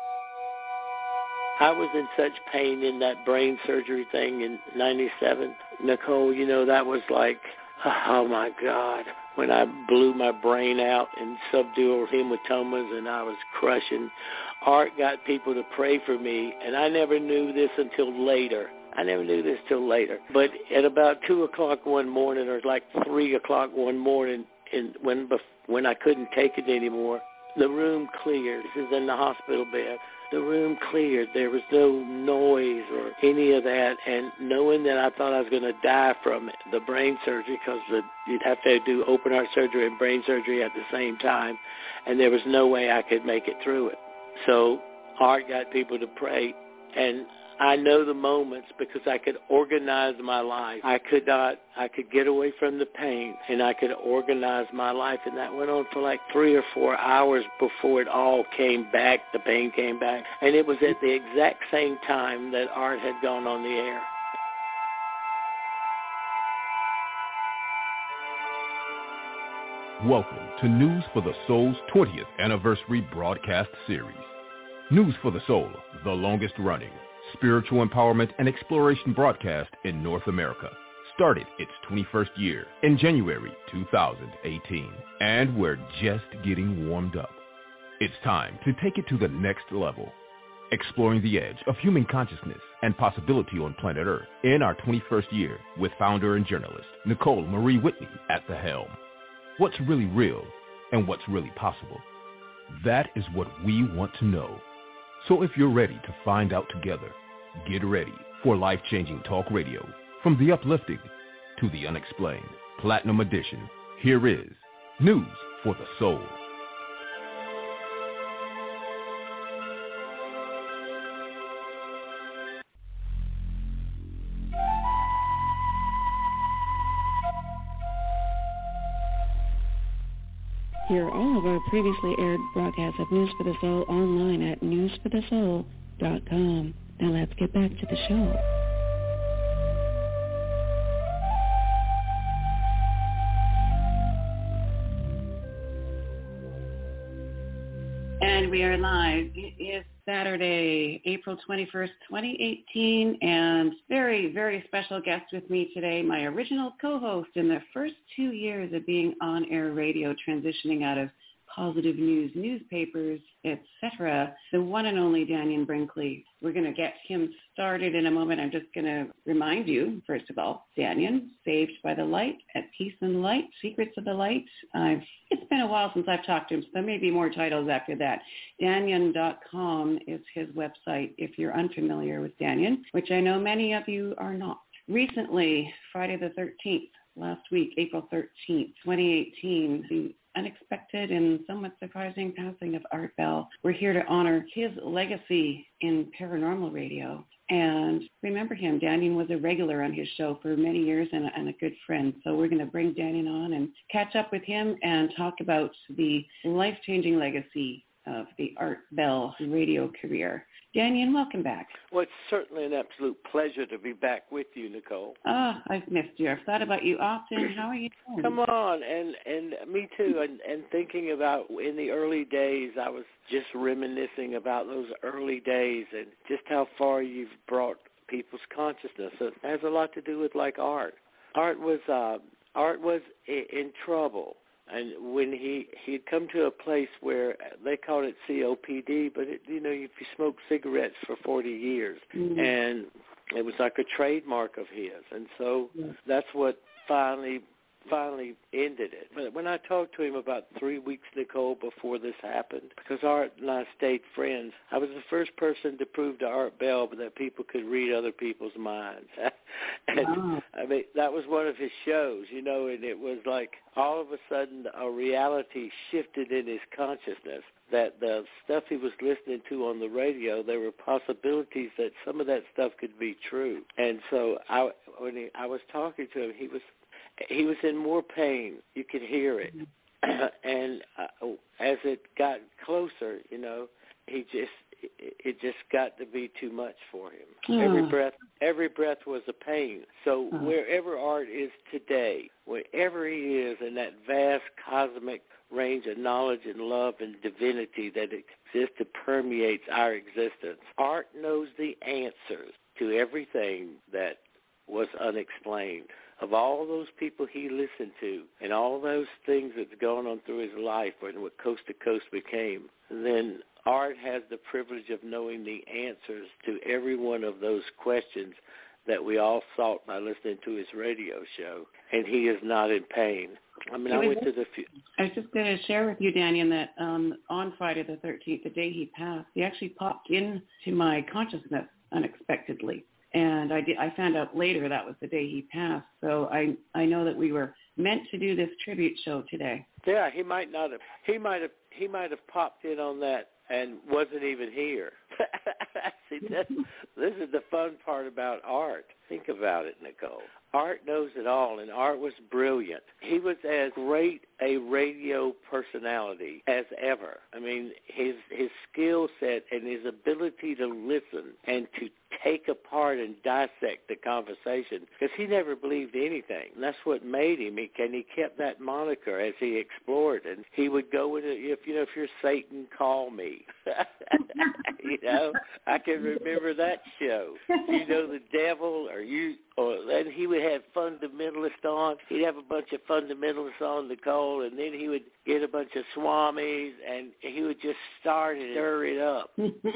I was in such pain in that brain surgery thing in ninety-seven. Nicole, you know, that was like, oh, my God, when I blew my brain out in subdural hematomas and I was crushing. Art got people to pray for me, and I never knew this until later. I never knew this till later. But at about two o'clock one morning, or like three o'clock one morning, in, when when I couldn't take it anymore, the room cleared. This is in the hospital bed. The room cleared. There was no noise or any of that. And knowing that I thought I was going to die from it, the brain surgery, because you'd have to do open heart surgery and brain surgery at the same time, and there was no way I could make it through it. So Art got people to pray, and I know the moments because I could organize my life. I could not, I could get away from the pain, and I could organize my life, and that went on for like three or four hours before it all came back, the pain came back. And it was at the exact same time that Art had gone on the air. Welcome to News for the Soul's twentieth anniversary broadcast series. News for the Soul, the longest running spiritual empowerment and exploration broadcast in North America, started its twenty-first year in January two thousand eighteen, and we're just getting warmed up. It's time to take it to the next level, exploring the edge of human consciousness and possibility on planet Earth in our twenty-first year with founder and journalist Nicole Marie Whitney at the helm. What's really real and what's really possible? That is what we want to know. So if you're ready to find out together, get ready for life-changing talk radio. From the uplifting to the unexplained, Platinum Edition, here is News for the Soul. Hear all of our previously aired broadcasts of News for the Soul online at news for the soul dot com. Now let's get back to the show. And we are live. It is Saturday, April twenty-first, twenty eighteen, and very, very special guest with me today, my original co-host in the first two years of being on-air radio, transitioning out of positive news, newspapers, et cetera, the one and only Dannion Brinkley. We're going to get him started in a moment. I'm just going to remind you, first of all, Dannion, Saved by the Light, At Peace in the Light, Secrets of the Light. I've, it's been a while since I've talked to him, so there may be more titles after that. Dannion dot com is his website if you're unfamiliar with Dannion, which I know many of you are not. Recently, Friday the thirteenth, last week, April thirteenth, twenty eighteen, the unexpected and somewhat surprising passing of Art Bell. We're here to honor his legacy in paranormal radio and remember him. Dannion was a regular on his show for many years and a, and a good friend. So we're going to bring Dannion on and catch up with him and talk about the life-changing legacy of the Art Bell radio career. Dannion, welcome back. Well, it's certainly an absolute pleasure to be back with you, Nicole. Oh, I've missed you. I've thought about you often. How are you doing? Come on, and and me too. And, and thinking about in the early days, I was just reminiscing about those early days and just how far you've brought people's consciousness. It has a lot to do with like art. Art was uh, Art was in trouble. And when he he'd come to a place where they called it C O P D, but it, you know, if you smoke cigarettes for forty years, mm-hmm. and it was like a trademark of his, and so yeah. that's what finally finally ended it. But when I talked to him about three weeks, Nicole, before this happened, because Art and I stayed friends, I was the first person to prove to Art Bell that people could read other people's minds. and wow. I mean, that was one of his shows, you know, and it was like all of a sudden a reality shifted in his consciousness. That the stuff he was listening to on the radio, there were possibilities that some of that stuff could be true. And so I, when he, I was talking to him, he was he was in more pain. You could hear it. and uh, as it got closer, you know, he just it just got to be too much for him. Oh. Every breath, every breath was a pain. So oh. wherever Art is today, wherever he is in that vast cosmic range of knowledge and love and divinity that exists and permeates our existence, Art knows the answers to everything that was unexplained. Of all those people he listened to and all those things that's gone on through his life and what Coast to Coast became, then Art has the privilege of knowing the answers to every one of those questions that we all sought by listening to his radio show, and he is not in pain. I mean, I went to the... I was just going to share with you, Daniel, that um, on Friday the thirteenth, the day he passed, he actually popped into my consciousness unexpectedly. And I, did, I found out later that was the day he passed. So I I know that we were meant to do this tribute show today. Yeah, he might not have. He might have. He might have popped in on that and wasn't even here. See, this, this is the fun part about Art. Think about it, Nicole. Art knows it all, and Art was brilliant. He was as great a radio personality as ever. I mean, his his skill set and his ability to listen and to take apart and dissect the conversation, because he never believed anything. And that's what made him. He, and he kept that moniker as he explored. And he would go into, if you know, if you're Satan, call me. You know, I can remember that show. You know, the devil, or you, or then he would have fundamentalists on. He'd have a bunch of fundamentalists on the call, and then he would get a bunch of swamis, and he would just start and stir it up.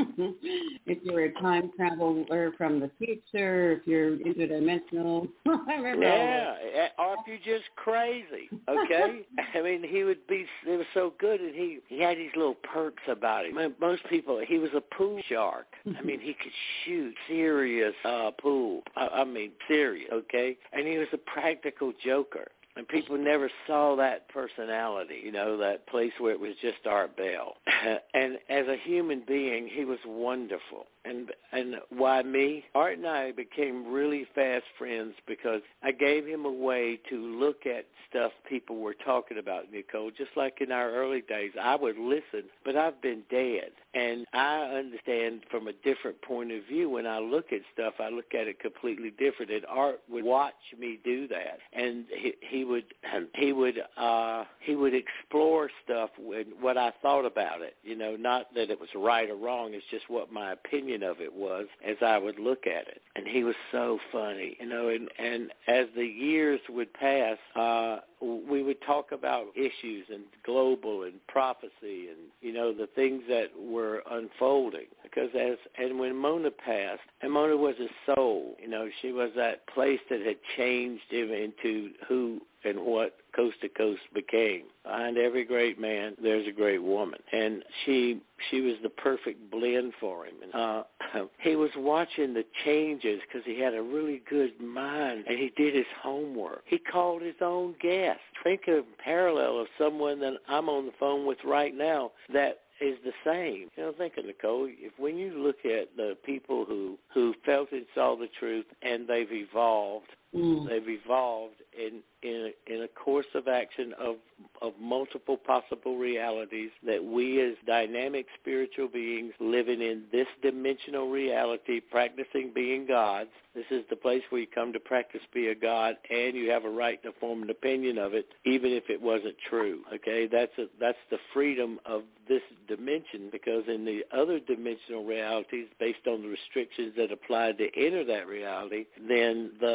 If you're a time traveler from the future, if you're interdimensional, I remember yeah, or if you're just crazy, okay? I mean, he would be, it was so good, and he, he had these little perks about him. I mean, most people, he was a pool shark. I mean, he could shoot serious uh, pool. I, I mean, serious, okay? And he was a practical joker. And people never saw that personality, you know, that place where it was just Art Bell. And as a human being, he was wonderful. And and why me? Art and I became really fast friends because I gave him a way to look at stuff people were talking about, Nicole. Just like in our early days, I would listen, but I've been dead. And I understand from a different point of view. When I look at stuff, I look at it completely different. And Art would watch me do that. And he, he would he would uh, he would explore stuff with what I thought about it. You know, not that it was right or wrong. It's just what my opinion of it was as I would look at it. And he was so funny, you know, and, and as the years would pass, uh, we would talk about issues and global and prophecy and, you know, the things that were unfolding. Because as, and when Mona passed, and Mona was a soul, you know, she was that place that had changed him into who and what Coast to Coast became. Behind every great man, there's a great woman. And she she was the perfect blend for him. And uh, he was watching the changes because he had a really good mind, and he did his homework. He called his own guests. Think of a parallel of someone that I'm on the phone with right now that is the same. You know, think of Nicole, if when you look at the people who, who felt and saw the truth and they've evolved, mm. they've evolved in in a, in a course of action of of multiple possible realities that we as dynamic spiritual beings living in this dimensional reality, practicing being gods. This is the place where you come to practice be a god, and you have a right to form an opinion of it, even if it wasn't true. Okay, that's a, that's the freedom of this dimension, because in the other dimensional realities, based on the restrictions that apply to enter that reality, then the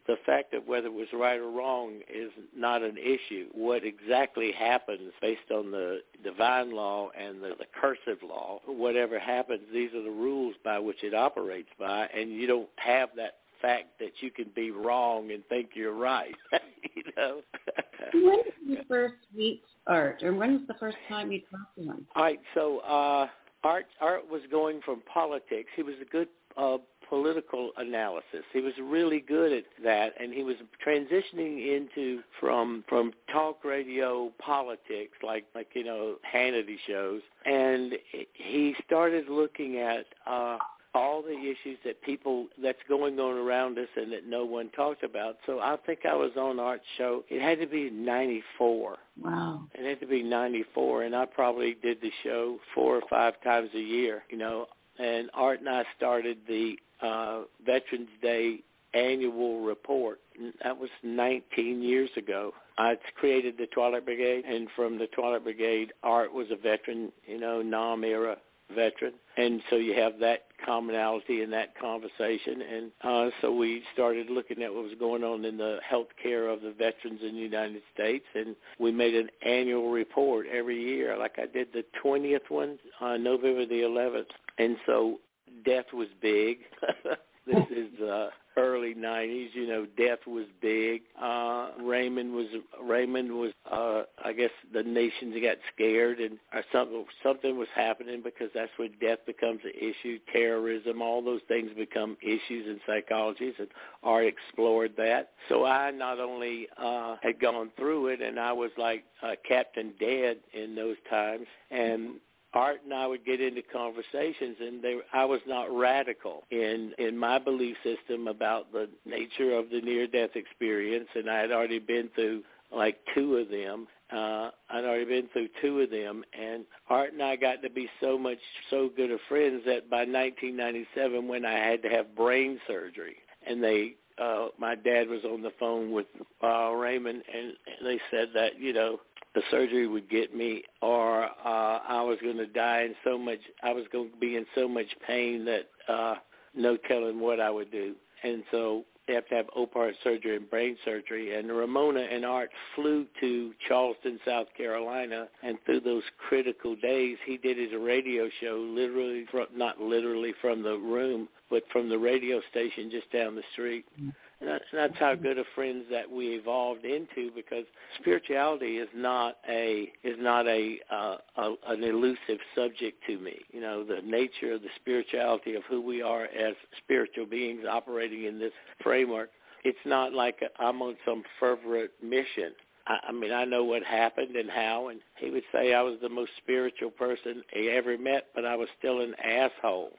the fact of whether it was right or wrong is not an issue. What exactly happens based on the divine law and the, the cursive law, whatever happens, these are the rules by which it operates by, and you don't have that fact that you can be wrong and think you're right. You know. When did you first meet Art, or when was the first time you talked to him? All right, so uh, Art Art was going from politics. He was a good uh, political analysis. He was really good at that, and he was transitioning into from from talk radio politics, like like you know Hannity shows, and he started looking at uh, all the issues that people that's going on around us and that no one talked about. So I think I was on Art's show. It had to be ninety-four. Wow. It had to be ninety-four, and I probably did the show four or five times a year, you know. And Art and I started the uh, Veterans Day annual report. That was nineteen years ago. I created the Twilight Brigade, and from the Twilight Brigade, Art was a veteran, you know, Nam-era veteran. And so you have that commonality in that conversation. And uh, so we started looking at what was going on in the health care of the veterans in the United States, and we made an annual report every year. Like I did the twentieth one on November the eleventh. And so death was big. This is uh, early nineties. You know, death was big. Uh, Raymond was Raymond was. Uh, I guess the nations got scared, and or something something was happening, because that's when death becomes an issue. Terrorism, all those things become issues in psychologies, and Art explored that. So I not only uh, had gone through it, and I was like uh, Captain Dead in those times, and Art and I would get into conversations, and they, I was not radical in, in my belief system about the nature of the near-death experience, and I had already been through like two of them. Uh, I'd already been through two of them, and Art and I got to be so much, so good of friends that by nineteen ninety-seven, when I had to have brain surgery, and they, uh, my dad was on the phone with uh, Raymond, and, and they said that, you know, the surgery would get me, or uh, I was going to die in so much, I was going to be in so much pain that uh, no telling what I would do. And so they have to have open heart surgery and brain surgery. And Ramona and Art flew to Charleston, South Carolina, and through those critical days, he did his radio show literally, from, not literally from the room, but from the radio station just down the street. And that's how good of friends that we evolved into, because spirituality is not a is not a, uh, a an elusive subject to me. You know, the nature of the spirituality of who we are as spiritual beings operating in this framework. It's not like a, I'm on some fervent mission. I, I mean, I know what happened and how, and he would say I was the most spiritual person he ever met, but I was still an asshole.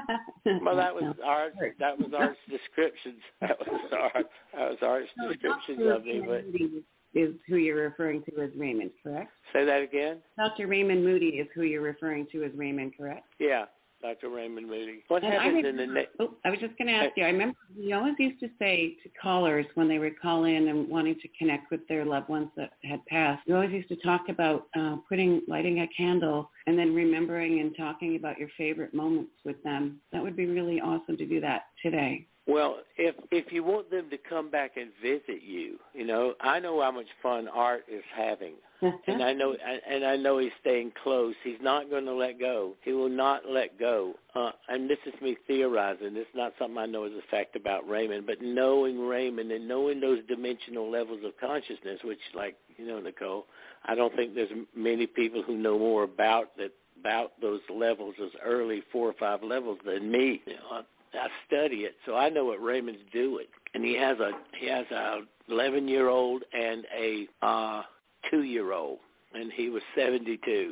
Well, that was Art. That was Art's descriptions. That was Art. That was Art's descriptions of me. But is who you're referring to as Raymond, correct? Say that again. Doctor Raymond Moody is who you're referring to as Raymond, correct? Yeah. Doctor Raymond Moody. What and happens remember, in the next? Oh, I was just going to ask you. I remember he always used to say to callers when they would call in and wanting to connect with their loved ones that had passed, we always used to talk about uh, putting, lighting a candle, and then remembering and talking about your favorite moments with them. That would be really awesome to do that today. Well, if if you want them to come back and visit you, you know, I know how much fun Art is having, and I know and I know he's staying close. He's not going to let go. He will not let go. Uh, and this is me theorizing. It's not something I know as a fact about Raymond, but knowing Raymond and knowing those dimensional levels of consciousness, which, like you know, Nicole, I don't think there's many people who know more about that about those levels, those early four or five levels, than me. You know, I study it, so I know what Raymond's doing. And he has a he has a eleven year old and a uh, two year old, and he was seventy-two.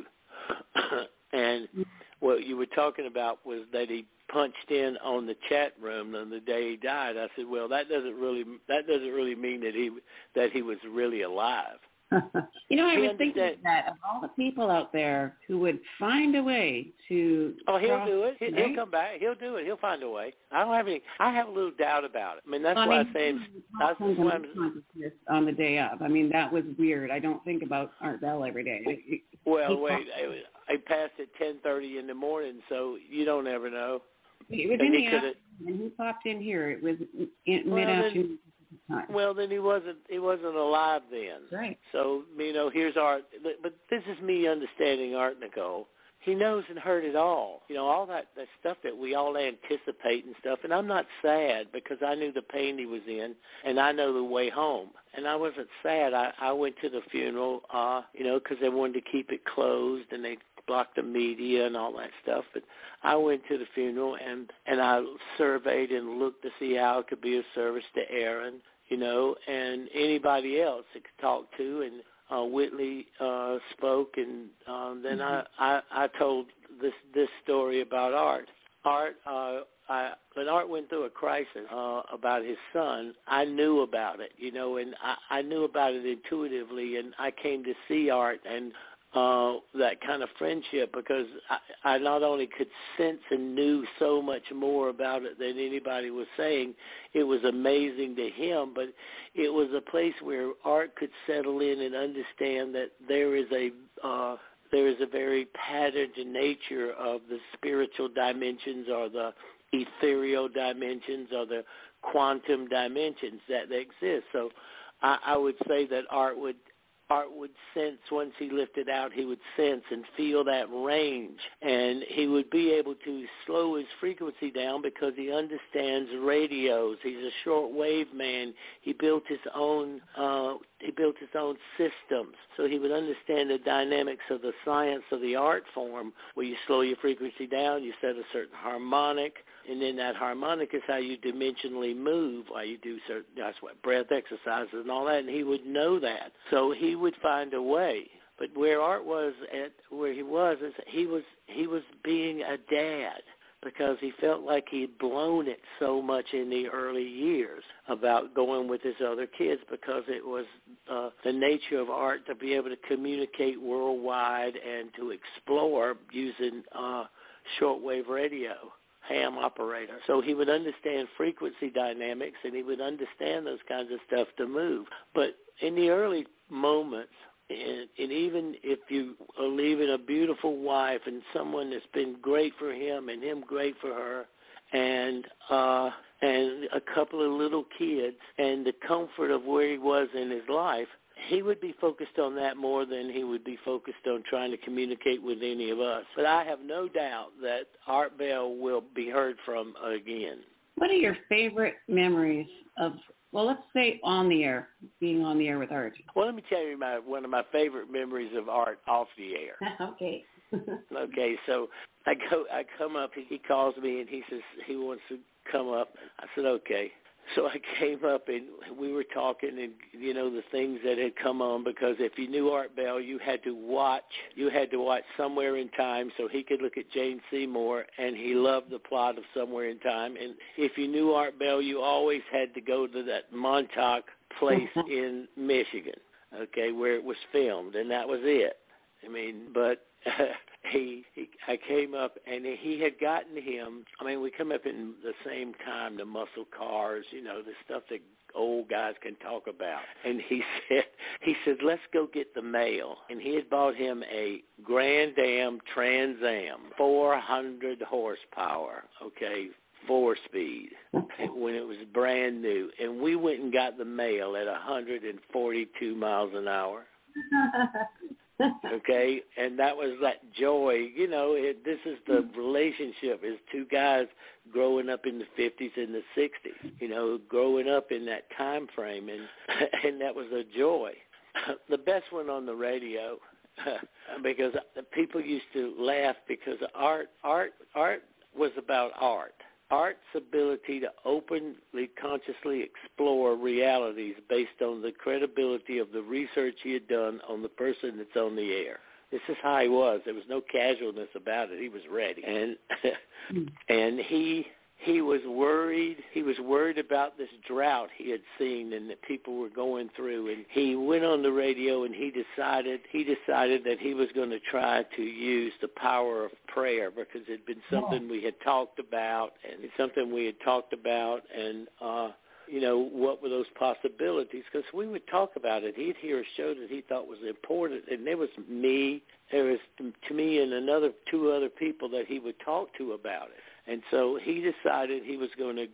And what you were talking about was that he punched in on the chat room on the day he died. I said, well, that doesn't really that doesn't really mean that he that he was really alive. You know, I He was thinking understand- that of all the people out there who would find a way to... Oh, he'll cross- do it. He, right? he'll come back. He'll do it. He'll find a way. I don't have any. I have a little doubt about it. I mean, that's Well, why I I mean, say that's he why I'm, consciousness on the day of. I mean, that was weird. I don't think about Art Bell every day. Well, He wait. I, I passed at ten thirty in the morning, so you don't ever know. It was And in he the coulda- afternoon, and he popped in here. It was in Well, mid-afternoon time. Well, then he wasn't he wasn't alive then. That's right. So, you know, here's Art. But this is me understanding Art, Nicole. He knows and heard it all. You know, all that, that stuff that we all anticipate and stuff. And I'm not sad because I knew the pain he was in, and I know the way home. And I wasn't sad. I, I went to the funeral, uh, you know, because they wanted to keep it closed, and they blocked the media and all that stuff. But I went to the funeral, and, and I surveyed and looked to see how it could be of service to Aaron, you know, and anybody else it could talk to. And Uh, Whitley uh, spoke, and um, then mm-hmm. I, I, I told this this story about Art. Art, uh, I, when Art went through a crisis uh, about his son, I knew about it, you know, and I, I knew about it intuitively, and I came to see Art and uh, that kind of friendship because I, I not only could sense and knew so much more about it than anybody was saying. It was amazing to him, but it was a place where Art could settle in and understand that there is a uh, there is a very patterned nature of the spiritual dimensions or the ethereal dimensions or the quantum dimensions that exist. So I, I would say that Art would Art would sense once he lifted out, he would sense and feel that range, and he would be able to slow his frequency down because he understands radios. He's a short wave man. He built his own uh, he built his own systems, so he would understand the dynamics of the science of the art form, where you slow your frequency down, you set a certain harmonic, and then that harmonic is how you dimensionally move, while you do certain, that's what, breath exercises and all that, and he would know that. So he would find a way. But where Art was at, where he was, is he was he was being a dad because he felt like he'd blown it so much in the early years about going with his other kids because it was uh, the nature of Art to be able to communicate worldwide and to explore using uh, shortwave radio. Ham operator. So he would understand frequency dynamics and he would understand those kinds of stuff to move. But in the early moments, and, and even if you are leaving a beautiful wife and someone that's been great for him and him great for her, and uh, and a couple of little kids and the comfort of where he was in his life, he would be focused on that more than he would be focused on trying to communicate with any of us. But I have no doubt that Art Bell will be heard from again. What are your favorite memories of, well, let's say on the air, being on the air with Art? Well, let me tell you my one of my favorite memories of Art off the air. Okay. Okay, so I go, I come up, he, he calls me and he says he wants to come up. I said, okay. So I came up and we were talking and, you know, the things that had come on, because if you knew Art Bell, you had to watch, you had to watch Somewhere in Time so he could look at Jane Seymour, and he loved the plot of Somewhere in Time. And if you knew Art Bell, you always had to go to that Montauk place in Michigan, okay, where it was filmed, and that was it. I mean, but uh, he, he, I came up, and he had gotten him, I mean, we come up in the same time, the muscle cars, you know, the stuff that old guys can talk about. And he said, he said, let's go get the mail. And he had bought him a Grand Am Trans Am, four hundred horsepower, okay, four-speed, when it was brand new. And we went and got the mail at one hundred forty-two miles an hour. Okay, and that was that joy. You know, it, this is the relationship, is two guys growing up in the fifties and the sixties, you know, growing up in that time frame, and and that was a joy. The best one on the radio, because people used to laugh, because art, art, art was about art. Art's ability to openly, consciously explore realities based on the credibility of the research he had done on the person that's on the air. This is how he was. There was no casualness about it. He was ready. And and he he was worried. He was worried about this drought he had seen and that people were going through. And he went on the radio and he decided he decided that he was going to try to use the power of prayer, because it had been something we had talked about, and it's something we had talked about, and uh, you know, what were those possibilities? Because we would talk about it. He'd hear a show that he thought was important, and there was me, there was to me and another two other people that he would talk to about it. And so he decided he was going to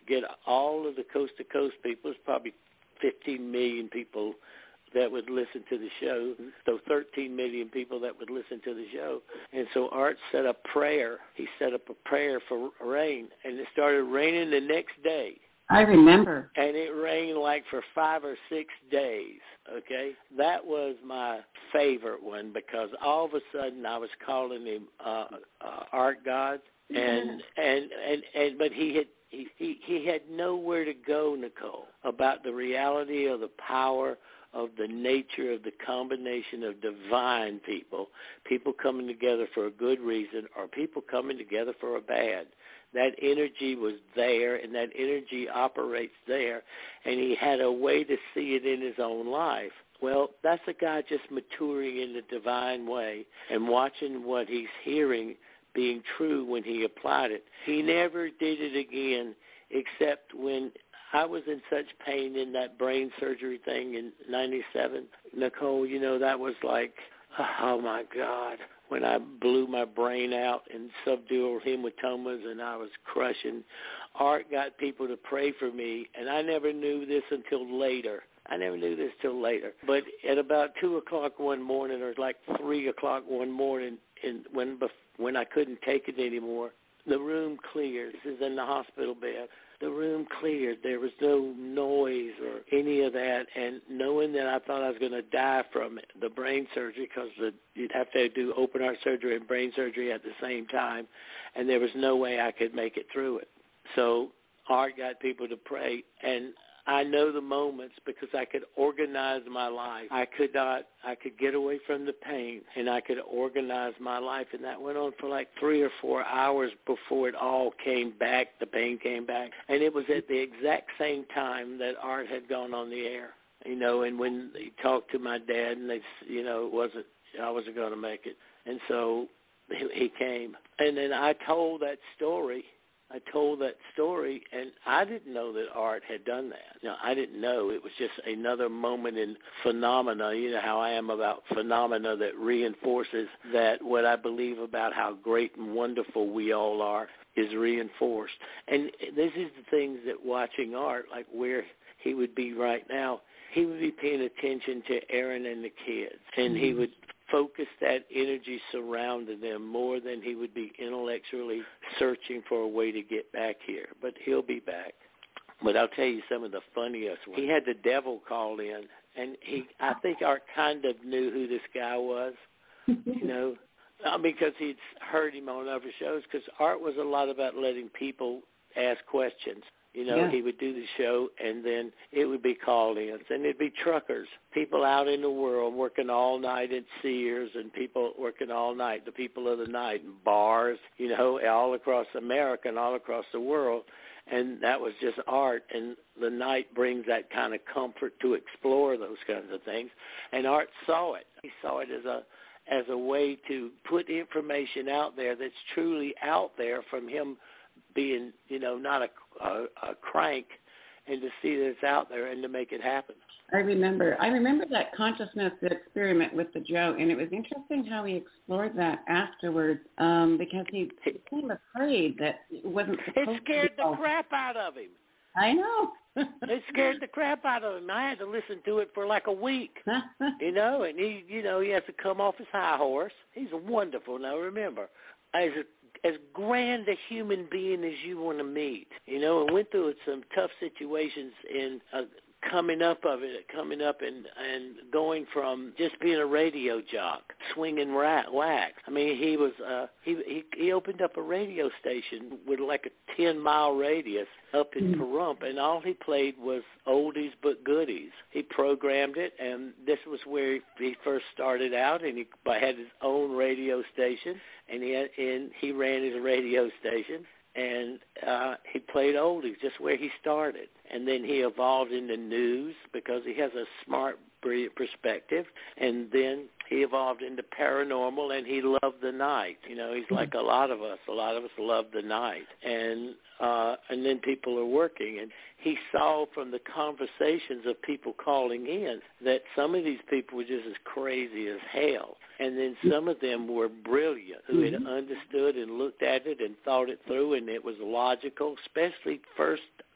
get all of the coast-to-coast people. It's probably fifteen million people that would listen to the show, so thirteen million people that would listen to the show. And so Art set up prayer. He set up a prayer for rain, and it started raining the next day. I remember. And it rained like for five or six days, okay? That was my favorite one because all of a sudden I was calling him uh, uh, Art God, and, and, and, and but he had he, he, he had nowhere to go, Nicole, about the reality of the power of the nature of the combination of divine people, people coming together for a good reason or people coming together for a bad. That energy was there, and that energy operates there, and he had a way to see it in his own life. Well, that's a guy just maturing in the divine way and watching what he's hearing being true when he applied it. He never did it again except when I was in such pain in that brain surgery thing in ninety-seven. Nicole, you know, that was like, oh, my God, when I blew my brain out in subdural hematomas and I was crushing. Art got people to pray for me, and I never knew this until later. I never knew this till later. But at about two o'clock one morning, or like three o'clock one morning, and when when I couldn't take it anymore, the room cleared. This is in the hospital bed. The room cleared. There was no noise or any of that. And knowing that I thought I was going to die from it, the brain surgery, because you'd have to do open heart surgery and brain surgery at the same time, and there was no way I could make it through it. So Art got people to pray, and I know the moments because I could organize my life. I could not, I could get away from the pain, and I could organize my life, and that went on for like three or four hours before it all came back, the pain came back. And it was at the exact same time that Art had gone on the air, you know, and when he talked to my dad, and they, you know, it wasn't, I wasn't going to make it. And so he, he came. And then I told that story. I told that story, and I didn't know that Art had done that. You know, I didn't know. It was just another moment in phenomena. You know how I am about phenomena that reinforces that what I believe about how great and wonderful we all are is reinforced. And this is the things that watching Art, like where he would be right now, he would be paying attention to Aaron and the kids, and he would focus that energy surrounding them more than he would be intellectually searching for a way to get back here. But he'll be back. But I'll tell you some of the funniest ones. He had the devil called in, and he, I think Art kind of knew who this guy was, you know, uh, because he'd heard him on other shows, because Art was a lot about letting people ask questions. You know, yeah. He would do the show, and then it would be call-ins, and it'd be truckers, people out in the world working all night at Sears, and people working all night, the people of the night, in bars, you know, all across America and all across the world. And that was just Art, and the night brings that kind of comfort to explore those kinds of things. And Art saw it. He saw it as a as a way to put information out there that's truly out there from him being, you know, not a, a, a crank, and to see that it's out there and to make it happen. I remember. I remember that consciousness experiment with the Joe, and it was interesting how he explored that afterwards, um, because he became afraid that it wasn't supposed It scared to be the crap out of him. I know. It scared the crap out of him. I had to listen to it for like a week, you know, and he, you know, he has to come off his high horse. He's wonderful. Now remember, as a as grand a human being as you want to meet, you know, and went through some tough situations in uh, coming up of it, coming up and, and going from just being a radio jock, swinging rat, wax. I mean, he was, uh, he, he he opened up a radio station with like a ten-mile radius up in Pahrump, and all he played was oldies but goodies. He programmed it, and this was where he first started out, and he had his own radio station, and he had, and he ran his radio station, and uh, he played oldies, just where he started. And then he evolved into news because he has a smart, brilliant perspective. And then he evolved into paranormal, and he loved the night. You know, he's like a lot of us. A lot of us love the night. And uh, and then people are working. And he saw from the conversations of people calling in that some of these people were just as crazy as hell. And then some of them were brilliant, who had understood and looked at it and thought it through, and it was logical, especially first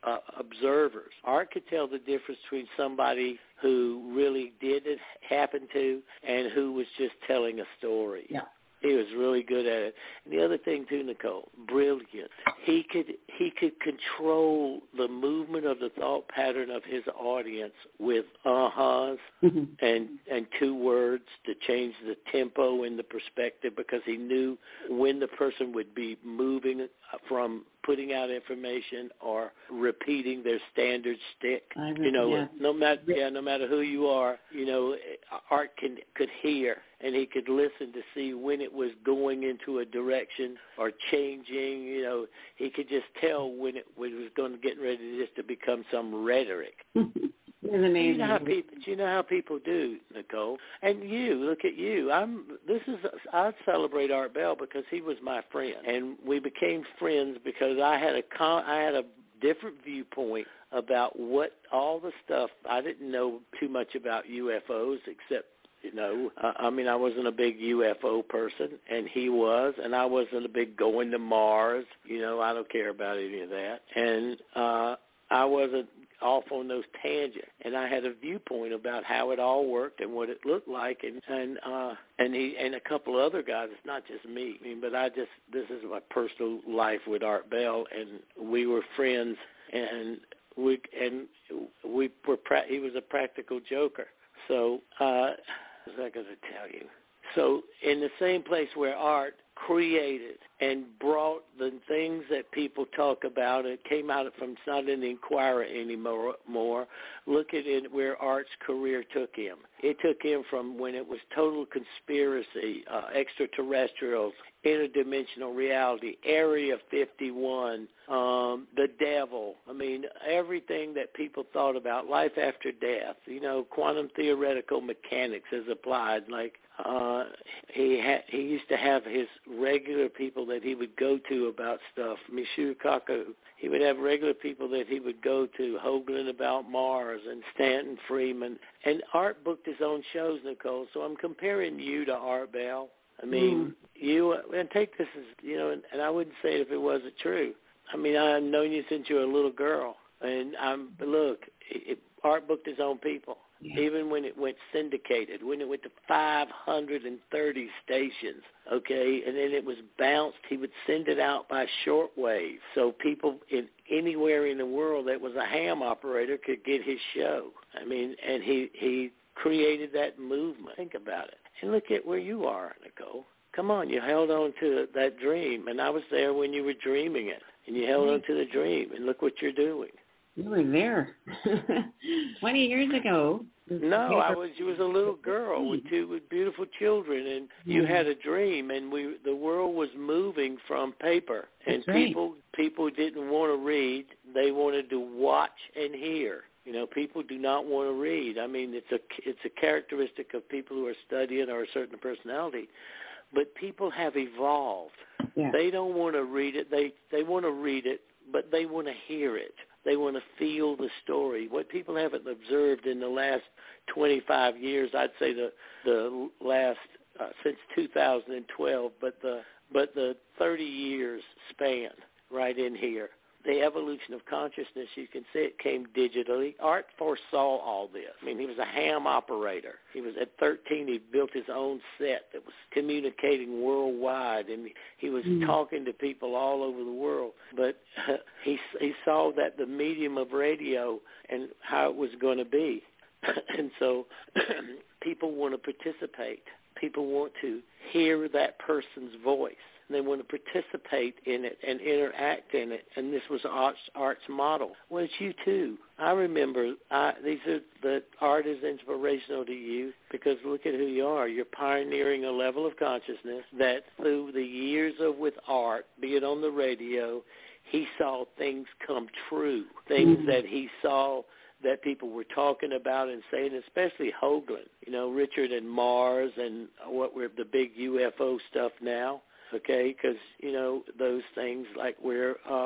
uh, observers. Art could tell the difference between somebody who really did it happen to and who was just telling a story. Yeah. He was really good at it. And the other thing too, Nicole, brilliant. He could he could control the movement of the thought pattern of his audience with uh-huhs mm-hmm. and and two words to change the tempo and the perspective, because he knew when the person would be moving from putting out information or repeating their standard stick. I you know, yeah. no matter yeah, no matter who you are, you know, Art can could hear and he could listen to see when it was going into a direction or changing. You know, he could just tell when it, when it was going to get ready just to become some rhetoric. It's amazing. You know how people, you know how people do, Nicole. And you, look at you. I'm. This is. I celebrate Art Bell because he was my friend, and we became friends because I had a con, I had a different viewpoint about what all the stuff. I didn't know too much about U F Os except. You know, uh, I mean, I wasn't a big U F O person, and he was, and I wasn't a big going to Mars. You know, I don't care about any of that, and uh, I wasn't off on those tangents. And I had a viewpoint about how it all worked and what it looked like, and and uh, and he and a couple of other guys. It's not just me. I mean, but I just this is my personal life with Art Bell, and we were friends, and we and we were. Pra- he was a practical joker, so. Uh, What was I going to tell you? So in the same place where Art created and brought the things that people talk about, it came out from, it's not in the Inquirer anymore, more. Look at it where Art's career took him. It took him from when it was total conspiracy, uh, extraterrestrials, interdimensional reality, Area fifty-one, um, the devil. I mean, everything that people thought about, life after death, you know, quantum theoretical mechanics as applied. Like uh, he ha- he used to have his regular people that he would go to about stuff. Michio Kaku. He would have regular people that he would go to, Hoagland about Mars and Stanton Freeman. And Art booked his own shows, Nicole, so I'm comparing you to Art Bell. I mean, mm. you, and take this as, you know, and, and I wouldn't say it if it wasn't true. I mean, I've known you since you were a little girl. And I'm, look, it, Art booked his own people. Yeah. Even when it went syndicated, when it went to five hundred thirty stations, okay, and then it was bounced, he would send it out by shortwave so people in anywhere in the world that was a ham operator could get his show. I mean, and he, he created that movement. Think about it. And look at where you are, Nicole. Come on, you held on to that dream, and I was there when you were dreaming it, and you held on to the dream, and look what you're doing. You were there twenty years ago. No, I was. You was a little girl with two with beautiful children, and you had a dream. And we, the world was moving from paper, and That's right. people, people didn't want to read. They wanted to watch and hear. You know, people do not want to read. I mean, it's a, it's a characteristic of people who are studying or a certain personality. But people have evolved. Yeah. They don't want to read it. They, they want to read it, but they want to hear it. They want to feel the story. What people haven't observed in the last twenty-five years, I'd say the the last uh, since two thousand twelve, but the but the thirty years span right in here. The evolution of consciousness, you can see it came digitally. Art foresaw all this. I mean, he was a ham operator. He was at thirteen, he built his own set that was communicating worldwide, and he was mm. talking to people all over the world. But uh, he he saw that the medium of radio and how it was going to be. And so people want to participate. People want to hear that person's voice. They want to participate in it and interact in it, and this was Art's, Art's model. Well, it's you too. I remember I, these are the art is inspirational to you because look at who you are. You're pioneering a level of consciousness that through the years of with Art, be it on the radio, he saw things come true, things mm-hmm. that he saw that people were talking about and saying, especially Hoagland, you know, Richard and Mars and what we're the big U F O stuff now. Okay, because, you know, those things like where uh,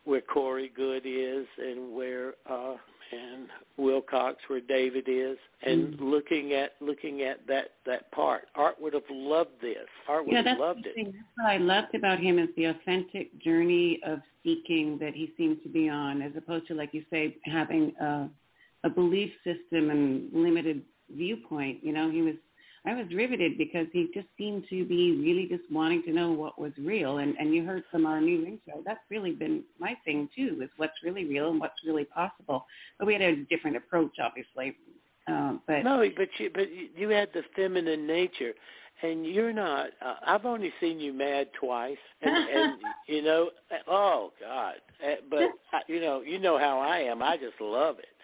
where Corey Good is, and where uh, and Wilcox, where David is, and mm-hmm. looking at looking at that, that part. Art would have loved this. Art would yeah, have that's loved the it. Thing. That's what I loved about him is the authentic journey of seeking that he seemed to be on, as opposed to, like you say, having a, a belief system and limited viewpoint. You know, he was. I was riveted because he just seemed to be really just wanting to know what was real. And, and you heard from our new intro, that's really been my thing too, is what's really real and what's really possible. But we had a different approach, obviously. Uh, but no, but you, but you had the feminine nature, and you're not. Uh, I've only seen you mad twice, and, and you know, oh God, but you know, you know how I am. I just love it.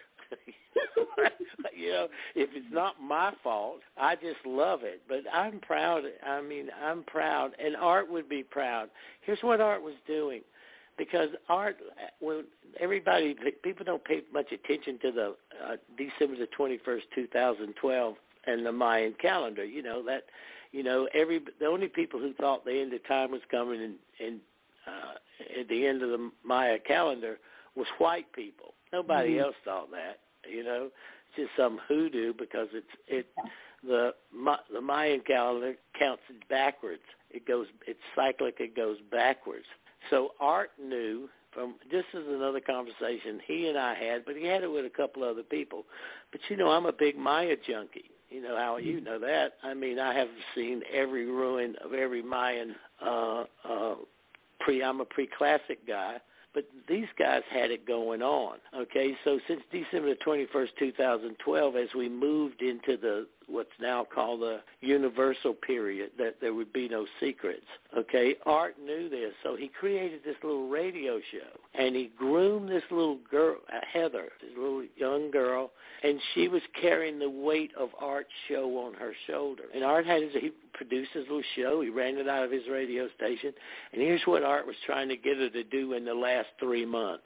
You know, if it's not my fault, I just love it. But I'm proud. I mean, I'm proud, and Art would be proud. Here's what Art was doing, because Art, when everybody, people don't pay much attention to the uh, December the twenty-first, two thousand twelve, and the Mayan calendar. You know that, you know, every the only people who thought the end of time was coming and, and uh, at the end of the Maya calendar was white people. Nobody mm-hmm. else thought that, you know. It's just some hoodoo because it's it the the Mayan calendar counts backwards. It goes it's cyclic. It goes backwards. So Art knew from this is another conversation he and I had, but he had it with a couple other people. But you know, I'm a big Maya junkie. You know how you know that. I mean, I have seen every ruin of every Mayan. Uh, uh, pre I'm a pre-classic guy. But these guys had it going on, okay? So since December the twenty-first, two thousand twelve, as we moved into the what's now called the universal period, that there would be no secrets, okay? Art knew this, so he created this little radio show, and he groomed this little girl, Heather, this little young girl, and she was carrying the weight of Art's show on her shoulder. And Art had his, he produced his little show. He ran it out of his radio station, and here's what Art was trying to get her to do in the last three months.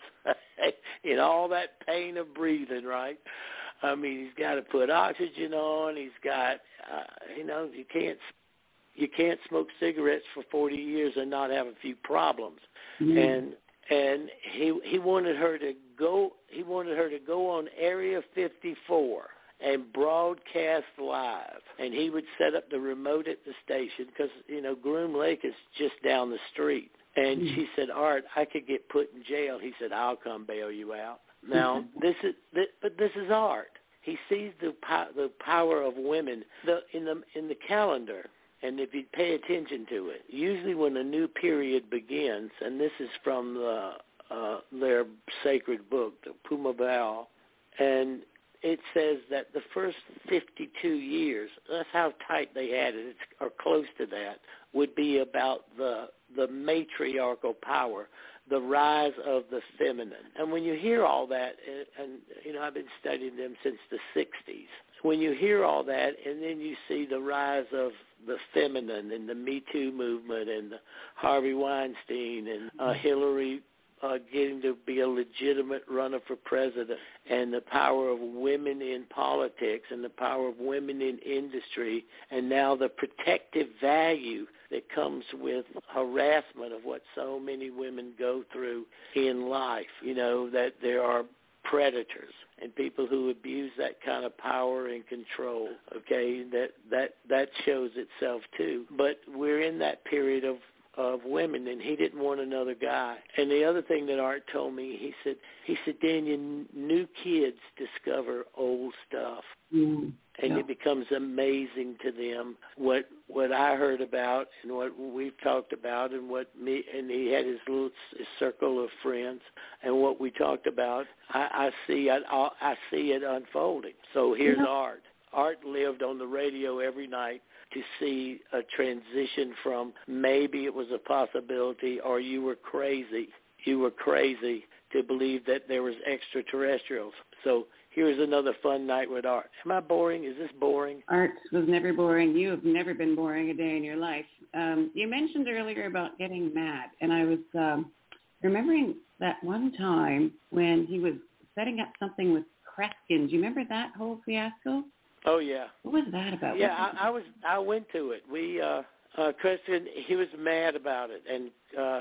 In all that pain of breathing, right? I mean, he's got to put oxygen on. He's got, uh, you know, you can't you can't smoke cigarettes for forty years and not have a few problems. Mm-hmm. And and he he wanted her to go. He wanted her to go on Area fifty-four and broadcast live. And he would set up the remote at the station because you know Groom Lake is just down the street. And mm-hmm. she said, Art, I could get put in jail. He said, I'll come bail you out. Now, this is, this, but this is Art. He sees the po- the power of women the, in the in the calendar, and if you pay attention to it, usually when a new period begins, and this is from the, uh, their sacred book, the Pumabal, and it says that the first fifty-two years, that's how tight they had it, it's, or close to that, would be about the the matriarchal power, the rise of the feminine. And when you hear all that, and, and you know, I've been studying them since the sixties, when you hear all that and then you see the rise of the feminine and the Me Too movement and the Harvey Weinstein and uh, Hillary uh, getting to be a legitimate runner for president, and the power of women in politics and the power of women in industry, and now the protective value that comes with harassment of what so many women go through in life, you know, that there are predators and people who abuse that kind of power and control, okay, that that that shows itself too. But we're in that period of of women, and he didn't want another guy. And the other thing that Art told me, he said, he said, Daniel, new kids discover old stuff. Mm. And yeah. It becomes amazing to them what what I heard about and what we've talked about and what me and he had his little his circle of friends and what we talked about. I, I see it. I see it unfolding. So here's yeah. Art. Art lived on the radio every night to see a transition from maybe it was a possibility or you were crazy. You were crazy to believe that there was extraterrestrials. So here's another fun night with Art. Am I boring? Is this boring? Art was never boring. You have never been boring a day in your life. Um, you mentioned earlier about getting mad, and I was um, remembering that one time when he was setting up something with Kreskin. Do you remember that whole fiasco? Oh, yeah. What was that about? Yeah, I, I was. I went to it. We, uh, uh, Kreskin, he was mad about it, and uh,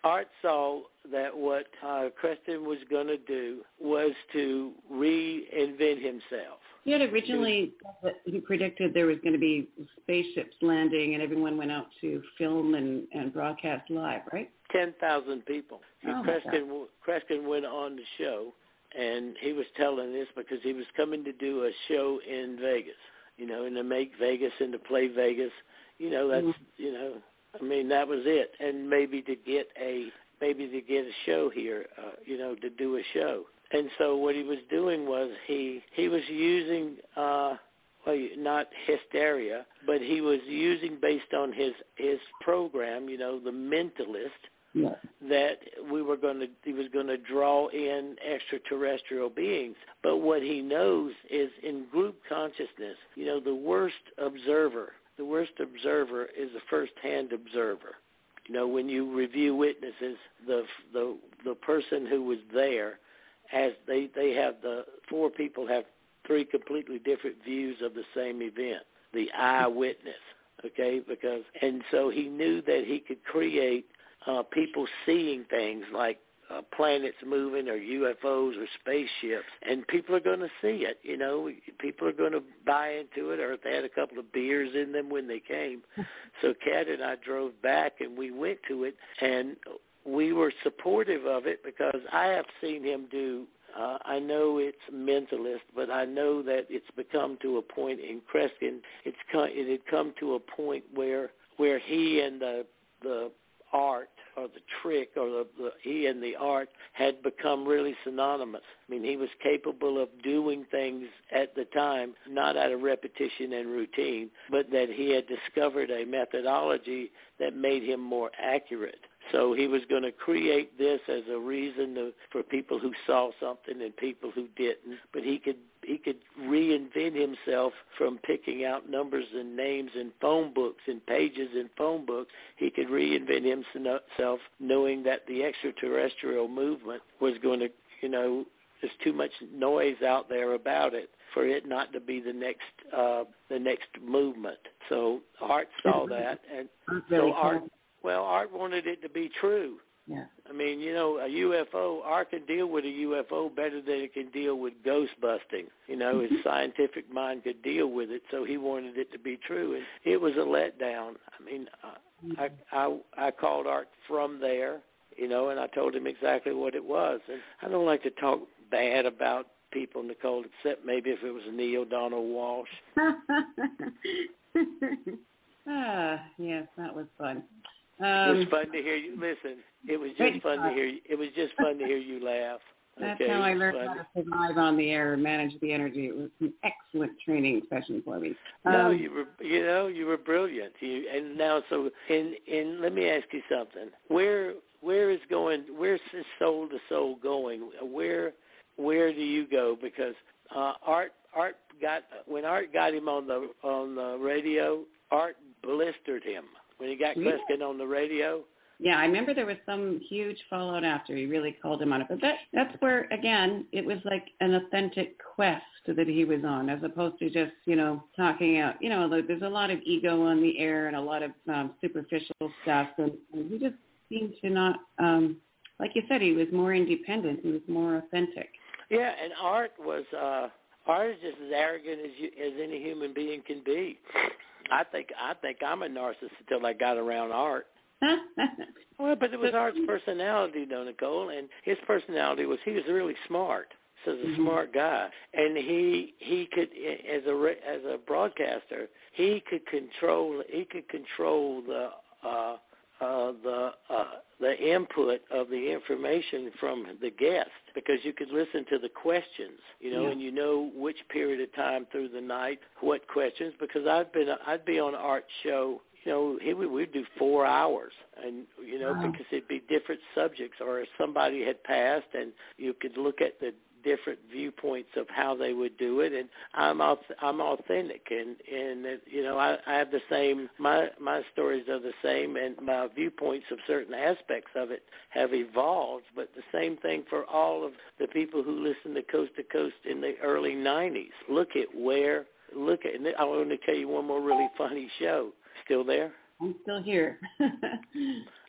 Art saw that what uh, Creston was going to do was to reinvent himself. He had originally he predicted there was going to be spaceships landing and everyone went out to film and, and broadcast live, right? ten thousand people. Oh, Creston, Creston went on the show, and he was telling this because he was coming to do a show in Vegas, you know, and to make Vegas and to play Vegas. You know, that's, mm-hmm. you know, I mean, that was it. And maybe to get a, maybe to get a show here, uh, you know, to do a show. And so what he was doing was he he was using, uh, well, not hysteria, but he was using based on his, his program, you know, The Mentalist, yeah. that we were going to, he was going to draw in extraterrestrial beings. But what he knows is in group consciousness, you know, the worst observer, the worst observer is a first-hand observer. You know, when you review witnesses, the the the person who was there, as they, they have the four people have three completely different views of the same event, the eyewitness, okay? Because and so he knew that he could create uh, people seeing things like uh, planets moving or U F Os or spaceships, and people are going to see it, you know. People are going to buy into it, or if they had a couple of beers in them when they came. So Kat and I drove back, and we went to it, and we were supportive of it because I have seen him do, uh, I know it's Mentalist, but I know that it's become to a point in Creston, it's come, it had come to a point where where he and the the art or the trick or the, the he and the art had become really synonymous. I mean, he was capable of doing things at the time, not out of repetition and routine, but that he had discovered a methodology that made him more accurate. So he was going to create this as a reason to, for people who saw something and people who didn't. But he could he could reinvent himself from picking out numbers and names in phone books and pages in phone books. He could reinvent himself knowing that the extraterrestrial movement was going to, you know, there's too much noise out there about it for it not to be the next uh, the next movement. So Art saw that, and so Art. Well, Art wanted it to be true. Yeah. I mean, you know, a U F O, Art can deal with a U F O better than it can deal with ghost busting. You know, his scientific mind could deal with it, so he wanted it to be true. And it was a letdown. I mean, uh, I, I, I called Art from there, you know, and I told him exactly what it was. And I don't like to talk bad about people, Nicole, except maybe if it was Neil Donald Walsh. ah, yes, that was fun. Um, it was fun to hear you. Listen, it was just fun to hear you. It was just fun to hear you laugh. That's okay, how I learned fun. how to survive on the air and manage the energy. It was an excellent training session for me. No, um, you were, you know, you were brilliant. You, and now, so, and and let me ask you something. Where where is going? Where's this soul to soul going? Where where do you go? Because uh, Art Art got when Art got him on the on the radio, Art blistered him. When he got Creston on the radio? Yeah, I remember there was some huge fallout after. He really called him on it. But that, that's where, again, it was like an authentic quest that he was on as opposed to just, you know, talking out. You know, there's a lot of ego on the air and a lot of um, superficial stuff. And, and he just seemed to not, um, like you said, he was more independent. He was more authentic. Yeah, and Art was, uh, Art is just as arrogant as, you, as any human being can be. I think I think I'm a narcissist until I got around Art. Well, but it was Art's personality, though, Nicole, and his personality was he was really smart. So he's a mm-hmm. smart guy, and he he could as a as a broadcaster he could control he could control the uh, uh, the uh, the input of the information from the guest because you could listen to the questions, you know, yeah. and you know which period of time through the night, what questions. Because I've been I'd be on Art's show, you know, he would we'd do four hours, and you know wow. because it'd be different subjects, or if somebody had passed, and you could look at the different viewpoints of how they would do it, and I'm I'm authentic, and and you know I, I have the same my my stories are the same, and my viewpoints of certain aspects of it have evolved, but the same thing for all of the people who listened to Coast to Coast in the early nineties. Look at where look at. And I want to tell you one more really funny show. Still there? I'm still here.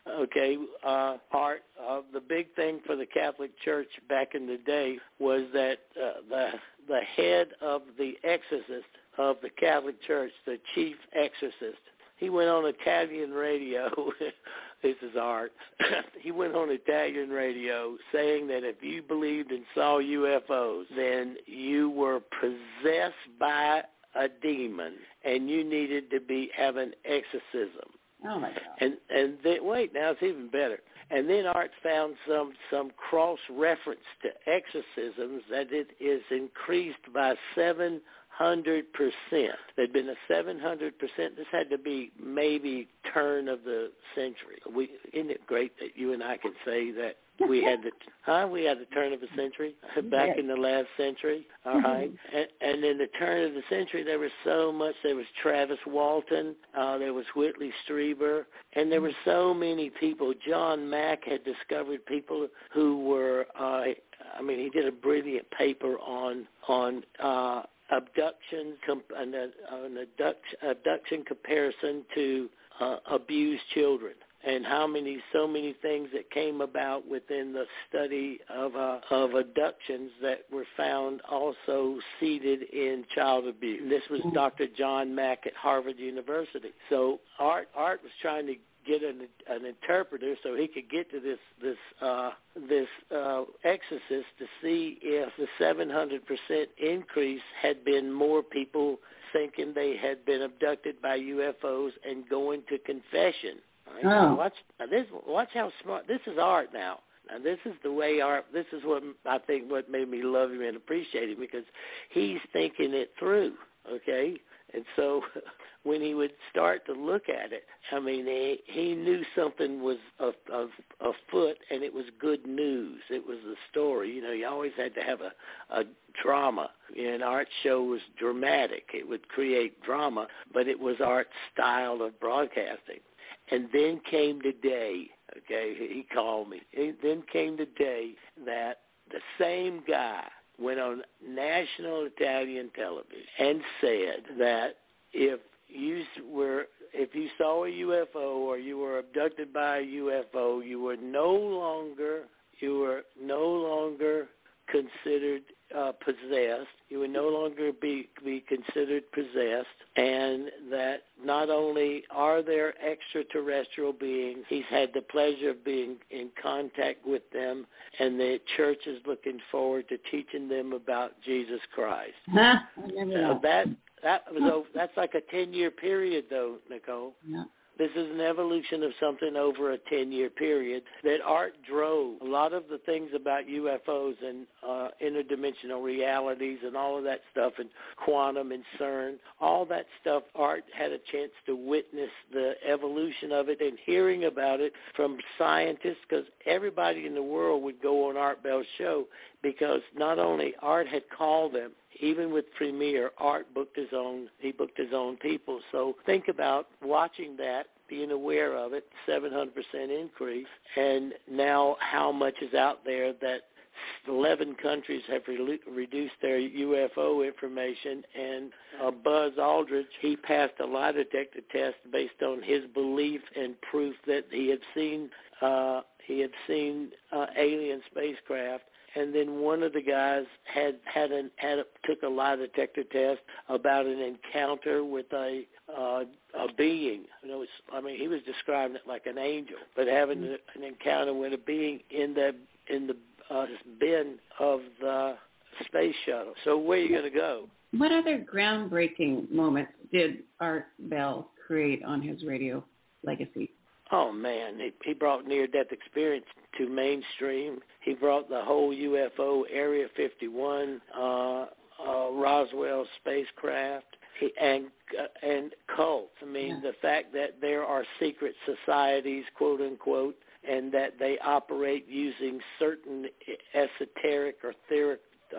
Okay, uh, Art, uh, the big thing for the Catholic Church back in the day was that uh, the the head of the exorcist of the Catholic Church, the chief exorcist, he went on Italian radio. This is Art. He went on Italian radio saying that if you believed and saw U F Os, then you were possessed by a demon and you needed to be have an exorcism. Oh my God! And and then, wait, now it's even better. And then Art found some some cross reference to exorcisms that it is increased by seven hundred percent. There'd been a seven hundred percent. This had to be maybe turn of the century. We isn't it great that you and I can say that we had the huh? We had the turn of the century back yes. in the last century. All right, and, and in the turn of the century, there was so much. There was Travis Walton, uh, there was Whitley Strieber, and there were so many people. John Mack had discovered people who were. Uh, I mean, he did a brilliant paper on on. Uh, abduction, an, an abduction, abduction comparison to uh, abused children, and how many, so many things that came about within the study of uh, of abductions that were found also seated in child abuse. This was Doctor John Mack at Harvard University. So Art Art was trying to get an, an interpreter so he could get to this this uh, this uh, exorcist to see if the seven hundred percent increase had been more people thinking they had been abducted by U F Os and going to confession. Right? Oh. Watch now this. Watch how smart this is. Art now. Now this is the way Art. This is what I think what made me love him and appreciate him, because he's thinking it through. Okay. And so when he would start to look at it, I mean, he, he knew something was of, of, afoot, and it was good news. It was the story. You know, you always had to have a, a drama. An art show was dramatic. It would create drama, but it was Art's style of broadcasting. And then came the day, okay, he called me. Then came the day that the same guy went on national Italian television and said that if you were, if you saw a U F O or you were abducted by a U F O, you were no longer, you were no longer considered uh, possessed. You would no longer be be considered possessed, and that not only are there extraterrestrial beings, he's had the pleasure of being in contact with them, and the church is looking forward to teaching them about Jesus Christ. Huh? So that that was over, that's like a ten-year period, though, Nicole. Yeah. This is an evolution of something over a ten-year period that Art drove. A lot of the things about U F Os and uh, interdimensional realities and all of that stuff, and quantum and CERN, all that stuff, Art had a chance to witness the evolution of it and hearing about it from scientists, because everybody in the world would go on Art Bell's show, because not only Art had called them, even with Premier, Art booked his own, he booked his own people. So think about watching that, being aware of it, seven hundred percent increase, and now how much is out there that eleven countries have re- reduced their U F O information, and uh, Buzz Aldrin, he passed a lie detector test based on his belief and proof that he had seen, uh, he had seen uh, alien spacecraft. And then one of the guys had had an had a, took a lie detector test about an encounter with a uh, a being. You know, it's, I mean, he was describing it like an angel, but having a, an encounter with a being in the in the uh, bin of the space shuttle. So where are you going to go? What other groundbreaking moments did Art Bell create on his radio legacy? Oh, man, he, he brought near-death experience to mainstream. He brought the whole U F O, Area fifty-one, uh, uh, Roswell spacecraft, he, and uh, and cults. I mean, yeah. The fact that there are secret societies, quote-unquote, and that they operate using certain esoteric or, theor- or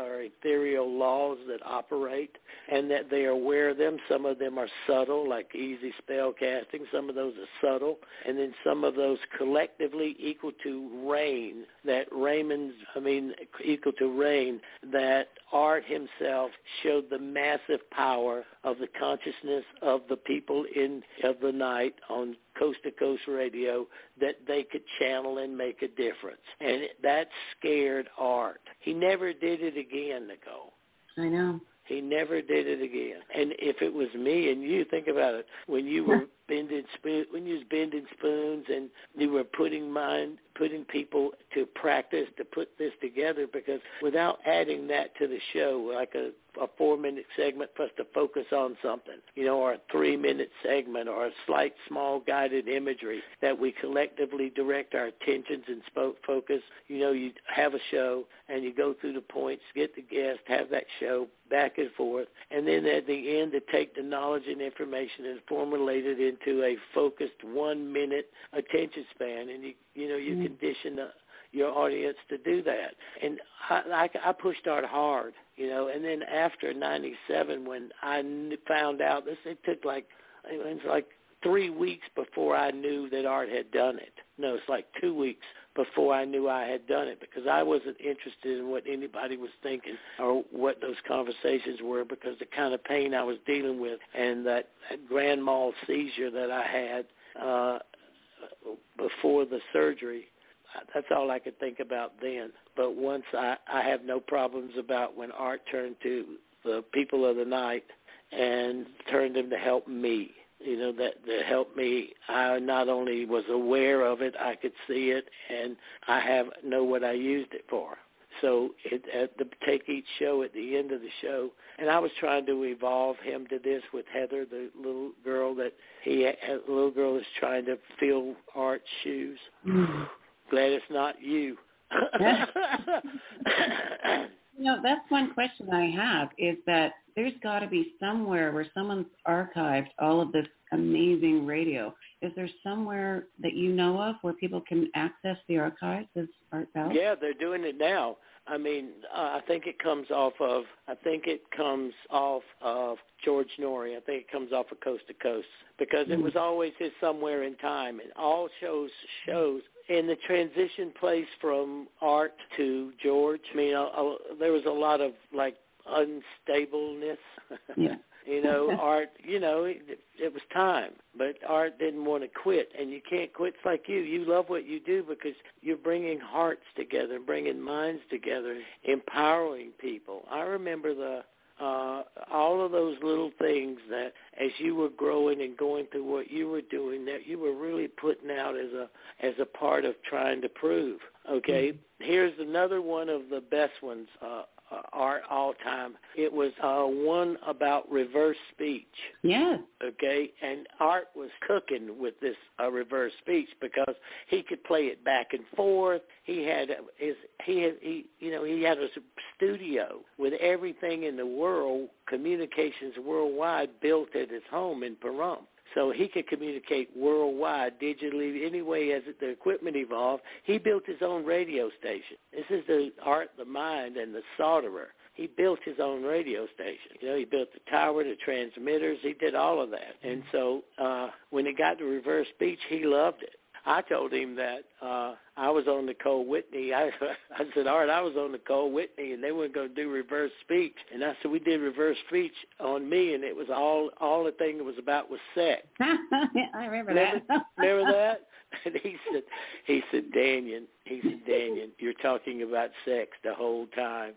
ethereal laws that operate, and that they are aware of them. Some of them are subtle, like easy spell casting. Some of those are subtle, and then some of those collectively equal to rain, that Raymond's, I mean, equal to rain, that Art himself showed the massive power of the consciousness of the people in of the night on Coast to Coast Radio, that they could channel and make a difference. And it, that scared Art. He never did it again, Nicole. I know. He never did it again. And if it was me and you, think about it, when you were bending spoon, when you was bending spoons and you were putting mind, putting people to practice to put this together, because without adding that to the show, like a, a four-minute segment for us to focus on something, you know, or a three-minute segment or a slight, small guided imagery that we collectively direct our attentions and spoke focus. You know, you have a show and you go through the points, get the guest, have that show back and forth, and then at the end to take the knowledge and information and formulate it into a focused one-minute attention span, and you you know you mm. condition the, your audience to do that. And I, I, I pushed Art hard, you know, and then after ninety-seven, when I found out this, it took like it was like three weeks before I knew that Art had done it. No, it's like two weeks before I knew I had done it, because I wasn't interested in what anybody was thinking or what those conversations were, because the kind of pain I was dealing with and that, that grand mal seizure that I had uh, before the surgery, that's all I could think about then. But once I, I have no problems about when Art turned to the people of the night and turned them to help me. You know, that, that helped me. I not only was aware of it, I could see it, and I have know what I used it for. So it, at the, take each show at the end of the show, and I was trying to evolve him to this with Heather, the little girl that he, a little girl is trying to fill Art's shoes. Glad it's not you. You know, that's one question I have, is that there's got to be somewhere where someone's archived all of this amazing radio. Is there somewhere that you know of where people can access the archives of Art Bell? Yeah, they're doing it now. I mean, uh, I think it comes off of, I think it comes off of George Norrie. I think it comes off of Coast to Coast, because it was always his Somewhere in Time. And all shows, shows in the transition place from Art to George, I mean, uh, uh, there was a lot of, like, unstableness. Yeah. You know, Art, you know, it, it was time, but Art didn't want to quit, and you can't quit. It's like you. You love what you do because you're bringing hearts together, bringing minds together, empowering people. I remember the uh, all of those little things that as you were growing and going through what you were doing, that you were really putting out as a as a part of trying to prove. Okay, mm-hmm. Here's another one of the best ones. Uh, Uh, Art all time. It was uh, one about reverse speech. Yeah. Okay, and Art was cooking with this uh, reverse speech because he could play it back and forth. He had his he had he you know he had a studio with everything in the world, communications worldwide, built at his home in Pahrump. So he could communicate worldwide, digitally, anyway as the equipment evolved. He built his own radio station. This is the Art, the mind, and the solderer. He built his own radio station. You know, he built the tower, the transmitters. He did all of that. And so uh, when he got to reverse speech, he loved it. I told him that uh, I was on Nicole Whitney. I, I said, Art, I was on Nicole Whitney, and they weren't going to do reverse speech. And I said, we did reverse speech on me, and it was all all the thing it was about was sex. I remember, remember that. Remember that? And he said, he said, Daniel, he said, Daniel, you're talking about sex the whole time.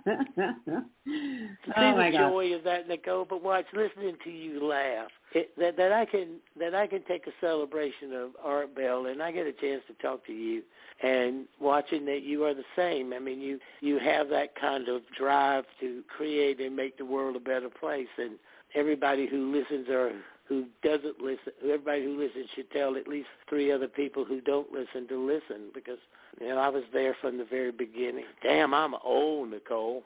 Oh, See my the God. joy of that, Nicole. But watch, listening to you laugh. It, that that I can that I can take a celebration of Art Bell, and I get a chance to talk to you, and watching that you are the same. I mean, you you have that kind of drive to create and make the world a better place, and everybody who listens or who doesn't listen, everybody who listens should tell at least three other people who don't listen to listen, because you know I was there from the very beginning. Damn, I'm old, Nicole.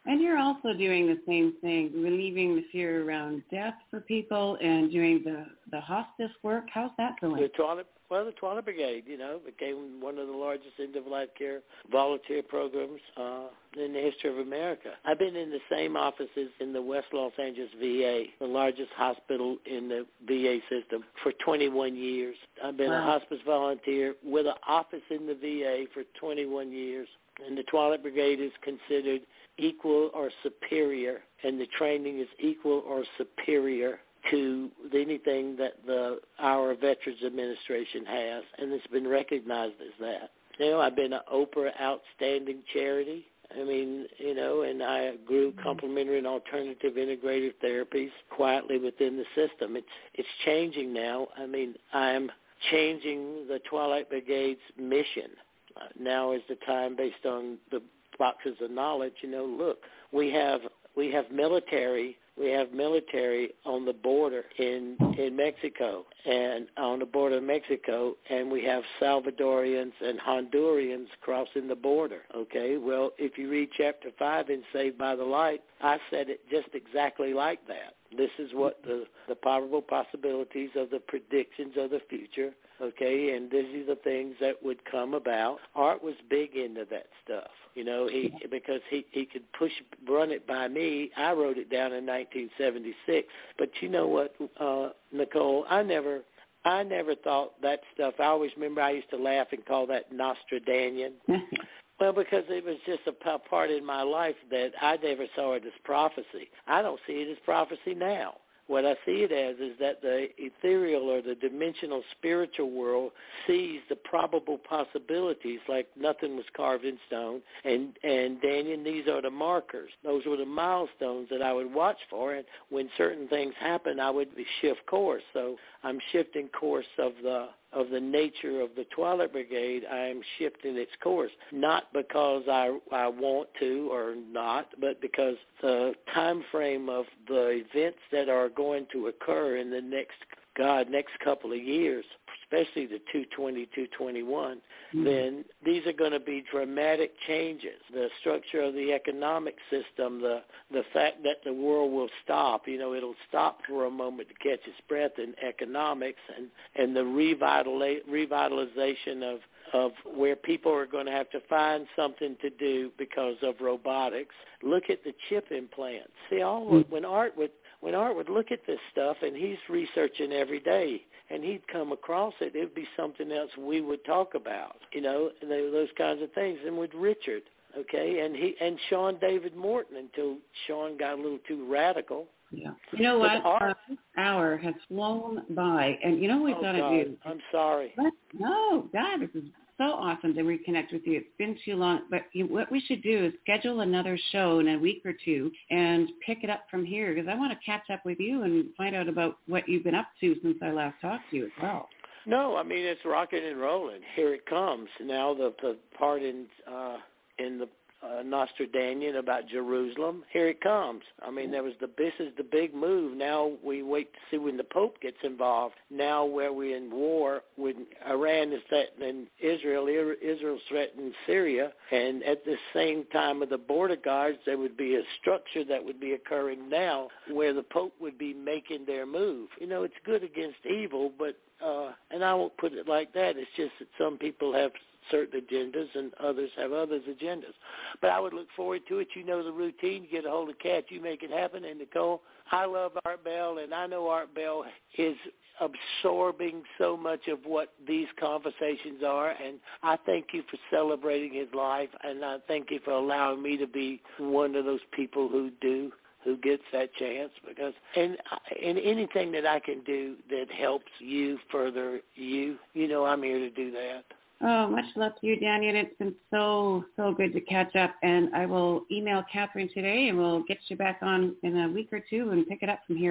And you're also doing the same thing, relieving the fear around death for people and doing the, the hospice work. How's that going? The toilet, well, the Toilet Brigade, you know, became one of the largest end-of-life care volunteer programs uh, in the history of America. I've been in the same offices in the West Los Angeles V A, the largest hospital in the V A system, for twenty-one years. I've been wow. a hospice volunteer with an office in the V A for twenty-one years. And the Toilet Brigade is considered equal or superior, and the training is equal or superior to anything that the our Veterans Administration has, and it's been recognized as that. You know, I've been an Oprah Outstanding Charity. I mean, you know, and I grew complementary and alternative integrative therapies quietly within the system. It's it's changing now. I mean, I'm changing the Twilight Brigade's mission. Uh, now is the time, based on the boxes of knowledge, you know, look, we have we have military we have military on the border in in Mexico and on the border of Mexico, and we have Salvadorians and Hondurans crossing the border. Okay, well, if you read chapter five in Saved by the Light, I said it just exactly like that. This is what the the probable possibilities of the predictions of the future. Okay, and these are the things that would come about. Art was big into that stuff. You know, he because he, he could push, run it by me. I wrote it down in nineteen seventy-six. But you know what, uh, Nicole, I never I never thought that stuff. I always remember I used to laugh and call that Nostradanian. Well, because it was just a part in my life that I never saw it as prophecy. I don't see it as prophecy now. What I see it as is that the ethereal or the dimensional spiritual world sees the probable possibilities like nothing was carved in stone. And, and Daniel, these are the markers. Those were the milestones that I would watch for. And when certain things happen, I would shift course. So I'm shifting course of the of the nature of the Twilight Brigade. I am shifting its course, not because I I want to or not, but because the time frame of the events that are going to occur in the next, God, next couple of years, especially the two twenty, two twenty-one, mm-hmm. then these are going to be dramatic changes. The structure of the economic system, the the fact that the world will stop, you know, it'll stop for a moment to catch its breath in economics, and, and the revitala- revitalization of, of where people are going to have to find something to do because of robotics. Look at the chip implants. See, all mm-hmm. when Art would when Art would look at this stuff, and he's researching every day, and he'd come across it, it would be something else we would talk about, you know, those kinds of things. And with Richard, okay, and he and Sean David Morton, until Sean got a little too radical. Yeah. You know what? Our hour has flown by, and you know what we've oh, got to God. do? I'm sorry. What? No, God, this is so awesome to reconnect with you. It's been too long, but you, what we should do is schedule another show in a week or two and pick it up from here, because I want to catch up with you and find out about what you've been up to since I last talked to you as well. No, I mean, it's rocking and rolling. Here it comes. Now the, the part in uh, in the Uh, Nostradanian about Jerusalem. Here it comes. I mean, there was the this is the big move. Now we wait to see when the Pope gets involved. Now where we're in war, when Iran is threatening Israel, Israel's threatening Syria, and at the same time of the border guards, there would be a structure that would be occurring now where the Pope would be making their move. You know, it's good against evil, but uh, and I won't put it like that. It's just that some people have certain agendas and others have others' agendas. But I would look forward to it. You know the routine. You get a hold of Kat, you make it happen. And Nicole, I love Art Bell, and I know Art Bell is absorbing so much of what these conversations are. And I thank you for celebrating his life, and I thank you for allowing me to be one of those people who do. who gets that chance, because and and anything that I can do that helps you further you, you know, I'm here to do that. Oh, much love to you, Daniel. It's been so, so good to catch up, and I will email Catherine today, and we'll get you back on in a week or two and pick it up from here.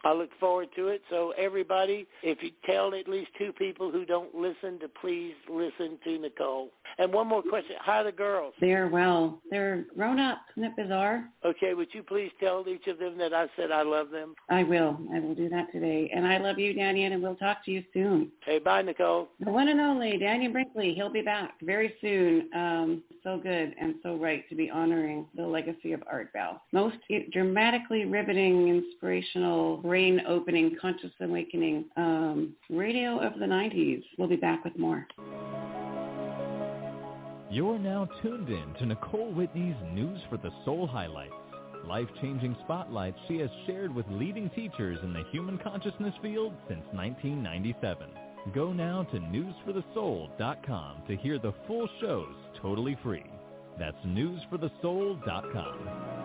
I look forward to it. So everybody, if you tell at least two people who don't listen to please listen to Nicole. And one more question. How are the girls? They're well. They're grown up. Isn't it bizarre? Okay, would you please tell each of them that I said I love them? I will. I will do that today. And I love you, Danny, and we'll talk to you soon. Hey, bye, Nicole. The one and only Danny Brinkley. He'll be back very soon. Um, so good and so right to be honoring the legacy of Art Bell. Most dramatically riveting, inspirational, brain-opening, conscious awakening um, radio of the nineties. We'll be back with more. You're now tuned in to Nicole Whitney's News for the Soul highlights. Life-changing spotlights she has shared with leading teachers in the human consciousness field since nineteen ninety-seven. Go now to news for the soul dot com to hear the full shows totally free. That's news for the soul dot com.